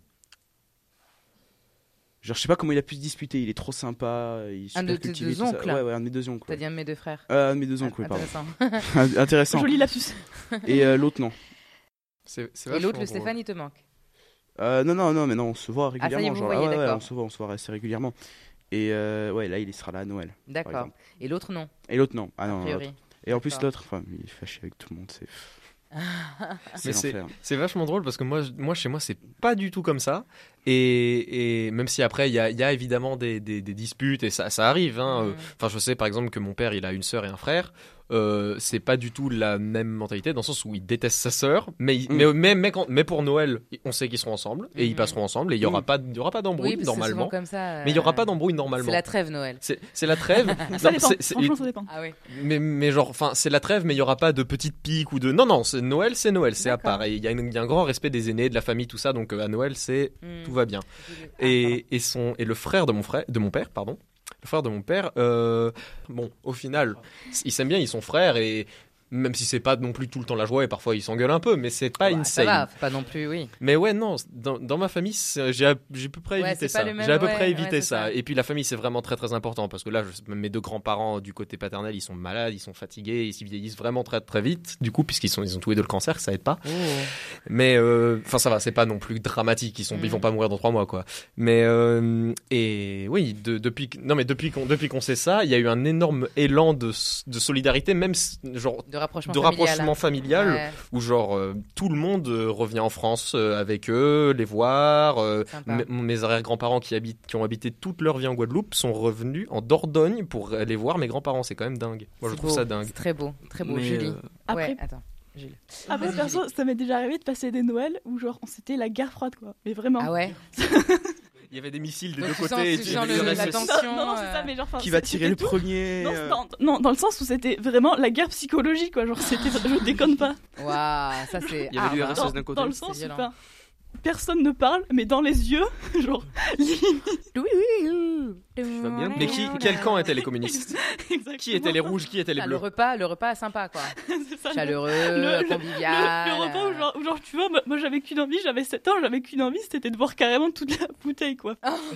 [SPEAKER 10] Genre, je sais pas comment il a pu se disputer. Il est trop sympa. Il est
[SPEAKER 1] Un
[SPEAKER 10] super
[SPEAKER 1] de tes
[SPEAKER 10] cultivé,
[SPEAKER 1] deux
[SPEAKER 10] tout ça.
[SPEAKER 1] oncles?
[SPEAKER 10] Ouais, un de mes deux oncles.
[SPEAKER 1] T'as dit un de mes deux frères?
[SPEAKER 10] Un de mes deux oncles, oui, pardon.
[SPEAKER 1] Intéressant.
[SPEAKER 10] Intéressant.
[SPEAKER 8] Joli lapsus.
[SPEAKER 10] Et l'autre, non.
[SPEAKER 1] Et l'autre, le Stéphane, il te manque?
[SPEAKER 10] Non, mais non, on se voit régulièrement.
[SPEAKER 1] ça y est, vous
[SPEAKER 10] genre,
[SPEAKER 1] voyez,
[SPEAKER 10] ouais,
[SPEAKER 1] d'accord.
[SPEAKER 10] on se voit assez régulièrement. Et ouais, là, il sera là à Noël. par
[SPEAKER 1] D'accord.
[SPEAKER 10] exemple.
[SPEAKER 1] Et l'autre, non?
[SPEAKER 10] Et l'autre, non. Ah
[SPEAKER 1] A
[SPEAKER 10] non,
[SPEAKER 1] priori.
[SPEAKER 10] l'autre. Et en plus,
[SPEAKER 1] D'accord.
[SPEAKER 10] l'autre, enfin, il est fâché avec tout le monde.
[SPEAKER 6] Mais
[SPEAKER 10] l'enfer.
[SPEAKER 6] c'est vachement drôle parce que moi chez moi c'est pas du tout comme ça et même si après il y a évidemment des disputes et ça arrive hein. Enfin je sais par exemple que mon père il a une sœur et un frère, c'est pas du tout la même mentalité dans le sens où il déteste sa sœur mais pour Noël on sait qu'ils seront ensemble et ils passeront ensemble et il y aura pas d'embrouille
[SPEAKER 1] Oui, parce que c'est souvent
[SPEAKER 6] normalement
[SPEAKER 1] comme ça,
[SPEAKER 6] mais il y aura pas d'embrouille normalement.
[SPEAKER 1] C'est la trêve Noël.
[SPEAKER 6] C'est la trêve.
[SPEAKER 8] Ça
[SPEAKER 6] Non,
[SPEAKER 8] dépend.
[SPEAKER 6] c'est-
[SPEAKER 8] Franchement, ça dépend.
[SPEAKER 1] Ah oui.
[SPEAKER 6] mais genre, enfin, c'est la trêve, mais il y aura pas de petites piques ou de. Non, c'est Noël, c'est à
[SPEAKER 1] D'accord.
[SPEAKER 6] part. Et il y a un grand respect des aînés, de la famille, tout ça. Donc à Noël, tout va bien. Et le frère de mon père, pardon. Le frère de mon père, bon, au final, ils s'aiment bien, ils sont frères et Même si c'est pas non plus tout le temps la joie et parfois ils s'engueulent un peu, mais c'est pas
[SPEAKER 1] Ça
[SPEAKER 6] insane.
[SPEAKER 1] va, faut pas non plus, oui.
[SPEAKER 6] Mais ouais, non, dans ma famille, j'ai à peu près
[SPEAKER 1] Ouais,
[SPEAKER 6] évité
[SPEAKER 1] c'est pas
[SPEAKER 6] ça.
[SPEAKER 1] le même,
[SPEAKER 6] J'ai à peu
[SPEAKER 1] ouais,
[SPEAKER 6] près
[SPEAKER 1] ouais,
[SPEAKER 6] évité
[SPEAKER 1] c'est
[SPEAKER 6] ça.
[SPEAKER 1] ça.
[SPEAKER 6] Et puis la famille, c'est vraiment très très important parce que là, mes 2 grands-parents du côté paternel, ils sont malades, ils sont fatigués, ils vieillissent vraiment très très vite. Du coup, puisqu'ils ont tous les 2 le cancer, ça aide pas.
[SPEAKER 1] Oh.
[SPEAKER 6] Mais enfin, ça va, c'est pas non plus dramatique. Ils vont pas mourir dans 3 mois, quoi. Mais et oui, depuis qu'on sait ça, il y a eu un énorme élan de solidarité, même genre
[SPEAKER 1] De rapprochement
[SPEAKER 6] familial.
[SPEAKER 1] Ouais.
[SPEAKER 6] Où genre tout le monde revient en France avec eux, les voir.
[SPEAKER 1] Sympa.
[SPEAKER 6] Mes arrière-grands-parents qui ont habité toute leur vie en Guadeloupe sont revenus en Dordogne pour aller voir mes grands-parents. C'est quand même dingue. Moi, je
[SPEAKER 1] C'est
[SPEAKER 6] trouve
[SPEAKER 1] beau,
[SPEAKER 6] ça dingue.
[SPEAKER 1] C'est très beau,
[SPEAKER 4] Mais,
[SPEAKER 1] Julie.
[SPEAKER 8] Après-
[SPEAKER 1] Ouais, attends, Julie.
[SPEAKER 8] Après,
[SPEAKER 1] Vas-y,
[SPEAKER 8] perso,
[SPEAKER 1] Julie.
[SPEAKER 8] ça m'est déjà arrivé de passer des Noëls où genre c'était la guerre froide, quoi. Mais vraiment.
[SPEAKER 1] Ah ouais.
[SPEAKER 6] Il y avait des missiles des
[SPEAKER 1] Donc,
[SPEAKER 6] 2
[SPEAKER 1] tu
[SPEAKER 6] côtés.
[SPEAKER 1] sens-
[SPEAKER 6] et
[SPEAKER 1] tu
[SPEAKER 6] tu-
[SPEAKER 1] sens
[SPEAKER 6] il y
[SPEAKER 1] le-
[SPEAKER 6] avait
[SPEAKER 1] la
[SPEAKER 6] ce-
[SPEAKER 1] tension.
[SPEAKER 8] Non, c'est ça, mais genre. enfin,
[SPEAKER 10] Qui va
[SPEAKER 8] c'était
[SPEAKER 10] tirer le
[SPEAKER 8] tout.
[SPEAKER 10] premier
[SPEAKER 8] Non, dans le sens où c'était vraiment la guerre psychologique, quoi. Genre, je déconne pas.
[SPEAKER 1] Waouh, ça c'est.
[SPEAKER 4] Il y avait
[SPEAKER 1] hard,
[SPEAKER 4] l'URSS
[SPEAKER 1] hein.
[SPEAKER 4] d'un côté.
[SPEAKER 8] Dans le
[SPEAKER 1] c'est
[SPEAKER 8] sens où
[SPEAKER 1] violent.
[SPEAKER 8] enfin, personne ne parle, mais dans les yeux, genre.
[SPEAKER 4] Tu vas bien?
[SPEAKER 6] Mais quel camp étaient les communistes?
[SPEAKER 8] Exactement.
[SPEAKER 6] Qui étaient les rouges? Qui étaient les
[SPEAKER 1] Ah,
[SPEAKER 6] bleus?
[SPEAKER 1] le repas sympa quoi.
[SPEAKER 8] C'est ça,
[SPEAKER 1] Chaleureux,
[SPEAKER 8] le-
[SPEAKER 1] convivial.
[SPEAKER 8] le repas où genre, tu vois, moi j'avais qu'une envie, j'avais 7 ans, j'avais qu'une envie, c'était de boire carrément toute la bouteille, quoi.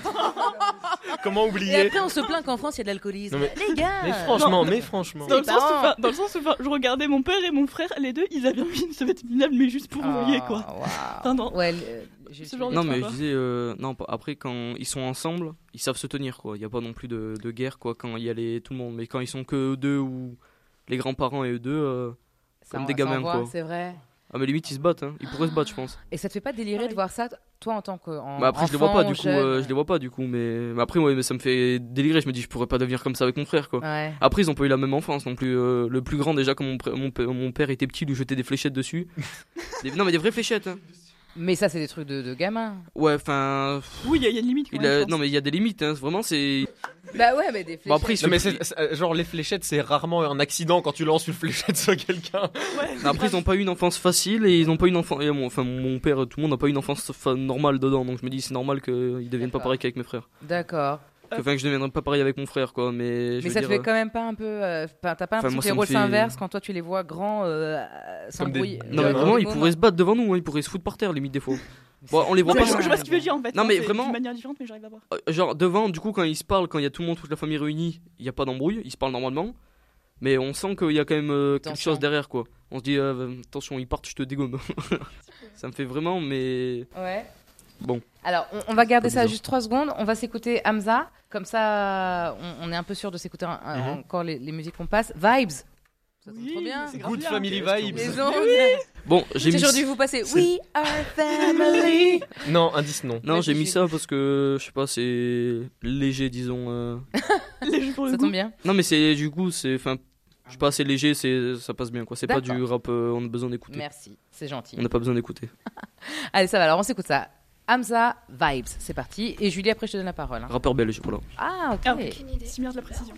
[SPEAKER 6] Comment
[SPEAKER 1] Et
[SPEAKER 6] oublier?
[SPEAKER 1] après on se plaint qu'en France il y a de l'alcoolisme.
[SPEAKER 6] Non, mais-
[SPEAKER 1] Les gars.
[SPEAKER 6] Mais franchement.
[SPEAKER 8] Dans le,
[SPEAKER 1] C'est
[SPEAKER 8] sens où,
[SPEAKER 1] pas-
[SPEAKER 8] enfin, dans le sens où enfin, je regardais mon père et mon frère, les deux, ils avaient envie de se mettre minable, mais juste pour mouiller, quoi.
[SPEAKER 1] Waouh.
[SPEAKER 8] Enfin, non.
[SPEAKER 1] Ouais,
[SPEAKER 8] Ce genre de
[SPEAKER 4] Non,
[SPEAKER 8] truc,
[SPEAKER 4] mais je
[SPEAKER 8] quoi.
[SPEAKER 4] disais, non, après, quand ils sont ensemble, ils savent se tenir, quoi. Il n'y a pas non plus de guerre, quoi, quand il y a tout le monde. Mais quand ils sont que eux deux ou les grands-parents et eux deux,
[SPEAKER 1] ça
[SPEAKER 4] comme
[SPEAKER 1] en-
[SPEAKER 4] des
[SPEAKER 1] ça
[SPEAKER 4] gamins,
[SPEAKER 1] envoie,
[SPEAKER 4] quoi.
[SPEAKER 1] C'est vrai.
[SPEAKER 4] Ah, mais limite, ils se battent, hein. Ils pourraient se battre, je pense.
[SPEAKER 1] Et ça te fait pas délirer de voir ça, toi en tant que.
[SPEAKER 4] Bah après, je les vois pas, du coup, je les vois pas, du coup. Mais après, ouais, mais ça me fait délirer. Je me dis, je pourrais pas devenir comme ça avec mon frère, quoi.
[SPEAKER 1] Ouais.
[SPEAKER 4] Après, ils ont pas eu la même enfance non plus. Le plus grand, déjà, quand mon père était petit, lui jetait des fléchettes dessus. Non, mais des vraies fléchettes, hein.
[SPEAKER 1] Mais ça, c'est des trucs de gamin.
[SPEAKER 4] Ouais, enfin.
[SPEAKER 8] Oui, il y a une limite, quand même, je pense.
[SPEAKER 4] Non, mais il y a des limites, hein. Vraiment, c'est.
[SPEAKER 1] Bah ouais, mais des fléchettes.
[SPEAKER 4] Bon, après, il se
[SPEAKER 6] Non, mais
[SPEAKER 4] fait-
[SPEAKER 6] genre les fléchettes, c'est rarement un accident quand tu lances une fléchette sur quelqu'un.
[SPEAKER 8] Ouais,
[SPEAKER 4] Après, ils ont pas eu une enfance facile et ils ont pas eu une enfance. Enfin, mon père, tout le monde n'a pas eu une enfance normale dedans. Donc je me dis, c'est normal qu'ils deviennent pas
[SPEAKER 1] D'accord.
[SPEAKER 4] pareils qu'avec mes frères.
[SPEAKER 1] D'accord.
[SPEAKER 4] Enfin, que je deviendrai pas pareil avec mon frère, quoi. Mais, je
[SPEAKER 1] Mais
[SPEAKER 4] veux
[SPEAKER 1] ça te
[SPEAKER 4] dire,
[SPEAKER 1] fait quand même pas un peu. T'as pas
[SPEAKER 4] Enfin,
[SPEAKER 1] l'impression
[SPEAKER 4] moi,
[SPEAKER 1] que les
[SPEAKER 4] ça me
[SPEAKER 1] rôles
[SPEAKER 4] fait-
[SPEAKER 1] s'inversent quand toi tu les vois grands s'embrouiller.
[SPEAKER 4] Non, mais vraiment, ils pourraient se battre devant nous. Hein. Ils pourraient se foutre par terre, limite, des fois. Bon, on les voit
[SPEAKER 8] Ouais,
[SPEAKER 4] pas.
[SPEAKER 8] je vois ce qu'il veut dire en fait.
[SPEAKER 4] Non,
[SPEAKER 8] hein,
[SPEAKER 4] mais
[SPEAKER 8] c'est
[SPEAKER 4] vraiment-
[SPEAKER 8] d'une manière différente, mais j'arrive à voir.
[SPEAKER 4] Genre, devant, du coup, quand ils se parlent, quand il y a tout le monde, toute la famille réunie, il y a pas d'embrouille. Ils se parlent normalement. Mais on sent qu'il y a quand même quelque
[SPEAKER 1] Tension.
[SPEAKER 4] chose derrière, quoi. On se dit, attention, ils partent, je te dégomme. Ça me fait vraiment, mais.
[SPEAKER 1] Ouais.
[SPEAKER 4] Bon.
[SPEAKER 1] Alors, on va garder
[SPEAKER 4] Pas
[SPEAKER 1] ça
[SPEAKER 4] bizarre.
[SPEAKER 1] juste 3 secondes. On va s'écouter Hamza. Comme ça, on est un peu sûr de s'écouter encore les musiques qu'on passe. Vibes. Ça sonne trop bien.
[SPEAKER 8] c'est grave
[SPEAKER 6] Good
[SPEAKER 8] bien.
[SPEAKER 6] family vibes.
[SPEAKER 1] Les ondes.
[SPEAKER 4] Bon, j'ai mis.
[SPEAKER 1] Aujourd'hui, vous passez We Are Family.
[SPEAKER 6] Non, indice non.
[SPEAKER 4] Non,
[SPEAKER 1] Vas-y,
[SPEAKER 4] j'ai mis
[SPEAKER 1] Julie.
[SPEAKER 4] ça parce que, je sais pas, c'est léger, disons.
[SPEAKER 8] Les jeux pour le
[SPEAKER 1] Ça
[SPEAKER 8] goût.
[SPEAKER 1] tombe bien.
[SPEAKER 4] Non, mais c'est du coup, c'est. Enfin, je sais pas, assez léger, ça passe bien, quoi. C'est pas
[SPEAKER 1] D'accord.
[SPEAKER 4] du rap, on a besoin d'écouter.
[SPEAKER 1] Merci, c'est gentil.
[SPEAKER 4] On n'a pas besoin d'écouter.
[SPEAKER 1] Allez, ça va. Alors, on s'écoute ça. Hamza Vibes, c'est parti. Et Julie, après, je te donne la parole. hein.
[SPEAKER 4] Rappeur belge, voilà.
[SPEAKER 1] Ah, ok.
[SPEAKER 8] Ah, ok.
[SPEAKER 9] Aucune idée.
[SPEAKER 8] Si bien de la précision.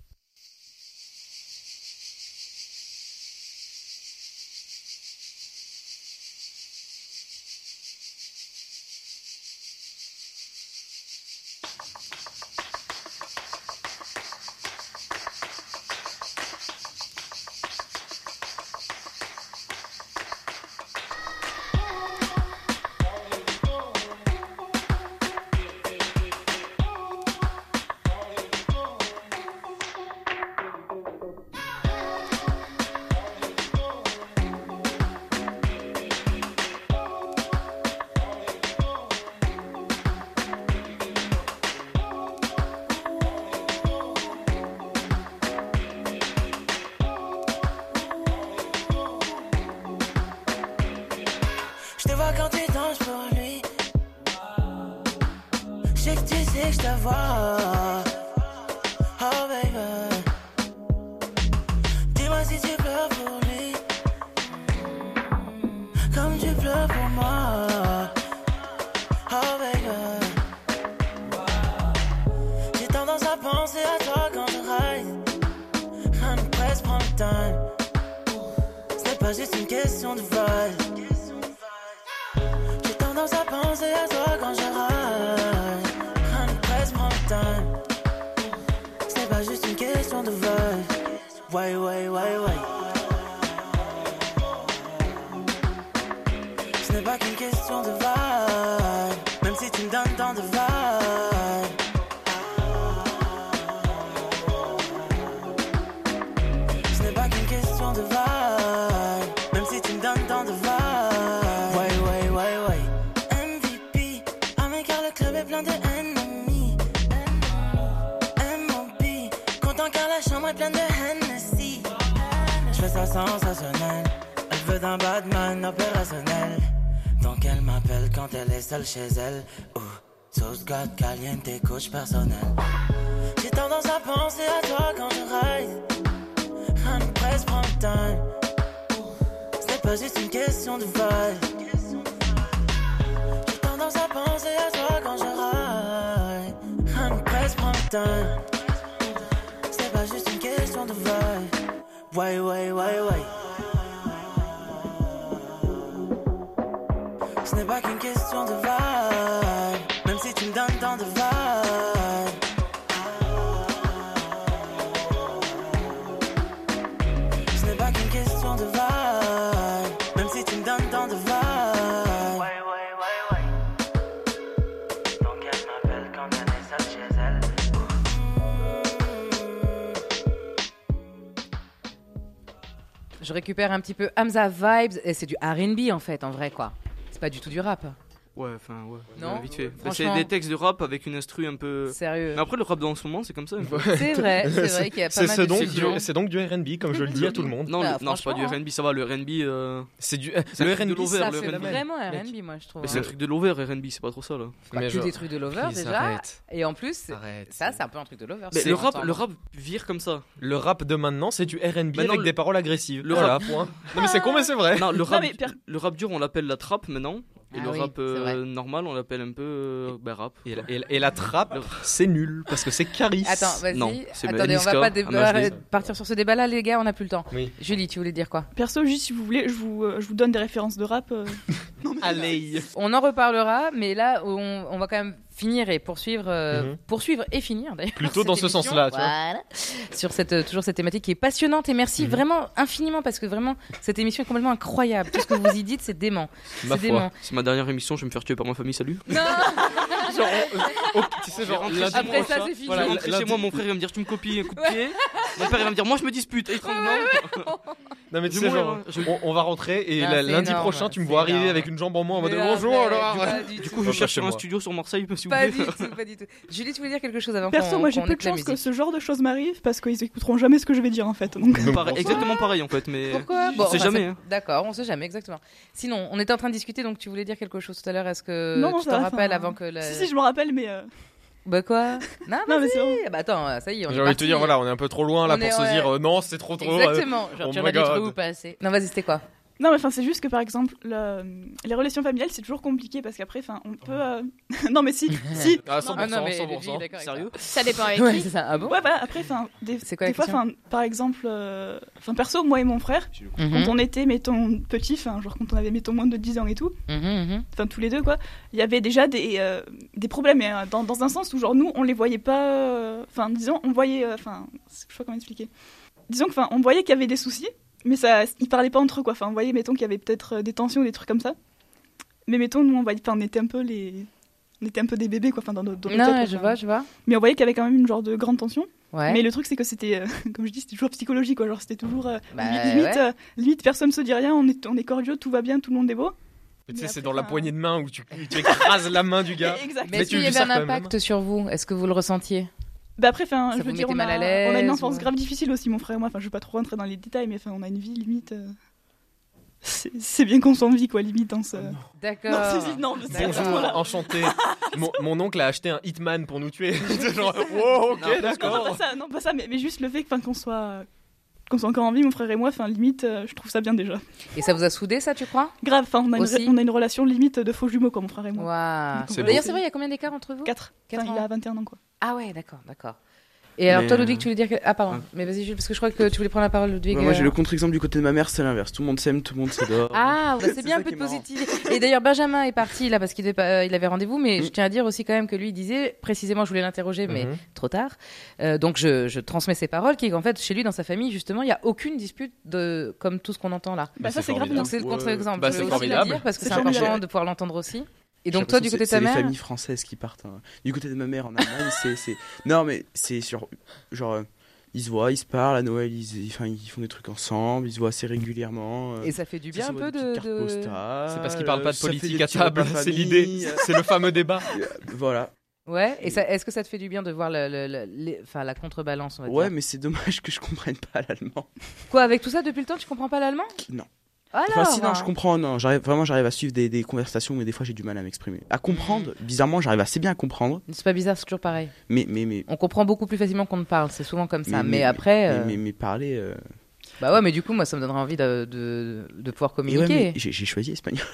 [SPEAKER 7] Je te vois quand tu danses pour lui. Je sais que tu sais que je te vois. Oh baby. Dis-moi si tu pleures pour lui. Comme tu pleures pour moi. Oh baby. J'ai tendance à penser à toi quand je ride. Rien ne presse, prends le time. Ce n'est pas juste une question de vibe. J'ai tendance à penser à toi quand je ride. Rien ne presse, prends le time. Ce n'est pas juste une question de vibe. Ouais, ouais, ouais, ouais.
[SPEAKER 12] n'est pas qu'une question de vibe, même si tu me donnes tant de vibe. Ce n'est pas qu'une question de vibe, même si tu me donnes tant de vibe. Ouais. MVP, ah mais car le club est plein de ennemis. M.O.B, content car la chambre est pleine de Hennessy. Je fais ça sensationnel, elle veut d'un Batman opérationnel. Donc elle m'appelle quand elle est seule chez elle. Sauce God caliente, coach personnel. J'ai tendance à penser à toi quand je ride. Honey, presse, prends le temps. Ce n'est pas juste une question de vibe. J'ai tendance à penser à toi quand je ride. Honey, presse, prends le temps. Ce n'est pas juste une question de vibe. Ouais. Ce n'est pas qu'une question de vibe, même si tu me donnes tant de vibe. Ce n'est pas qu'une question de vibe, même si tu me donnes tant de vibe. Ouais. Donc elle m'appelle quand elle est seule chez elle.
[SPEAKER 1] Je récupère un petit peu Hamza vibes et c'est du R&B en fait, en vrai quoi. C'est pas du tout du rap.
[SPEAKER 4] Ouais.
[SPEAKER 1] Non,
[SPEAKER 4] vite fait. C'est
[SPEAKER 1] franchement.
[SPEAKER 4] des textes de rap avec une instru un peu.
[SPEAKER 1] Sérieux.
[SPEAKER 4] Mais après, le rap en ce moment, c'est comme ça. un peu.
[SPEAKER 1] C'est vrai qu'il y a pas mal de sujets.
[SPEAKER 6] C'est donc du R&B, comme je le dis à tout le monde.
[SPEAKER 4] Non,
[SPEAKER 1] Ah,
[SPEAKER 4] non, c'est pas du
[SPEAKER 1] franchement,
[SPEAKER 4] R&B, ça va. Le R&B,
[SPEAKER 6] C'est du
[SPEAKER 4] c'est
[SPEAKER 6] le
[SPEAKER 4] un truc de
[SPEAKER 6] R&B,
[SPEAKER 4] l'over,
[SPEAKER 1] Ça
[SPEAKER 4] le
[SPEAKER 1] fait
[SPEAKER 4] R&B.
[SPEAKER 1] vraiment R&B moi je trouve.
[SPEAKER 4] Mais c'est un truc de l'over, R&B, c'est pas trop ça là.
[SPEAKER 1] Pas
[SPEAKER 6] Mais
[SPEAKER 1] que
[SPEAKER 6] genre-
[SPEAKER 1] des trucs de lover
[SPEAKER 6] Chris,
[SPEAKER 1] déjà.
[SPEAKER 6] arrête.
[SPEAKER 1] Et en plus,
[SPEAKER 6] Arrête.
[SPEAKER 1] ça c'est un peu un truc de lover.
[SPEAKER 4] Mais
[SPEAKER 1] c'est
[SPEAKER 4] le
[SPEAKER 1] entendre.
[SPEAKER 4] rap vire comme ça.
[SPEAKER 6] Le rap de maintenant, c'est du R&B
[SPEAKER 4] Maintenant,
[SPEAKER 6] avec
[SPEAKER 4] le-
[SPEAKER 6] des paroles agressives.
[SPEAKER 4] le
[SPEAKER 6] Voilà,
[SPEAKER 4] rap-
[SPEAKER 6] point. Non mais c'est con, mais c'est vrai.
[SPEAKER 4] Non, le
[SPEAKER 8] mais
[SPEAKER 4] rap dur, on l'appelle la trappe maintenant. Et
[SPEAKER 1] Ah
[SPEAKER 4] le
[SPEAKER 1] oui,
[SPEAKER 4] rap
[SPEAKER 1] c'est vrai.
[SPEAKER 4] normal, on l'appelle un peu rap.
[SPEAKER 6] Et la trappe, c'est nul parce que c'est Caris.
[SPEAKER 1] Attends, vas-y.
[SPEAKER 4] Non, c'est
[SPEAKER 1] Attendez, on va
[SPEAKER 4] Niska,
[SPEAKER 1] pas
[SPEAKER 4] un HD.
[SPEAKER 1] partir sur ce débat-là, les gars, on n'a plus le temps.
[SPEAKER 6] Oui.
[SPEAKER 1] Julie, tu voulais dire quoi?
[SPEAKER 8] Perso, juste si vous voulez, je vous donne des références de rap.
[SPEAKER 6] Allez.
[SPEAKER 1] On en reparlera, mais là, on va quand même finir et poursuivre, poursuivre et finir d'ailleurs.
[SPEAKER 6] Plutôt
[SPEAKER 1] cette
[SPEAKER 6] dans ce
[SPEAKER 1] émission.
[SPEAKER 6] sens-là, tu vois.
[SPEAKER 1] Voilà. Sur toujours cette thématique qui est passionnante et merci vraiment infiniment parce que vraiment cette émission est complètement incroyable. Tout ce que vous y dites, c'est dément.
[SPEAKER 6] Ma
[SPEAKER 1] C'est
[SPEAKER 6] foi.
[SPEAKER 1] dément.
[SPEAKER 4] C'est ma dernière émission, je vais me faire tuer par ma famille, salut.
[SPEAKER 1] Non.
[SPEAKER 6] Tu sais, genre,
[SPEAKER 1] Après ça, c'est fini.
[SPEAKER 4] Je vais rentrer chez moi, mon frère il va me dire tu me copies un coup de pied. Mon père il va me dire moi je me dispute. Et il tremble, non.
[SPEAKER 6] Non mais tu
[SPEAKER 4] Je
[SPEAKER 6] sais
[SPEAKER 4] vais
[SPEAKER 6] genre,
[SPEAKER 4] mourir,
[SPEAKER 6] on va rentrer et
[SPEAKER 1] Ah, c'est
[SPEAKER 6] lundi
[SPEAKER 1] énorme,
[SPEAKER 6] prochain tu me
[SPEAKER 1] c'est
[SPEAKER 6] vois arriver
[SPEAKER 1] énorme.
[SPEAKER 6] avec une jambe en moins en mode
[SPEAKER 1] Mais
[SPEAKER 6] bonjour
[SPEAKER 1] non,
[SPEAKER 6] alors.
[SPEAKER 1] pas du
[SPEAKER 4] Du
[SPEAKER 1] tout.
[SPEAKER 4] coup, je
[SPEAKER 6] Pas
[SPEAKER 4] cherche
[SPEAKER 6] chez
[SPEAKER 4] un
[SPEAKER 6] moi.
[SPEAKER 4] studio sur Marseille, s'il vous
[SPEAKER 1] Pas
[SPEAKER 4] plaît.
[SPEAKER 1] du tout, pas du tout. Julie, tu voulais dire quelque chose avant
[SPEAKER 8] Perso,
[SPEAKER 1] qu'on
[SPEAKER 8] moi j'ai
[SPEAKER 1] qu'on
[SPEAKER 8] peu de
[SPEAKER 1] écoute la
[SPEAKER 8] chance que
[SPEAKER 1] musique.
[SPEAKER 8] ce genre de choses m'arrive parce qu'ils écouteront jamais ce que je vais dire en fait. Donc.
[SPEAKER 4] Exactement pareil en fait, mais
[SPEAKER 1] Pourquoi
[SPEAKER 4] on sait jamais. hein.
[SPEAKER 1] D'accord, on sait jamais exactement. Sinon, on était en train de discuter, donc tu voulais dire quelque chose tout à l'heure. Est-ce que
[SPEAKER 8] Non,
[SPEAKER 1] tu
[SPEAKER 8] ça
[SPEAKER 1] t'en
[SPEAKER 8] va,
[SPEAKER 1] rappelles
[SPEAKER 8] enfin,
[SPEAKER 1] avant que la...
[SPEAKER 8] Si, je me rappelle, mais.
[SPEAKER 1] Bah quoi? Non,
[SPEAKER 8] Non, mais c'est bon.
[SPEAKER 1] vas-y. Bah attends, ça y est, on est
[SPEAKER 6] J'ai envie de te
[SPEAKER 1] parti.
[SPEAKER 6] dire voilà, on est un peu trop loin là
[SPEAKER 1] On
[SPEAKER 6] pour
[SPEAKER 1] est-
[SPEAKER 6] se
[SPEAKER 1] ouais.
[SPEAKER 6] dire non, c'est trop trop.
[SPEAKER 1] Exactement. Genre,
[SPEAKER 6] oh
[SPEAKER 1] tu en
[SPEAKER 6] my
[SPEAKER 1] as dit trop
[SPEAKER 6] God.
[SPEAKER 1] ou pas assez. Non, vas-y, c'était quoi?
[SPEAKER 8] Non, mais enfin, c'est juste que par exemple, les relations familiales, c'est toujours compliqué parce qu'après, enfin, on peut. Non, mais si.
[SPEAKER 6] Ah, 100%,
[SPEAKER 1] Ah non, mais
[SPEAKER 6] 100%.
[SPEAKER 1] Luigi est d'accord avec
[SPEAKER 4] Sérieux?
[SPEAKER 9] Ça dépend avec
[SPEAKER 1] Ouais,
[SPEAKER 9] qui.
[SPEAKER 1] c'est ça. Ah bon?
[SPEAKER 8] Ouais, voilà, après, enfin, des
[SPEAKER 1] C'est quoi la
[SPEAKER 8] fois,
[SPEAKER 1] question
[SPEAKER 8] enfin, par exemple, enfin, perso, moi et mon frère, quand on était, mettons, petits, enfin, genre quand on avait, mettons, moins de 10 ans et tout, enfin, tous les deux, quoi, il y avait déjà des problèmes, mais dans un sens où, genre, nous, on les voyait pas, enfin, disons, on voyait, enfin, je sais pas comment expliquer. Disons que, enfin, on voyait qu'il y avait des soucis, mais ça, ils parlaient pas entre eux, quoi. Enfin, on voyait, mettons, qu'il y avait peut-être des tensions ou des trucs comme ça. Mais mettons, nous, on voyait, enfin, on était un peu des bébés, quoi, enfin, dans notre tête,
[SPEAKER 1] Non,
[SPEAKER 8] quoi,
[SPEAKER 1] je
[SPEAKER 8] enfin.
[SPEAKER 1] vois.
[SPEAKER 8] Mais on voyait qu'il y avait quand même une genre de grande tension.
[SPEAKER 1] Ouais.
[SPEAKER 8] Mais le truc, c'est que c'était, comme je dis, c'était toujours psychologique, quoi. Genre, c'était toujours
[SPEAKER 1] Bah,
[SPEAKER 8] limite,
[SPEAKER 1] ouais.
[SPEAKER 8] limite, personne se dit rien, on est cordiaux, tout va bien, tout le monde est beau.
[SPEAKER 6] Mais tu sais,
[SPEAKER 8] Mais
[SPEAKER 6] c'est
[SPEAKER 8] après,
[SPEAKER 6] dans la
[SPEAKER 8] enfin,
[SPEAKER 6] poignée de main où tu écrases la main du gars.
[SPEAKER 8] Exact.
[SPEAKER 1] Mais
[SPEAKER 6] Mais
[SPEAKER 1] est-ce
[SPEAKER 6] tu
[SPEAKER 1] qu'il y
[SPEAKER 6] lui
[SPEAKER 1] avait un
[SPEAKER 6] sers quand même,
[SPEAKER 1] impact sur vous? Est-ce que vous le ressentiez?
[SPEAKER 8] Bah après, enfin,
[SPEAKER 1] Ça
[SPEAKER 8] je
[SPEAKER 1] vous
[SPEAKER 8] veux dire,
[SPEAKER 1] mettait
[SPEAKER 8] on
[SPEAKER 1] mal à
[SPEAKER 8] a
[SPEAKER 1] l'aise
[SPEAKER 8] une enfance
[SPEAKER 1] ou-
[SPEAKER 8] grave difficile aussi, mon frère et moi. Enfin, je vais pas trop rentrer dans les détails, mais enfin, on a une vie limite. C'est bien qu'on s'en vit, quoi, limite. Hein, ça...
[SPEAKER 1] D'accord.
[SPEAKER 8] Non, je sais,
[SPEAKER 6] Bonjour,
[SPEAKER 8] voilà.
[SPEAKER 6] enchanté. Mon oncle a acheté un Hitman pour nous tuer. Genre, wow, ok,
[SPEAKER 4] Non,
[SPEAKER 8] Non,
[SPEAKER 6] d'accord.
[SPEAKER 8] pas ça, non, pas ça, mais juste le fait qu'on soit encore en vie, mon frère et moi, enfin, limite, je trouve ça bien déjà.
[SPEAKER 1] Et ça vous a soudé, ça, tu crois?
[SPEAKER 8] Grave, enfin,
[SPEAKER 1] Aussi.
[SPEAKER 8] on a une relation limite de faux jumeaux, quoi, mon frère et moi.
[SPEAKER 1] Waouh.
[SPEAKER 8] C'est
[SPEAKER 1] D'ailleurs,
[SPEAKER 8] beau.
[SPEAKER 1] c'est vrai, il y a combien d'écart entre vous?
[SPEAKER 8] 4.
[SPEAKER 1] Quatre
[SPEAKER 8] Enfin,
[SPEAKER 1] ans.
[SPEAKER 8] il a 21 ans, quoi.
[SPEAKER 1] Ah ouais, d'accord. Et alors
[SPEAKER 10] Mais,
[SPEAKER 1] toi, Ludwig, tu voulais dire que... Ah pardon, mais vas-y Jules, parce que je crois que tu voulais prendre la parole, Ludwig.
[SPEAKER 10] Moi, j'ai le contre-exemple du côté de ma mère, c'est l'inverse. Tout le monde s'aime, tout le monde s'adore.
[SPEAKER 1] Ah, bah, c'est
[SPEAKER 10] C'est
[SPEAKER 1] bien
[SPEAKER 10] ça
[SPEAKER 1] un peu
[SPEAKER 10] qui
[SPEAKER 1] de
[SPEAKER 10] est marrant.
[SPEAKER 1] positivité. Et d'ailleurs, Benjamin est parti là parce qu'il il avait rendez-vous, mais je tiens à dire aussi quand même que lui il disait, précisément, je voulais l'interroger, mais trop tard. Donc je transmets ses paroles, qui est qu'en fait, chez lui, dans sa famille, justement, il n'y a aucune dispute comme tout ce qu'on entend là.
[SPEAKER 8] Bah, ça, c'est grave bien.
[SPEAKER 1] Donc c'est le contre-exemple.
[SPEAKER 6] Bah,
[SPEAKER 1] Je
[SPEAKER 6] c'est
[SPEAKER 1] veux aussi le
[SPEAKER 6] formidable.
[SPEAKER 1] dire parce que
[SPEAKER 8] C'est
[SPEAKER 1] c'est important
[SPEAKER 8] formidable.
[SPEAKER 1] de pouvoir l'entendre aussi. Et
[SPEAKER 10] J'ai
[SPEAKER 1] donc toi, du
[SPEAKER 10] l'impression
[SPEAKER 1] côté de
[SPEAKER 10] que
[SPEAKER 1] ta
[SPEAKER 10] c'est
[SPEAKER 1] mère...
[SPEAKER 10] les familles françaises qui partent. Hein. Du côté de ma mère en Allemagne, c'est... Non, mais c'est sur... Genre, ils se voient, ils se parlent, à Noël, ils font des trucs ensemble, ils se voient assez régulièrement.
[SPEAKER 1] Et ça fait du bien un peu
[SPEAKER 10] de... cartes
[SPEAKER 1] de...
[SPEAKER 10] postales,
[SPEAKER 6] C'est parce qu'ils parlent pas de
[SPEAKER 10] ça fait
[SPEAKER 6] politique
[SPEAKER 10] des
[SPEAKER 6] à
[SPEAKER 10] petits repas
[SPEAKER 6] table, c'est
[SPEAKER 10] famille,
[SPEAKER 6] l'idée. C'est le fameux débat.
[SPEAKER 10] Voilà.
[SPEAKER 1] Ouais, et ça, est-ce que ça te fait du bien de voir enfin, la contrebalance, on va
[SPEAKER 10] Ouais,
[SPEAKER 1] dire.
[SPEAKER 10] mais c'est dommage que je comprenne pas l'allemand.
[SPEAKER 1] Quoi, avec tout ça, depuis le temps, tu comprends pas l'allemand?
[SPEAKER 10] Non.
[SPEAKER 1] Alors,
[SPEAKER 10] Enfin, si, non, je comprends, non, j'arrive à suivre des conversations, mais des fois j'ai du mal à m'exprimer. À comprendre, bizarrement, j'arrive assez bien à comprendre,
[SPEAKER 1] C'est pas bizarre, c'est toujours pareil.
[SPEAKER 10] mais
[SPEAKER 1] On comprend beaucoup plus facilement qu'on ne parle, c'est souvent comme ça. Mais après...
[SPEAKER 10] mais parler.
[SPEAKER 1] Bah ouais, mais du coup, moi, ça me donnerait envie de pouvoir
[SPEAKER 10] Et
[SPEAKER 1] communiquer.
[SPEAKER 10] ouais, mais j'ai choisi espagnol.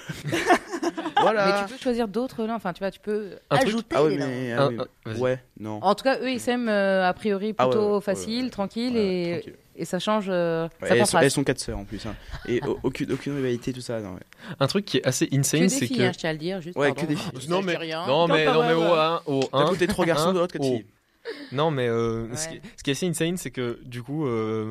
[SPEAKER 10] Voilà.
[SPEAKER 1] Mais tu peux choisir d'autres langues, enfin, tu vois, tu peux
[SPEAKER 6] Un truc-
[SPEAKER 1] ajouter
[SPEAKER 10] Ah ouais,
[SPEAKER 1] des langues.
[SPEAKER 10] mais,
[SPEAKER 6] vas-y.
[SPEAKER 10] ouais, non.
[SPEAKER 1] En tout cas, eux, ils s'aiment a priori
[SPEAKER 10] Ah ouais,
[SPEAKER 1] plutôt
[SPEAKER 10] ouais,
[SPEAKER 1] facile,
[SPEAKER 10] ouais,
[SPEAKER 1] tranquille,
[SPEAKER 10] ouais,
[SPEAKER 1] et,
[SPEAKER 10] tranquille.
[SPEAKER 1] et ça change,
[SPEAKER 10] Ouais,
[SPEAKER 1] ça
[SPEAKER 10] elles
[SPEAKER 1] contraste.
[SPEAKER 10] sont 4 sœurs en plus. Hein. Et aucune rivalité, tout ça. Non, ouais.
[SPEAKER 6] Un truc qui est assez
[SPEAKER 1] Que
[SPEAKER 6] insane,
[SPEAKER 1] des
[SPEAKER 6] c'est
[SPEAKER 1] filles,
[SPEAKER 6] que.
[SPEAKER 1] hein, je tiens à le dire, juste.
[SPEAKER 10] Ouais,
[SPEAKER 1] pardon.
[SPEAKER 10] que des filles.
[SPEAKER 6] Non mais,
[SPEAKER 1] rien.
[SPEAKER 6] non mais,
[SPEAKER 8] Quand
[SPEAKER 6] non mais
[SPEAKER 8] pas
[SPEAKER 6] au
[SPEAKER 10] D'un côté 3 garçons, de l'autre 4 filles.
[SPEAKER 6] Non mais
[SPEAKER 1] Ouais.
[SPEAKER 6] ce qui est assez insane, c'est que du coup,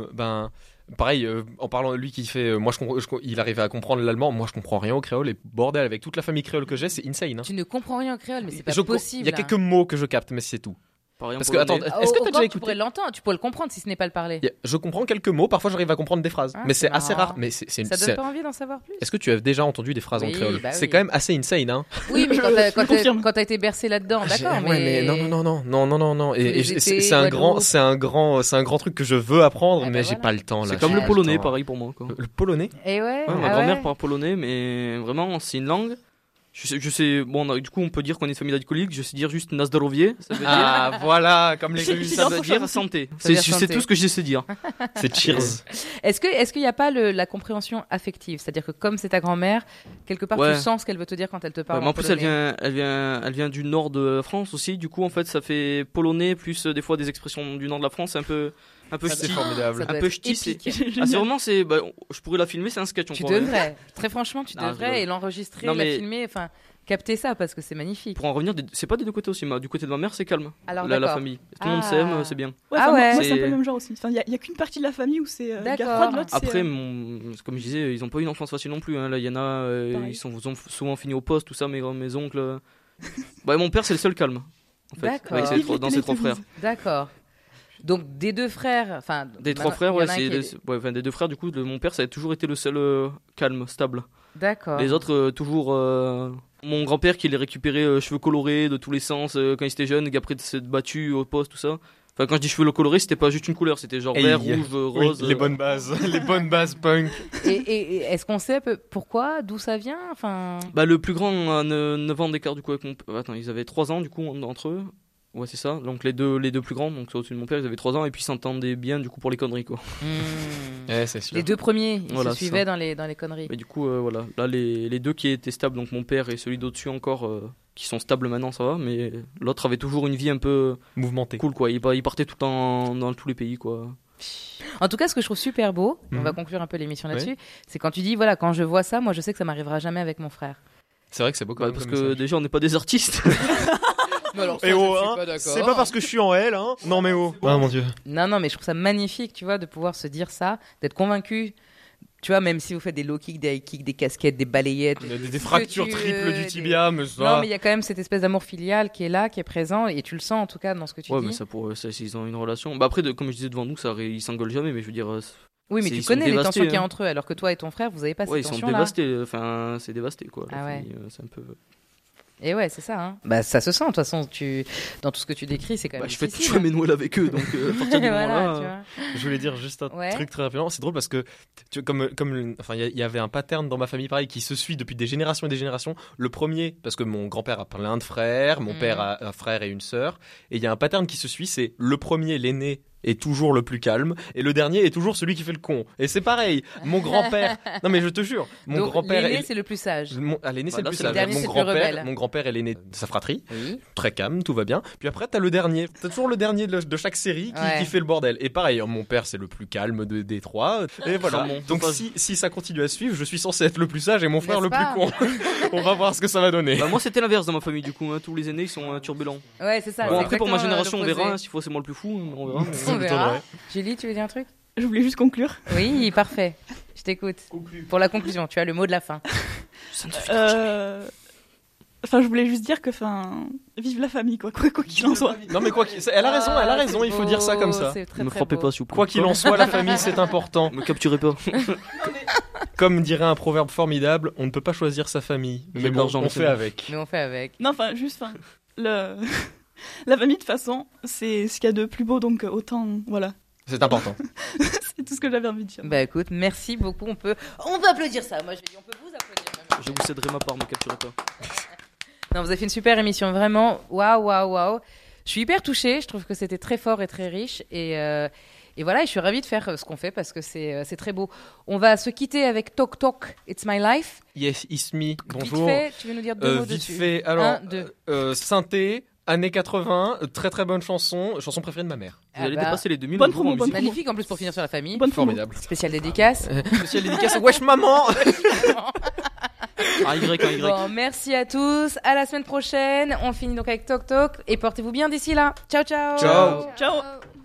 [SPEAKER 6] pareil, en parlant de lui qui fait, moi il arrivait à comprendre l'allemand, moi je comprends rien au créole et bordel avec toute la famille créole que j'ai, c'est insane. Hein.
[SPEAKER 1] Tu ne comprends rien en créole, mais c'est pas
[SPEAKER 6] Il
[SPEAKER 1] possible.
[SPEAKER 6] y a quelques mots que je capte, mais c'est tout.
[SPEAKER 4] Pareil en
[SPEAKER 6] Parce que attends,
[SPEAKER 4] polonais.
[SPEAKER 6] est-ce que t'as déjà
[SPEAKER 1] Tu
[SPEAKER 6] écouté
[SPEAKER 1] pourrais l'entendre, tu pourrais le comprendre si ce n'est pas le parler.
[SPEAKER 6] Je comprends quelques mots, parfois j'arrive à comprendre des phrases,
[SPEAKER 1] Ah,
[SPEAKER 6] mais c'est
[SPEAKER 1] c'est
[SPEAKER 6] assez
[SPEAKER 1] marrant.
[SPEAKER 6] rare. Mais c'est
[SPEAKER 1] Ça donne pas envie d'en savoir plus?
[SPEAKER 6] Est-ce que tu as déjà entendu des phrases en
[SPEAKER 1] Oui,
[SPEAKER 6] créole
[SPEAKER 1] bah
[SPEAKER 6] C'est
[SPEAKER 1] oui.
[SPEAKER 6] quand même assez insane, hein.
[SPEAKER 1] Oui, mais
[SPEAKER 8] Je confirme.
[SPEAKER 1] quand t'as été bercé là-dedans, d'accord,
[SPEAKER 6] Ouais, mais non.
[SPEAKER 1] Tous les
[SPEAKER 6] Et
[SPEAKER 1] étés,
[SPEAKER 6] c'est un grand,
[SPEAKER 1] Guadeloupe.
[SPEAKER 6] c'est un grand truc que je veux apprendre,
[SPEAKER 1] Ah bah
[SPEAKER 6] mais j'ai
[SPEAKER 1] voilà.
[SPEAKER 6] pas le temps là.
[SPEAKER 4] C'est comme
[SPEAKER 6] j'ai
[SPEAKER 4] le
[SPEAKER 6] pas
[SPEAKER 4] polonais,
[SPEAKER 6] temps.
[SPEAKER 4] pareil pour moi. Quoi.
[SPEAKER 6] Le polonais
[SPEAKER 1] Et ouais,
[SPEAKER 4] Ouais, ma
[SPEAKER 1] ah
[SPEAKER 4] grand-mère
[SPEAKER 1] ouais.
[SPEAKER 4] parle polonais, mais vraiment, c'est une langue. Je sais bon, du coup, on peut dire qu'on est une famille d'alcooliques. Je sais dire juste nazdorowie. Ça veut dire,
[SPEAKER 6] Ah voilà, comme les Russes.
[SPEAKER 4] ça veut dire santé.
[SPEAKER 1] Ça veut dire
[SPEAKER 4] C'est
[SPEAKER 1] santé.
[SPEAKER 4] tout ce que je sais dire.
[SPEAKER 6] C'est cheers.
[SPEAKER 1] Est-ce qu'il n'y a pas la compréhension affective? C'est-à-dire que comme c'est ta grand-mère, quelque part
[SPEAKER 4] Ouais.
[SPEAKER 1] tu sens ce qu'elle veut te dire quand elle te parle.
[SPEAKER 4] Ouais, mais en plus,
[SPEAKER 1] polonais.
[SPEAKER 4] elle vient du nord de la France aussi. Du coup, en fait, ça fait polonais plus des fois des expressions du nord de la France. C'est un peu
[SPEAKER 6] C'est
[SPEAKER 4] ch'ti.
[SPEAKER 6] formidable.
[SPEAKER 1] Ça doit
[SPEAKER 4] Un peu
[SPEAKER 1] être
[SPEAKER 4] ch'ti, c'est-
[SPEAKER 1] épique.
[SPEAKER 4] Ah, c'est vraiment, je pourrais la filmer, c'est un sketch. on
[SPEAKER 1] Tu
[SPEAKER 4] pourrait.
[SPEAKER 1] devrais. Très franchement, tu
[SPEAKER 4] Ah, je
[SPEAKER 1] devrais
[SPEAKER 4] rigole.
[SPEAKER 1] et l'enregistrer,
[SPEAKER 4] Non,
[SPEAKER 1] la
[SPEAKER 4] mais-
[SPEAKER 1] filmer, enfin capter ça parce que c'est magnifique.
[SPEAKER 4] Pour en revenir, c'est pas des deux côtés aussi. Du côté de ma mère, c'est calme.
[SPEAKER 1] Alors
[SPEAKER 4] La
[SPEAKER 1] d'accord.
[SPEAKER 4] famille. Tout le monde
[SPEAKER 1] Ah.
[SPEAKER 4] s'aime, c'est bien.
[SPEAKER 8] Ouais,
[SPEAKER 1] Ah
[SPEAKER 8] enfin,
[SPEAKER 1] ouais.
[SPEAKER 8] moi c'est un peu
[SPEAKER 4] C'est-
[SPEAKER 8] le même genre aussi. Enfin, il y a qu'une partie de la famille où c'est
[SPEAKER 1] D'accord.
[SPEAKER 8] gars froid, de l'autre
[SPEAKER 4] Après,
[SPEAKER 8] c'est.
[SPEAKER 4] comme je disais, ils ont pas eu une enfance facile non plus. Hein. Là, il y en a,
[SPEAKER 8] Pareil.
[SPEAKER 4] ils ont souvent fini au poste, tout ça, mes oncles. Mon père, c'est le seul calme. En fait,
[SPEAKER 1] D'accord.
[SPEAKER 4] avec
[SPEAKER 8] Vive les
[SPEAKER 4] dans ses trois frères.
[SPEAKER 8] Télétobies.
[SPEAKER 1] D'accord. Donc des deux frères, enfin
[SPEAKER 4] Des trois
[SPEAKER 1] maintenant,
[SPEAKER 4] frères,
[SPEAKER 1] il y
[SPEAKER 4] ouais,
[SPEAKER 1] en a un qui est-
[SPEAKER 4] des deux frères, du coup, mon père, ça a toujours été le seul calme, stable.
[SPEAKER 1] D'accord.
[SPEAKER 4] Les autres, toujours. Mon grand-père qui les récupérait cheveux colorés de tous les sens quand il était jeune, et qu'après s'être battu au poste, tout ça. Enfin, quand je dis cheveux colorés, c'était pas juste une couleur, c'était genre
[SPEAKER 6] Hey.
[SPEAKER 4] vert, rouge,
[SPEAKER 6] Oui,
[SPEAKER 4] rose.
[SPEAKER 6] les bonnes bases, les bonnes bases punk.
[SPEAKER 1] Et est-ce qu'on sait un peu pourquoi, d'où ça vient, enfin.
[SPEAKER 4] Le plus grand a 9 ans d'écart du coup avec mon père. Attends, ils avaient 3 ans du coup entre eux. Ouais, c'est ça. Donc les deux plus grands, donc au-dessus de mon père, ils avaient 3 ans et puis ils s'entendaient bien du coup pour les conneries quoi.
[SPEAKER 6] C'est sûr.
[SPEAKER 1] Les deux premiers, ils
[SPEAKER 4] Voilà,
[SPEAKER 1] se
[SPEAKER 4] c'est
[SPEAKER 1] suivaient
[SPEAKER 4] ça.
[SPEAKER 1] dans les conneries.
[SPEAKER 4] Mais du coup, voilà. Là, les deux qui étaient stables, donc mon père et celui d'au-dessus encore, qui sont stables maintenant, ça va. Mais l'autre avait toujours une vie un peu
[SPEAKER 6] Mouvementé.
[SPEAKER 4] cool quoi. Il partait tout le temps dans tous les pays quoi.
[SPEAKER 1] En tout cas, ce que je trouve super beau, on
[SPEAKER 6] Mhm.
[SPEAKER 1] va conclure un peu l'émission là-dessus, c'est quand tu dis voilà, quand je vois ça, moi je sais que ça m'arrivera jamais avec mon frère.
[SPEAKER 6] C'est vrai que c'est beau quand même
[SPEAKER 4] Parce
[SPEAKER 6] comme
[SPEAKER 4] que
[SPEAKER 6] message.
[SPEAKER 4] déjà, on n'est pas des artistes.
[SPEAKER 6] Eh oh, hein, c'est pas parce que je suis en L, hein. Non mais oh. Ah mon dieu.
[SPEAKER 1] Non, mais je trouve ça magnifique, tu vois, de pouvoir se dire ça, d'être convaincu. Tu vois, même si vous faites des low kicks, des high kicks, des casquettes, des balayettes,
[SPEAKER 6] Des fractures triples du tibia, mais ça.
[SPEAKER 1] Non, mais il y a quand même cette espèce d'amour filial qui est là, qui est présent, et tu le sens en tout cas dans ce que tu
[SPEAKER 4] Ouais,
[SPEAKER 1] dis.
[SPEAKER 4] mais ça pour s'ils ont une relation. Après, comme je disais devant nous, ils s'engueulent jamais, mais je veux dire.
[SPEAKER 1] Oui, mais
[SPEAKER 4] ils
[SPEAKER 1] tu
[SPEAKER 4] sont
[SPEAKER 1] connais les
[SPEAKER 4] dévastés,
[SPEAKER 1] tensions qu'il y a
[SPEAKER 4] hein.
[SPEAKER 1] entre eux, alors que toi et ton frère, vous avez pas
[SPEAKER 4] Ouais, ils
[SPEAKER 1] ces
[SPEAKER 4] sont
[SPEAKER 1] tensions-là.
[SPEAKER 4] dévastés. Enfin, c'est dévasté quoi. La
[SPEAKER 1] Ah ouais.
[SPEAKER 4] famille, c'est un peu.
[SPEAKER 1] Et ouais, c'est ça. Hein. Bah, ça se sent, de toute façon, dans tout ce que tu décris, c'est quand même
[SPEAKER 4] Je fais
[SPEAKER 1] difficile.
[SPEAKER 4] mes Noël avec eux, donc à partir du
[SPEAKER 1] Voilà,
[SPEAKER 4] moment-là.
[SPEAKER 1] tu vois.
[SPEAKER 6] Je voulais dire juste un
[SPEAKER 1] Ouais.
[SPEAKER 6] truc très rapidement. C'est drôle parce que enfin, il y avait un pattern dans ma famille pareil qui se suit depuis des générations et des générations. Le premier, parce que mon grand-père a plein de frères, mon père a un frère et une sœur, et il y a un pattern qui se suit. C'est le premier, l'aîné, est toujours le plus calme et le dernier est toujours celui qui fait le con. Et c'est pareil, mon grand-père... Non mais je te jure, mon
[SPEAKER 1] Donc,
[SPEAKER 6] grand-père...
[SPEAKER 1] l'aîné, c'est le plus sage.
[SPEAKER 6] L'aîné, c'est
[SPEAKER 4] Voilà,
[SPEAKER 6] le plus
[SPEAKER 4] c'est le
[SPEAKER 6] sage.
[SPEAKER 1] dernier,
[SPEAKER 6] Mon
[SPEAKER 1] c'est le plus
[SPEAKER 6] grand-père,
[SPEAKER 1] rebelle.
[SPEAKER 6] mon grand-père est l'aîné de sa fratrie.
[SPEAKER 1] Oui.
[SPEAKER 6] Très calme, tout va bien. Puis après, t'as le dernier. T'as toujours le dernier de chaque série
[SPEAKER 1] Ouais.
[SPEAKER 6] qui fait le bordel. Et pareil, mon père, c'est le plus calme des trois. Et voilà.
[SPEAKER 4] Charmant.
[SPEAKER 6] Donc si ça continue à suivre, je suis censé être le plus sage et mon frère le
[SPEAKER 1] N'est-ce pas
[SPEAKER 6] plus con. On va voir ce que ça va donner.
[SPEAKER 4] Bah, moi, c'était l'inverse dans ma famille, du coup. Hein. Tous les aînés, ils sont turbulents.
[SPEAKER 1] Ouais, c'est ça.
[SPEAKER 4] Bon,
[SPEAKER 1] c'est
[SPEAKER 4] après, pour ma
[SPEAKER 1] exactement,
[SPEAKER 4] génération, on
[SPEAKER 1] l'opposé.
[SPEAKER 4] verra. S'il faut, c'est moi le plus fou. On verra. mais-
[SPEAKER 1] On verra.
[SPEAKER 6] m'étonnerait.
[SPEAKER 1] Julie, tu veux dire un truc?
[SPEAKER 8] Je voulais juste conclure.
[SPEAKER 1] Oui, parfait. Je t'écoute. Pour la conclusion, tu as le mot de la fin.
[SPEAKER 8] Enfin, je voulais juste dire que, vive la famille, quoi qu'il en soit.
[SPEAKER 6] Non mais elle a raison, il faut dire ça comme ça.
[SPEAKER 4] Ne me frappez pas, s'il vous plaît.
[SPEAKER 6] Quoi qu'il en soit, la famille c'est important.
[SPEAKER 4] Me capturez pas.
[SPEAKER 6] Comme dirait un proverbe formidable, on ne peut pas choisir sa famille.
[SPEAKER 4] J'ai
[SPEAKER 6] Mais
[SPEAKER 4] de
[SPEAKER 6] bon,
[SPEAKER 4] l'argent,
[SPEAKER 6] on
[SPEAKER 4] mais
[SPEAKER 6] fait
[SPEAKER 4] c'est bon.
[SPEAKER 6] avec.
[SPEAKER 1] Mais on fait avec.
[SPEAKER 8] Non, la famille, de toute façon, c'est ce qu'il y a de plus beau, donc autant, voilà.
[SPEAKER 6] C'est important.
[SPEAKER 8] C'est tout ce que j'avais envie de dire.
[SPEAKER 1] Bah écoute, merci beaucoup. On peut applaudir ça. Moi, je dis, on peut vous applaudir. même.
[SPEAKER 4] Je vous céderai ma part, me capturez pas.
[SPEAKER 1] Non, vous avez fait une super émission, vraiment. Waouh. Je suis hyper touchée. Je trouve que c'était très fort et très riche. Et voilà, et je suis ravie de faire ce qu'on fait parce que c'est très beau. On va se quitter avec Talk Talk, It's My Life.
[SPEAKER 6] Yes, it's me. Bonjour.
[SPEAKER 1] Vite fait, tu veux nous dire deux mots
[SPEAKER 6] Vite
[SPEAKER 1] dessus?
[SPEAKER 6] fait, alors,
[SPEAKER 1] Un, deux.
[SPEAKER 6] synthé, années 80, très très bonne chanson préférée de ma mère.
[SPEAKER 4] Vous allez
[SPEAKER 1] bah,
[SPEAKER 4] dépasser les 2000.
[SPEAKER 8] bonne
[SPEAKER 4] euros en
[SPEAKER 8] promo, bonne
[SPEAKER 4] musique.
[SPEAKER 1] Magnifique en plus pour finir sur la famille.
[SPEAKER 8] Bonne promo.
[SPEAKER 6] Formidable.
[SPEAKER 1] Spéciale dédicace.
[SPEAKER 6] Spécial dédicace à Wesh Maman.
[SPEAKER 4] Un Y, un Y.
[SPEAKER 1] Bon, merci à tous. À la semaine prochaine. On finit donc avec Talk Talk et portez-vous bien d'ici là. Ciao, ciao.
[SPEAKER 6] Ciao.
[SPEAKER 8] Ciao.